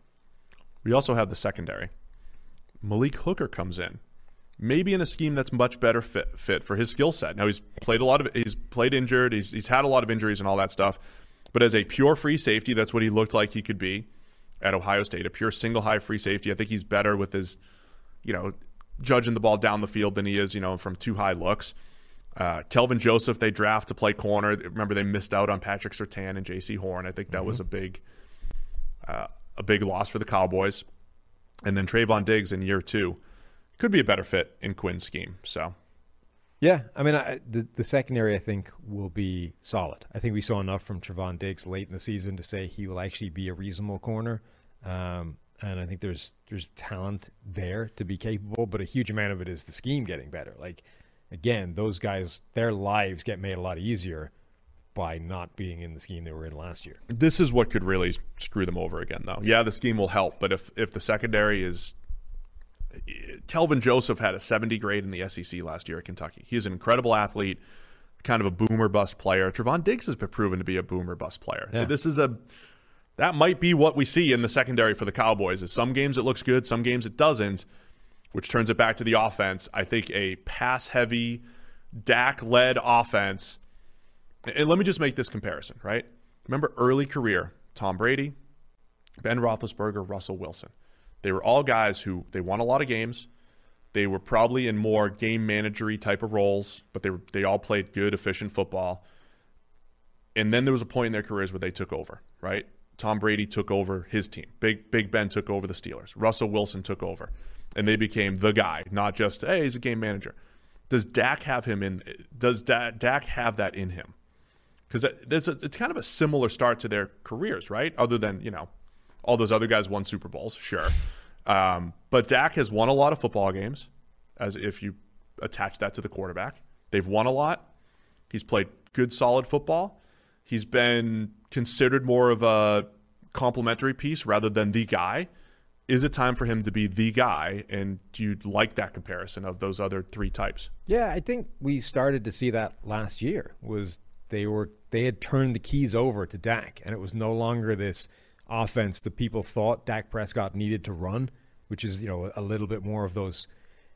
We also have the secondary. Malik Hooker comes in, maybe in a scheme that's much better fit, fit for his skill set. Now he's played a lot of, he's played injured, he's he's had a lot of injuries and all that stuff. But as a pure free safety, that's what he looked like he could be at Ohio State. A pure single high free safety. I think he's better with his, you know, judging the ball down the field than he is, you know, from two high looks. Uh, Kelvin Joseph, they draft to play corner. Remember, they missed out on Patrick Surtain and J C Horn. I think that mm-hmm. was a big, uh, a big loss for the Cowboys. And then Trayvon Diggs in year two could be a better fit in Quinn's scheme. So, yeah, I mean, I, the the secondary I think will be solid. I think we saw enough from Trayvon Diggs late in the season to say he will actually be a reasonable corner. Um, and I think there's there's talent there to be capable, but a huge amount of it is the scheme getting better. Like, again, those guys, their lives get made a lot easier by not being in the scheme they were in last year. This is what could really screw them over again, though. Yeah, the scheme will help, but if if the secondary is – Kelvin Joseph had a seventy grade in the S E C last year at Kentucky. He's an incredible athlete, kind of a boomer-bust player. Trayvon Diggs has been proven to be a boomer-bust player. Yeah. This is a – that might be what we see in the secondary for the Cowboys. Is some games it looks good, some games it doesn't, which turns it back to the offense. I think a pass-heavy, Dak-led offense – and let me just make this comparison, right? Remember early career, Tom Brady, Ben Roethlisberger, Russell Wilson. They were all guys who, they won a lot of games. They were probably in more game managery type of roles, but they were, they all played good, efficient football. And then there was a point in their careers where they took over, right? Tom Brady took over his team. Big Big Ben took over the Steelers. Russell Wilson took over. And they became the guy, not just, hey, he's a game manager. Does Dak have him in, does Dak have that in him? because it's, it's kind of a similar start to their careers, right? Other than, you know, all those other guys won Super Bowls, sure. Um, but Dak has won a lot of football games, as if you attach that to the quarterback. They've won a lot. He's played good, solid football. He's been considered more of a complementary piece rather than the guy. Is it time for him to be the guy? And do you like that comparison of those other three types? Yeah, I think we started to see that last year. Was they were they had turned the keys over to Dak, and it was no longer this offense that people thought Dak Prescott needed to run, which is, you know, a little bit more of those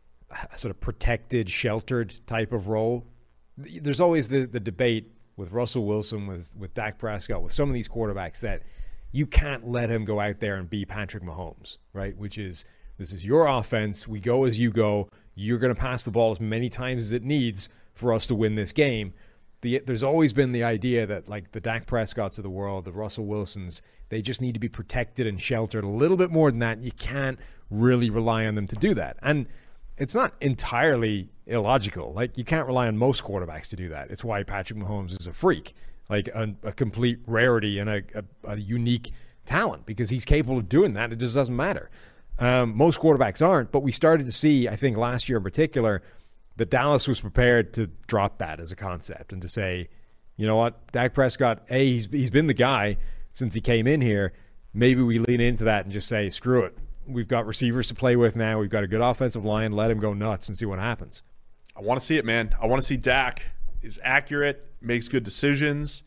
sort of protected, sheltered type of role. There's always the, the debate with Russell Wilson, with, with Dak Prescott, with some of these quarterbacks that you can't let him go out there and be Patrick Mahomes, right? Which is, this is your offense. We go as you go. You're going to pass the ball as many times as it needs for us to win this game. The, there's always been the idea that, like, the Dak Prescotts of the world, the Russell Wilsons, they just need to be protected and sheltered a little bit more than that. You can't really rely on them to do that. And it's not entirely illogical. Like, you can't rely on most quarterbacks to do that. It's why Patrick Mahomes is a freak. Like a, a complete rarity and a, a, a unique talent, because he's capable of doing that. It just doesn't matter. Um, most quarterbacks aren't, but we started to see, I think last year in particular, that Dallas was prepared to drop that as a concept and to say, you know what, Dak Prescott, A, he's, he's been the guy since he came in here. Maybe we lean into that and just say, screw it. We've got receivers to play with now. We've got a good offensive line. Let him go nuts and see what happens. I want to see it, man. I want to see Dak is accurate, makes good decisions.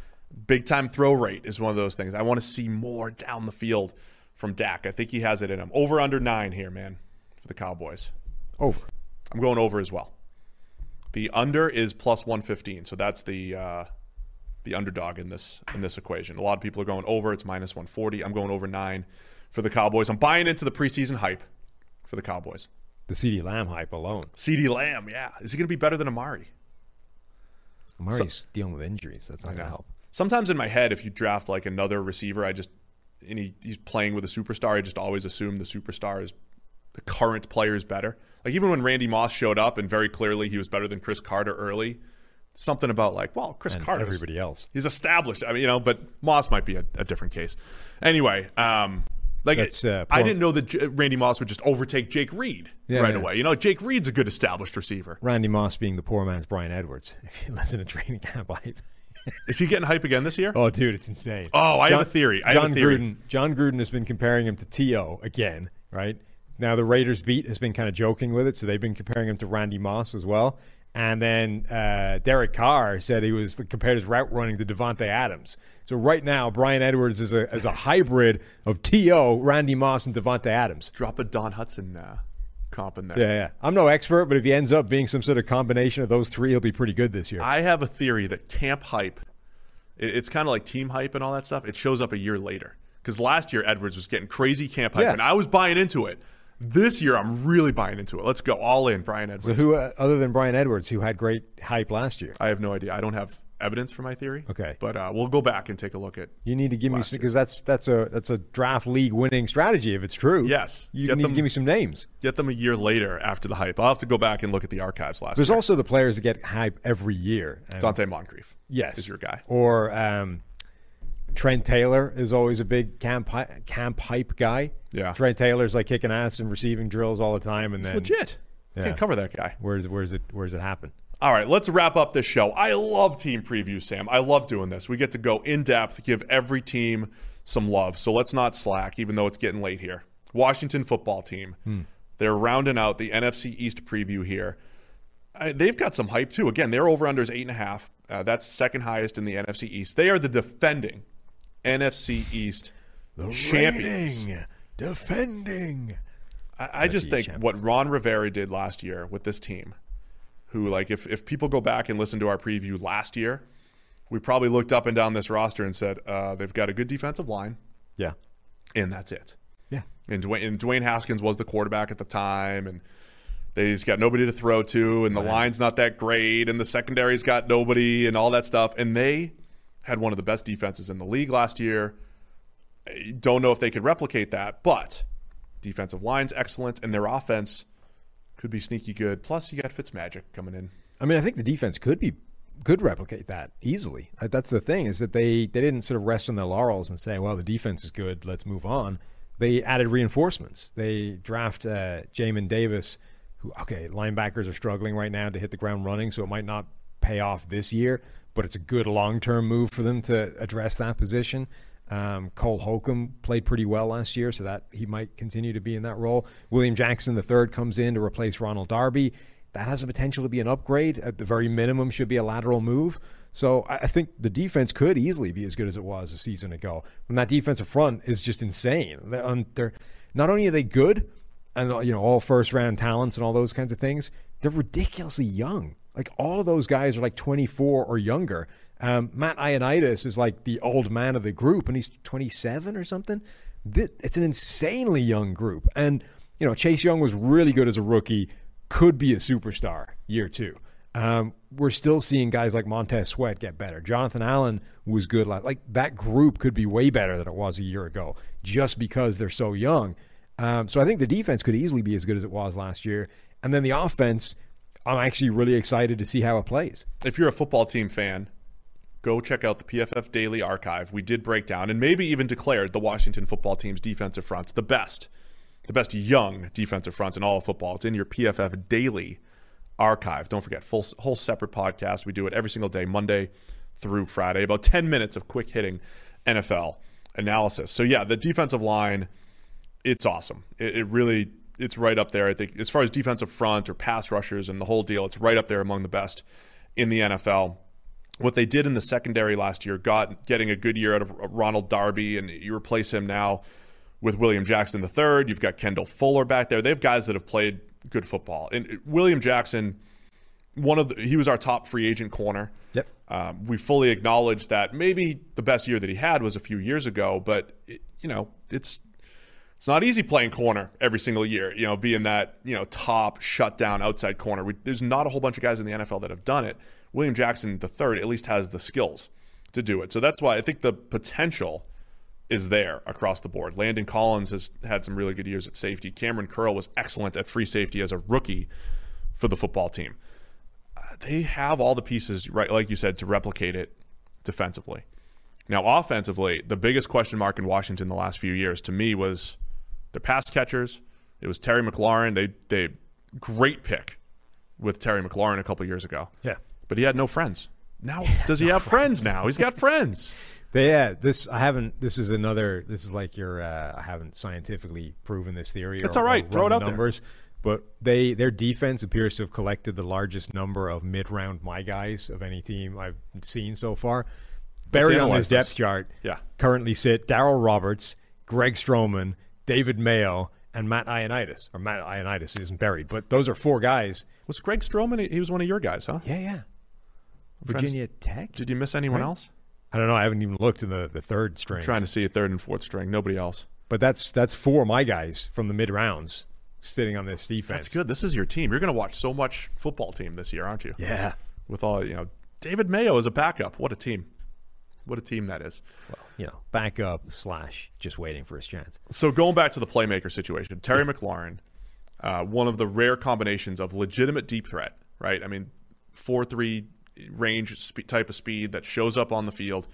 Big time throw rate is one of those things. I want to see more down the field from Dak. I think he has it in him. Over under nine here, man, for the Cowboys. Over. I'm going over as well. The under is plus one fifteen, so that's the uh, the underdog in this in this equation. A lot of people are going over. It's minus one forty. I'm going over nine for the Cowboys. I'm buying into the preseason hype for the Cowboys. The CeeDee Lamb hype alone. CeeDee Lamb, yeah. Is he going to be better than Amari? Amari's So, dealing with injuries. That's not going to help. Sometimes in my head, if you draft like another receiver, I just and he, he's playing with a superstar, I just always assume the superstar is the current player is better. Like even when Randy Moss showed up and very clearly he was better than Chris Carter early, something about like, well, Chris Carter, everybody else, he's established. I mean, you know, but Moss might be a, a different case. Anyway, um, like uh, I didn't know that J- Randy Moss would just overtake Jake Reed yeah, right yeah. away. You know, Jake Reed's a good established receiver. Randy Moss being the poor man's Brian Edwards. If you listen to training camp hype. Is he getting hype again this year? Oh, dude, it's insane. Oh, I John, have a theory. I John have a theory. Gruden, John Gruden has been comparing him to T O again, right? Now the Raiders beat has been kind of joking with it, so they've been comparing him to Randy Moss as well. And then uh, Derek Carr said he was compared his route running to Devontae Adams. So right now, Brian Edwards is a is a hybrid of T O, Randy Moss, and Devontae Adams. Drop a Don Hudson uh, comp in there. Yeah, yeah. I'm no expert, but if he ends up being some sort of combination of those three, he'll be pretty good this year. I have a theory that camp hype, it, it's kind of like team hype and all that stuff, it shows up a year later. Because last year, Edwards was getting crazy camp hype, yeah. and I was buying into it. This year, I'm really buying into it. Let's go all in, Brian Edwards. So who, uh, other than Brian Edwards, who had great hype last year? I have no idea. I don't have evidence for my theory. Okay, but uh, we'll go back and take a look at. You need to give me because that's that's a that's a draft league winning strategy if it's true. Yes, you get need them, to give me some names. Get them a year later after the hype. I'll have to go back and look at the archives last. There's year. also the players that get hype every year. Um, Dante Moncrief, yes, is your guy, or. Um, Trent Taylor is always a big camp camp hype guy. Yeah, Trent Taylor's like kicking ass and receiving drills all the time, and it's then legit. Yeah. Can't cover that guy. Where's where's it where's it happen? All right, let's wrap up this show. I love team previews, Sam. I love doing this. We get to go in depth, give every team some love. So let's not slack, even though it's getting late here. Washington football team. Hmm. They're rounding out the N F C East preview here. I, they've got some hype too. Again, their over under is eight and a half. Uh, that's second highest in the N F C East. They are the defending N F C East the champions. Reigning, defending. I, I just think champions. What Ron Rivera did last year with this team, who, like, if, if people go back and listen to our preview last year, we probably looked up and down this roster and said, uh, they've got a good defensive line. Yeah. And that's it. Yeah. And Dwayne, and Dwayne Haskins was the quarterback at the time, and they've got nobody to throw to, and the right. line's not that great, and the secondary's got nobody, and all that stuff. And they had one of the best defenses in the league last year. Don't know if they could replicate that, but defensive line's excellent, and their offense could be sneaky good. Plus, you got Fitzmagic coming in. I mean, I think the defense could be could replicate that easily. That's the thing, is that they, they didn't sort of rest on their laurels and say, well, the defense is good, let's move on. They added reinforcements. They draft uh, Jamin Davis, who, okay, linebackers are struggling right now to hit the ground running, so it might not pay off this year, but it's a good long-term move for them to address that position. Um, Cole Holcomb played pretty well last year, so that he might continue to be in that role. William Jackson the third comes in to replace Ronald Darby. That has the potential to be an upgrade. At the very minimum, should be a lateral move. So I think the defense could easily be as good as it was a season ago. When that defensive front is just insane. They're, they're not only are they good, and you know all first-round talents and all those kinds of things, they're ridiculously young. Like all of those guys are like twenty-four or younger. Um, Matt Ioannidis is like the old man of the group, and he's twenty-seven or something. It's an insanely young group. And, you know, Chase Young was really good as a rookie, could be a superstar year two. Um, we're still seeing guys like Montez Sweat get better. Jonathan Allen was good. Like that group could be way better than it was a year ago just because they're so young. Um, so I think the defense could easily be as good as it was last year. And then the offense, I'm actually really excited to see how it plays. If you're a football team fan, go check out the P F F Daily Archive. We did break down and maybe even declared the Washington football team's defensive front the best, the best young defensive front in all of football. It's in your P F F Daily Archive. Don't forget, full whole separate podcast. We do it every single day, Monday through Friday. About ten minutes of quick hitting N F L analysis. So yeah, the defensive line, it's awesome. It, it really, it's right up there. I think as far as defensive front or pass rushers and the whole deal, it's right up there among the best in the N F L. What they did in the secondary last year, got getting a good year out of Ronald Darby, and you replace him now with William Jackson the third. You've got Kendall Fuller back there. They have guys that have played good football. And William Jackson, one of the, he was our top free agent corner. Yep. Um, we fully acknowledge that maybe the best year that he had was a few years ago, but it, you know, it's it's not easy playing corner every single year. You know, being that you know top shutdown outside corner. We, there's not a whole bunch of guys in the N F L that have done it. William Jackson the third at least has the skills to do it. So that's why I think the potential is there across the board. Landon Collins has had some really good years at safety. Cameron Curl was excellent at free safety as a rookie for the football team. Uh, they have all the pieces, right, like you said, to replicate it defensively. Now, offensively, the biggest question mark in Washington the last few years to me was their pass catchers. It was Terry McLaurin. They they great pick with Terry McLaurin a couple years ago. Yeah. But he had no friends. Now, does he have friends now? He's got friends. But yeah, this I haven't. This is another. This is like your. Uh, I haven't scientifically proven this theory. It's or, all right. Or Throw it out numbers, there. But they their defense appears to have collected the largest number of mid-round my guys of any team I've seen so far. Buried on this depth chart, yeah. currently sit Darryl Roberts, Greg Stroman, David Mayo, and Matt Ioannidis. Or Matt Ioannidis isn't buried, but those are four guys. Was Greg Stroman? He was one of your guys, huh? Yeah, yeah. Virginia Tech. Did you miss anyone right? else? I don't know. I haven't even looked in the, the third string. Trying to see a third and fourth string. Nobody else. But that's that's four of my guys from the mid rounds sitting on this defense. That's good. This is your team. You're going to watch so much football team this year, aren't you? Yeah. With all you know, David Mayo as a backup. What a team! What a team that is. Well, you know, backup slash just waiting for his chance. So going back to the playmaker situation, Terry yeah. McLaurin, uh, one of the rare combinations of legitimate deep threat. Right. I mean, four three. Range sp- type of speed that shows up on the field,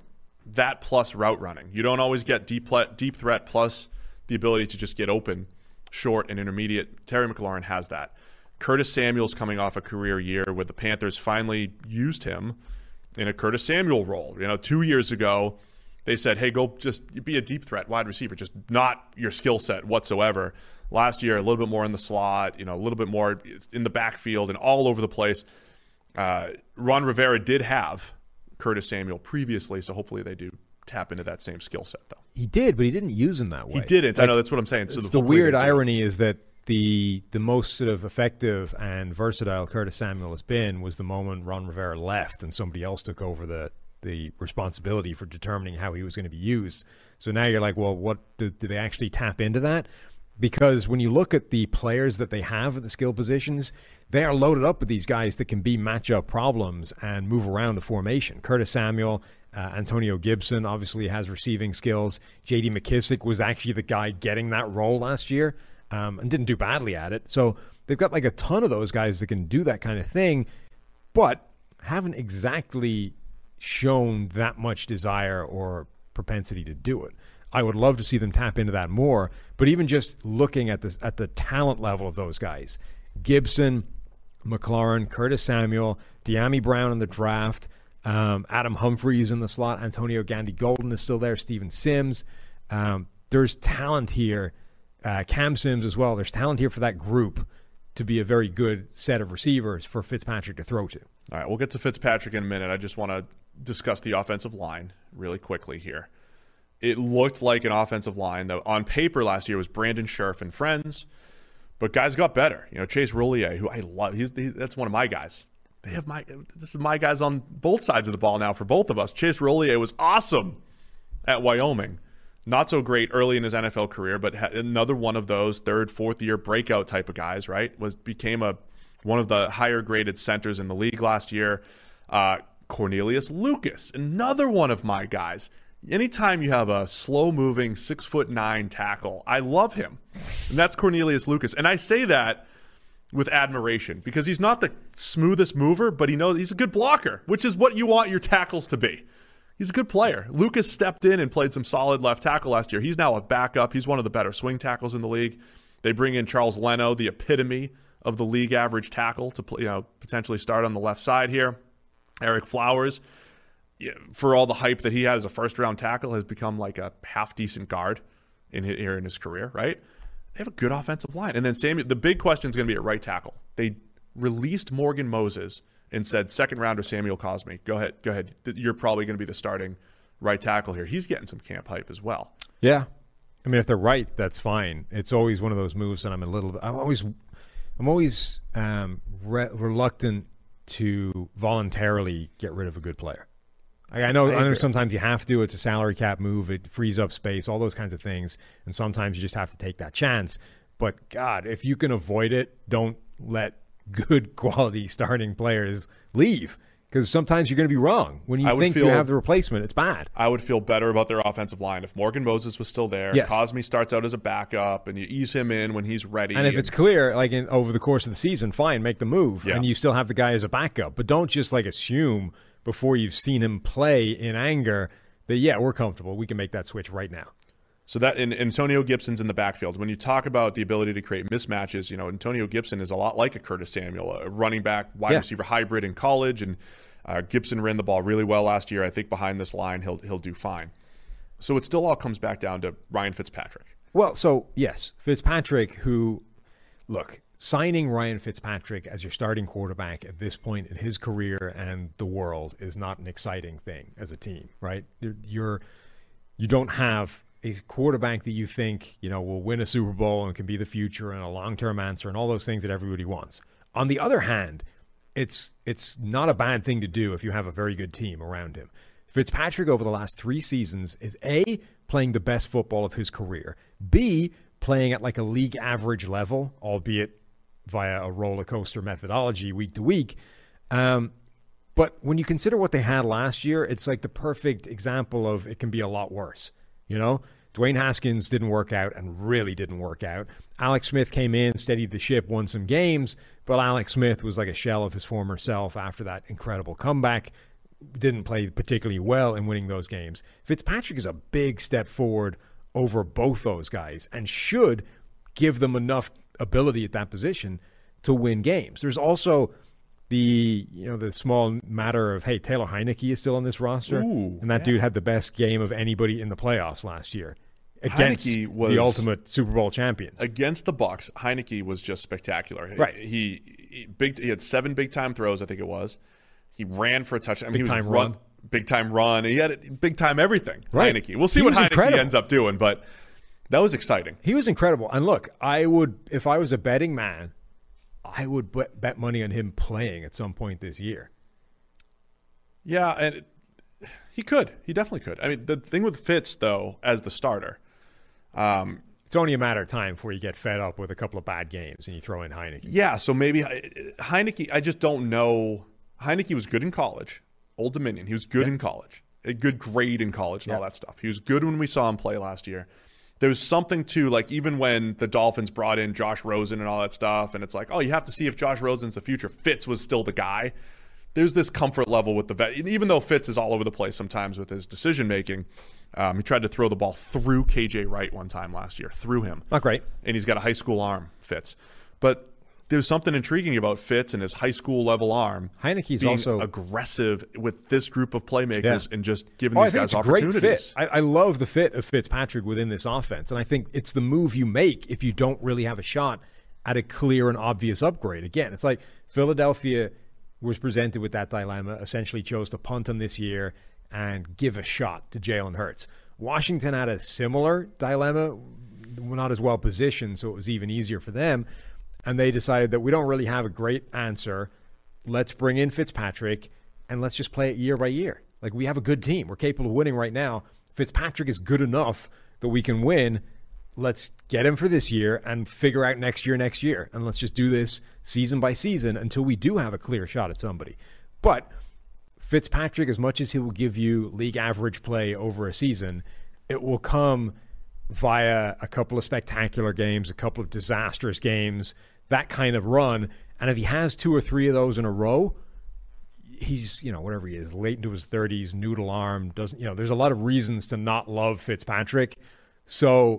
that plus route running. You don't always get deep ple- deep threat plus the ability to just get open, short and intermediate. Terry McLaurin has that. Curtis Samuel's coming off a career year where the Panthers finally used him in a Curtis Samuel role. You know, two years ago, they said, hey, go just be a deep threat wide receiver, just not your skill set whatsoever. Last year, a little bit more in the slot, you know, a little bit more in the backfield and all over the place. Uh, Ron Rivera did have Curtis Samuel previously, so hopefully they do tap into that same skill set, though. He did, but he didn't use him that way. He didn't. Like, I know, that's what I'm saying. So the weird irony is that the the most sort of effective and versatile Curtis Samuel has been was the moment Ron Rivera left and somebody else took over the, the responsibility for determining how he was going to be used. So now you're like, well, what do, do they actually tap into that? Because when you look at the players that they have at the skill positions, they are loaded up with these guys that can be matchup problems and move around the formation. Curtis Samuel, uh, Antonio Gibson obviously has receiving skills. J D McKissick was actually the guy getting that role last year um, and didn't do badly at it. So they've got like a ton of those guys that can do that kind of thing. But haven't exactly shown that much desire or propensity to do it. I would love to see them tap into that more, but even just looking at this at the talent level of those guys, Gibson, McLaurin, Curtis Samuel, De'Ami Brown in the draft, um, Adam Humphries in the slot, Antonio Gandy-Golden is still there, Steven Sims. Um, there's talent here, uh, Cam Sims as well. There's talent here for that group to be a very good set of receivers for Fitzpatrick to throw to. All right, we'll get to Fitzpatrick in a minute. I just want to discuss the offensive line really quickly here. It looked like an offensive line that on paper last year was Brandon Scherf and friends, but guys got better. You know, Chase Roulier, who I love, he's, he, that's one of my guys. They have my this is my guys on both sides of the ball now for both of us. Chase Roulier was awesome at Wyoming. Not so great early in his N F L career, but another one of those third, fourth year breakout type of guys, right? Was became a one of the higher graded centers in the league last year. Uh, Cornelius Lucas, another one of my guys. Anytime you have a slow-moving, six foot nine tackle, I love him. And that's Cornelius Lucas. And I say that with admiration because he's not the smoothest mover, but he knows he's a good blocker, which is what you want your tackles to be. He's a good player. Lucas stepped in and played some solid left tackle last year. He's now a backup. He's one of the better swing tackles in the league. They bring in Charles Leno, the epitome of the league average tackle, to play, you know, potentially start on the left side here. Eric Flowers, for all the hype that he had as a first-round tackle, has become like a half-decent guard in his, here in his career, right? They have a good offensive line. And then Samuel, the big question is going to be at right tackle. They released Morgan Moses and said, second-rounder Samuel Cosme. Go ahead, go ahead. You're probably going to be the starting right tackle here. He's getting some camp hype as well. Yeah. I mean, if they're right, that's fine. It's always one of those moves that I'm a little bit – I'm always, I'm always um, re- reluctant to voluntarily get rid of a good player. I know, I know sometimes you have to. It's a salary cap move. It frees up space, all those kinds of things. And sometimes you just have to take that chance. But, God, if you can avoid it, don't let good quality starting players leave. Because sometimes you're going to be wrong. When you think feel, you have the replacement, it's bad. I would feel better about their offensive line if Morgan Moses was still there. Yes. Cosme starts out as a backup, and you ease him in when he's ready. And if and, it's clear, like in, over the course of the season, fine, make the move. Yeah. And you still have the guy as a backup. But don't just like assume before you've seen him play in anger that, yeah, we're comfortable. We can make that switch right now. So that and Antonio Gibson's in the backfield. When you talk about the ability to create mismatches, you know, Antonio Gibson is a lot like a Curtis Samuel, a running back, wide yeah. receiver hybrid in college. And uh, Gibson ran the ball really well last year. I think behind this line, he'll he'll do fine. So it still all comes back down to Ryan Fitzpatrick. Well, so, yes, Fitzpatrick, who, look, signing Ryan Fitzpatrick as your starting quarterback at this point in his career and the world is not an exciting thing as a team, right? You're, you're you don't have a quarterback that you think, you know, will win a Super Bowl and can be the future and a long-term answer and all those things that everybody wants. On the other hand, it's it's not a bad thing to do if you have a very good team around him. Fitzpatrick over the last three seasons is A, playing the best football of his career, B, playing at like a league average level, albeit via a roller coaster methodology week to week. Um, but when you consider what they had last year, it's like the perfect example of it can be a lot worse. You know, Dwayne Haskins didn't work out and really didn't work out. Alex Smith came in, steadied the ship, won some games, but Alex Smith was like a shell of his former self after that incredible comeback. Didn't play particularly well in winning those games. Fitzpatrick is a big step forward over both those guys and should give them enough ability at that position to win games. There's also the, you know, the small matter of, hey, Taylor Heineke is still on this roster. Ooh, and that yeah. dude had the best game of anybody in the playoffs last year against Heineke was, the ultimate Super Bowl champions. Against the Bucs, Heineke was just spectacular. Right. He he, big, he had seven big-time throws, I think it was. He ran for a touchdown. I mean, big-time he was run. run. Big-time run. He had big-time everything, Right. Heineke. We'll see He what was Heineke incredible. ends up doing, but that was exciting. He was incredible. And look, I would, if I was a betting man, I would bet, bet money on him playing at some point this year. Yeah, and it, he could. He definitely could. I mean, the thing with Fitz, though, as the starter, um, it's only a matter of time before you get fed up with a couple of bad games and you throw in Heineke. Yeah, so maybe Heineke, I just don't know. Heineke was good in college, Old Dominion. He was good yeah. in college, a good grade in college and yeah. all that stuff. He was good when we saw him play last year. There was something to, like, even when the Dolphins brought in Josh Rosen and all that stuff, and it's like, oh, you have to see if Josh Rosen's the future. Fitz was still the guy. there's this comfort level with the vet. Even though Fitz is all over the place sometimes with his decision making, um, he tried to throw the ball through K J Wright one time last year, through him. Not great. And he's got a high school arm, Fitz. But there's something intriguing about Fitz and his high school level arm. Heineke's being also aggressive with this group of playmakers yeah. and just giving oh, these I think guys it's a opportunities. Great fit. I, I love the fit of Fitzpatrick within this offense, and I think it's the move you make if you don't really have a shot at a clear and obvious upgrade. Again, it's like Philadelphia was presented with that dilemma, essentially chose to punt on this year and give a shot to Jalen Hurts. Washington had a similar dilemma, not as well positioned, so it was even easier for them. And they decided that we don't really have a great answer. Let's bring in Fitzpatrick and let's just play it year by year. Like, we have a good team. We're capable of winning right now. Fitzpatrick is good enough that we can win. Let's get him for this year and figure out next year, next year. And let's just do this season by season until we do have a clear shot at somebody. But Fitzpatrick, as much as he will give you league average play over a season, it will come via a couple of spectacular games, a couple of disastrous games, that kind of run. And if he has two or three of those in a row, he's, you know, whatever he is, late into his thirties, noodle arm, doesn't, you know, there's a lot of reasons to not love Fitzpatrick. So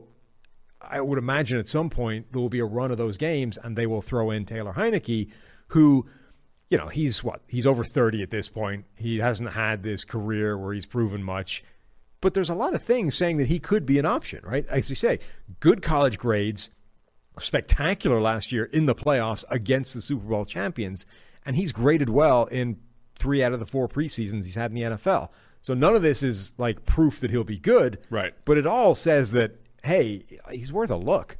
I would imagine at some point there will be a run of those games and they will throw in Taylor Heinicke, who, you know, he's what? He's over thirty at this point. He hasn't had this career where he's proven much. But there's a lot of things saying that he could be an option, right? As you say, good college grades, spectacular last year in the playoffs against the Super Bowl champions, and he's graded well in three out of the four preseasons he's had in the N F L. So none of this is like proof that he'll be good, right? But it all says that, hey, he's worth a look.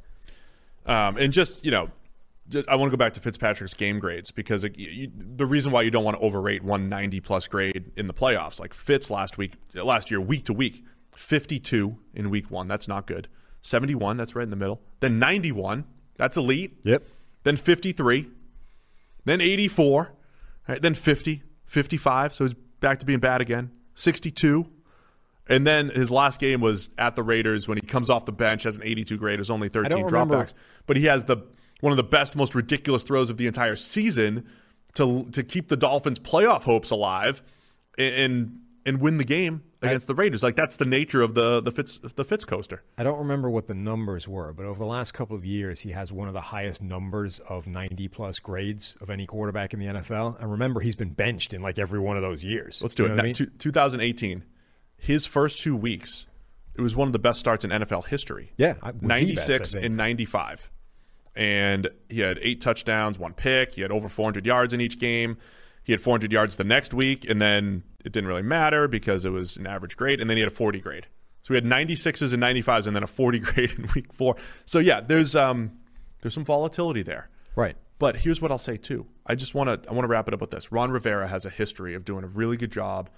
Um, and just, you know, just, I want to go back to Fitzpatrick's game grades because it, you, the reason why you don't want to overrate one ninety plus grade in the playoffs, like Fitz last week, last year, week to week, fifty-two in week one, that's not good. seventy-one, that's right in the middle. Then ninety-one, that's elite. Yep. Then fifty-three. Then eighty-four. Right? Then fifty, fifty-five, so he's back to being bad again. sixty-two. And then his last game was at the Raiders when he comes off the bench, has an eighty-two grade. There's only thirteen dropbacks. But he has the one of the best, most ridiculous throws of the entire season to to keep the Dolphins' playoff hopes alive and and win the game against I, the Raiders. Like, that's the nature of the the Fitz the Fitz coaster. I don't remember what the numbers were, but over the last couple of years, he has one of the highest numbers of ninety plus grades of any quarterback in the N F L. And remember, he's been benched in like every one of those years. Let's do you it. Now, I mean? twenty eighteen, his first two weeks, it was one of the best starts in N F L history. Yeah, ninety-six and ninety-five. And he had eight touchdowns, one pick. He had over four hundred yards in each game. He had four hundred yards the next week, and then it didn't really matter because it was an average grade, and then he had a forty grade. So we had ninety-sixes and ninety-fives and then a forty grade in week four. So, yeah, there's um, there's some volatility there. Right. But here's what I'll say, too. I just want to I want to wrap it up with this. Ron Rivera has a history of doing a really good job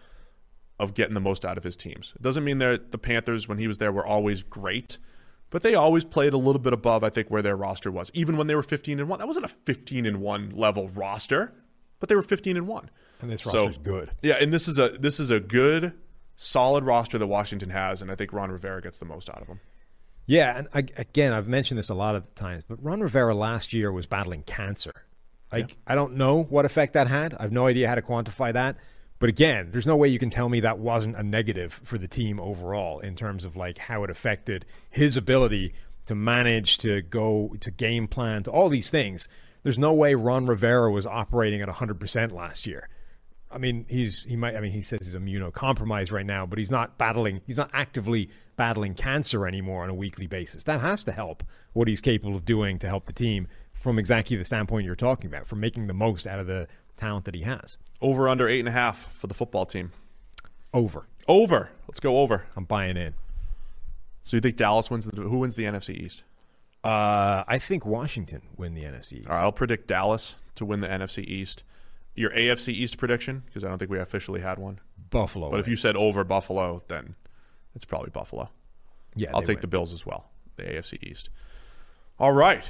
of getting the most out of his teams. It doesn't mean that the Panthers, when he was there, were always great, but they always played a little bit above, I think, where their roster was. Even when they were fifteen and one. That wasn't a fifteen and one level roster, but they were fifteen and one. And this so, roster's good. Yeah, and this is a this is a good, solid roster that Washington has, and I think Ron Rivera gets the most out of them. Yeah, and I, again, I've mentioned this a lot of times, but Ron Rivera last year was battling cancer. Like, yeah. I don't know what effect that had. I have no idea how to quantify that. But again, there's no way you can tell me that wasn't a negative for the team overall in terms of like how it affected his ability to manage, to go, to game plan, to all these things. There's no way Ron Rivera was operating at one hundred percent last year. I mean, he's he might. I mean, he says he's immunocompromised right now, but he's not battling. He's not actively battling cancer anymore on a weekly basis. That has to help what he's capable of doing to help the team from exactly the standpoint you're talking about, from making the most out of the talent that he has. Over under eight and a half for the football team. Over. Over. Let's go over. I'm buying in. So you think Dallas wins? The, who wins the N F C East? Uh, I think Washington win the N F C East. All right, I'll predict Dallas to win the N F C East. Your A F C East prediction, because I don't think we officially had one. Buffalo. But wins. If you said over Buffalo, then it's probably Buffalo. Yeah, I'll take win. the Bills as well, the A F C East. All right.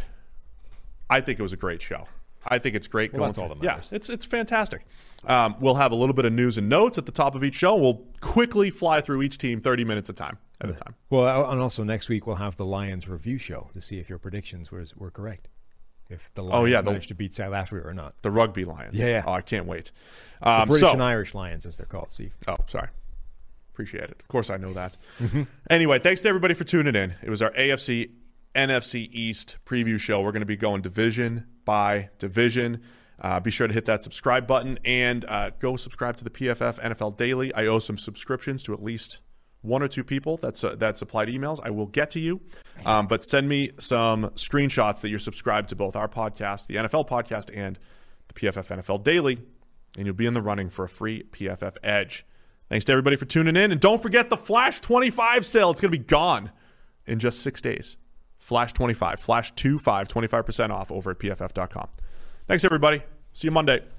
I think it was a great show. I think it's great. Well, going that's through. all that matters. Yeah, it's it's fantastic. Um, we'll have a little bit of news and notes at the top of each show. We'll quickly fly through each team thirty minutes a time at a time. Well, and also next week we'll have the Lions review show to see if your predictions were were correct. if the Lions oh, yeah, the, manage to beat South Africa or not. The Rugby Lions. Yeah, yeah. Oh, I can't wait. Um, the British so, and Irish Lions, as they're called, Steve. Oh, sorry. Appreciate it. Of course I know that. Mm-hmm. Anyway, thanks to everybody for tuning in. It was our A F C, N F C East preview show. We're going to be going division by division. Uh, be sure to hit that subscribe button and uh, go subscribe to the P F F N F L Daily. I owe some subscriptions to at least one or two people that's uh, that supplied emails. I will get to you. Um, but send me some screenshots that you're subscribed to both our podcast, the N F L podcast, and the P F F N F L Daily, and you'll be in the running for a free P F F Edge. Thanks to everybody for tuning in. And don't forget the Flash twenty-five sale. It's going to be gone in just six days. Flash twenty-five, Flash twenty-five, twenty-five percent off over at P F F dot com. Thanks, everybody. See you Monday.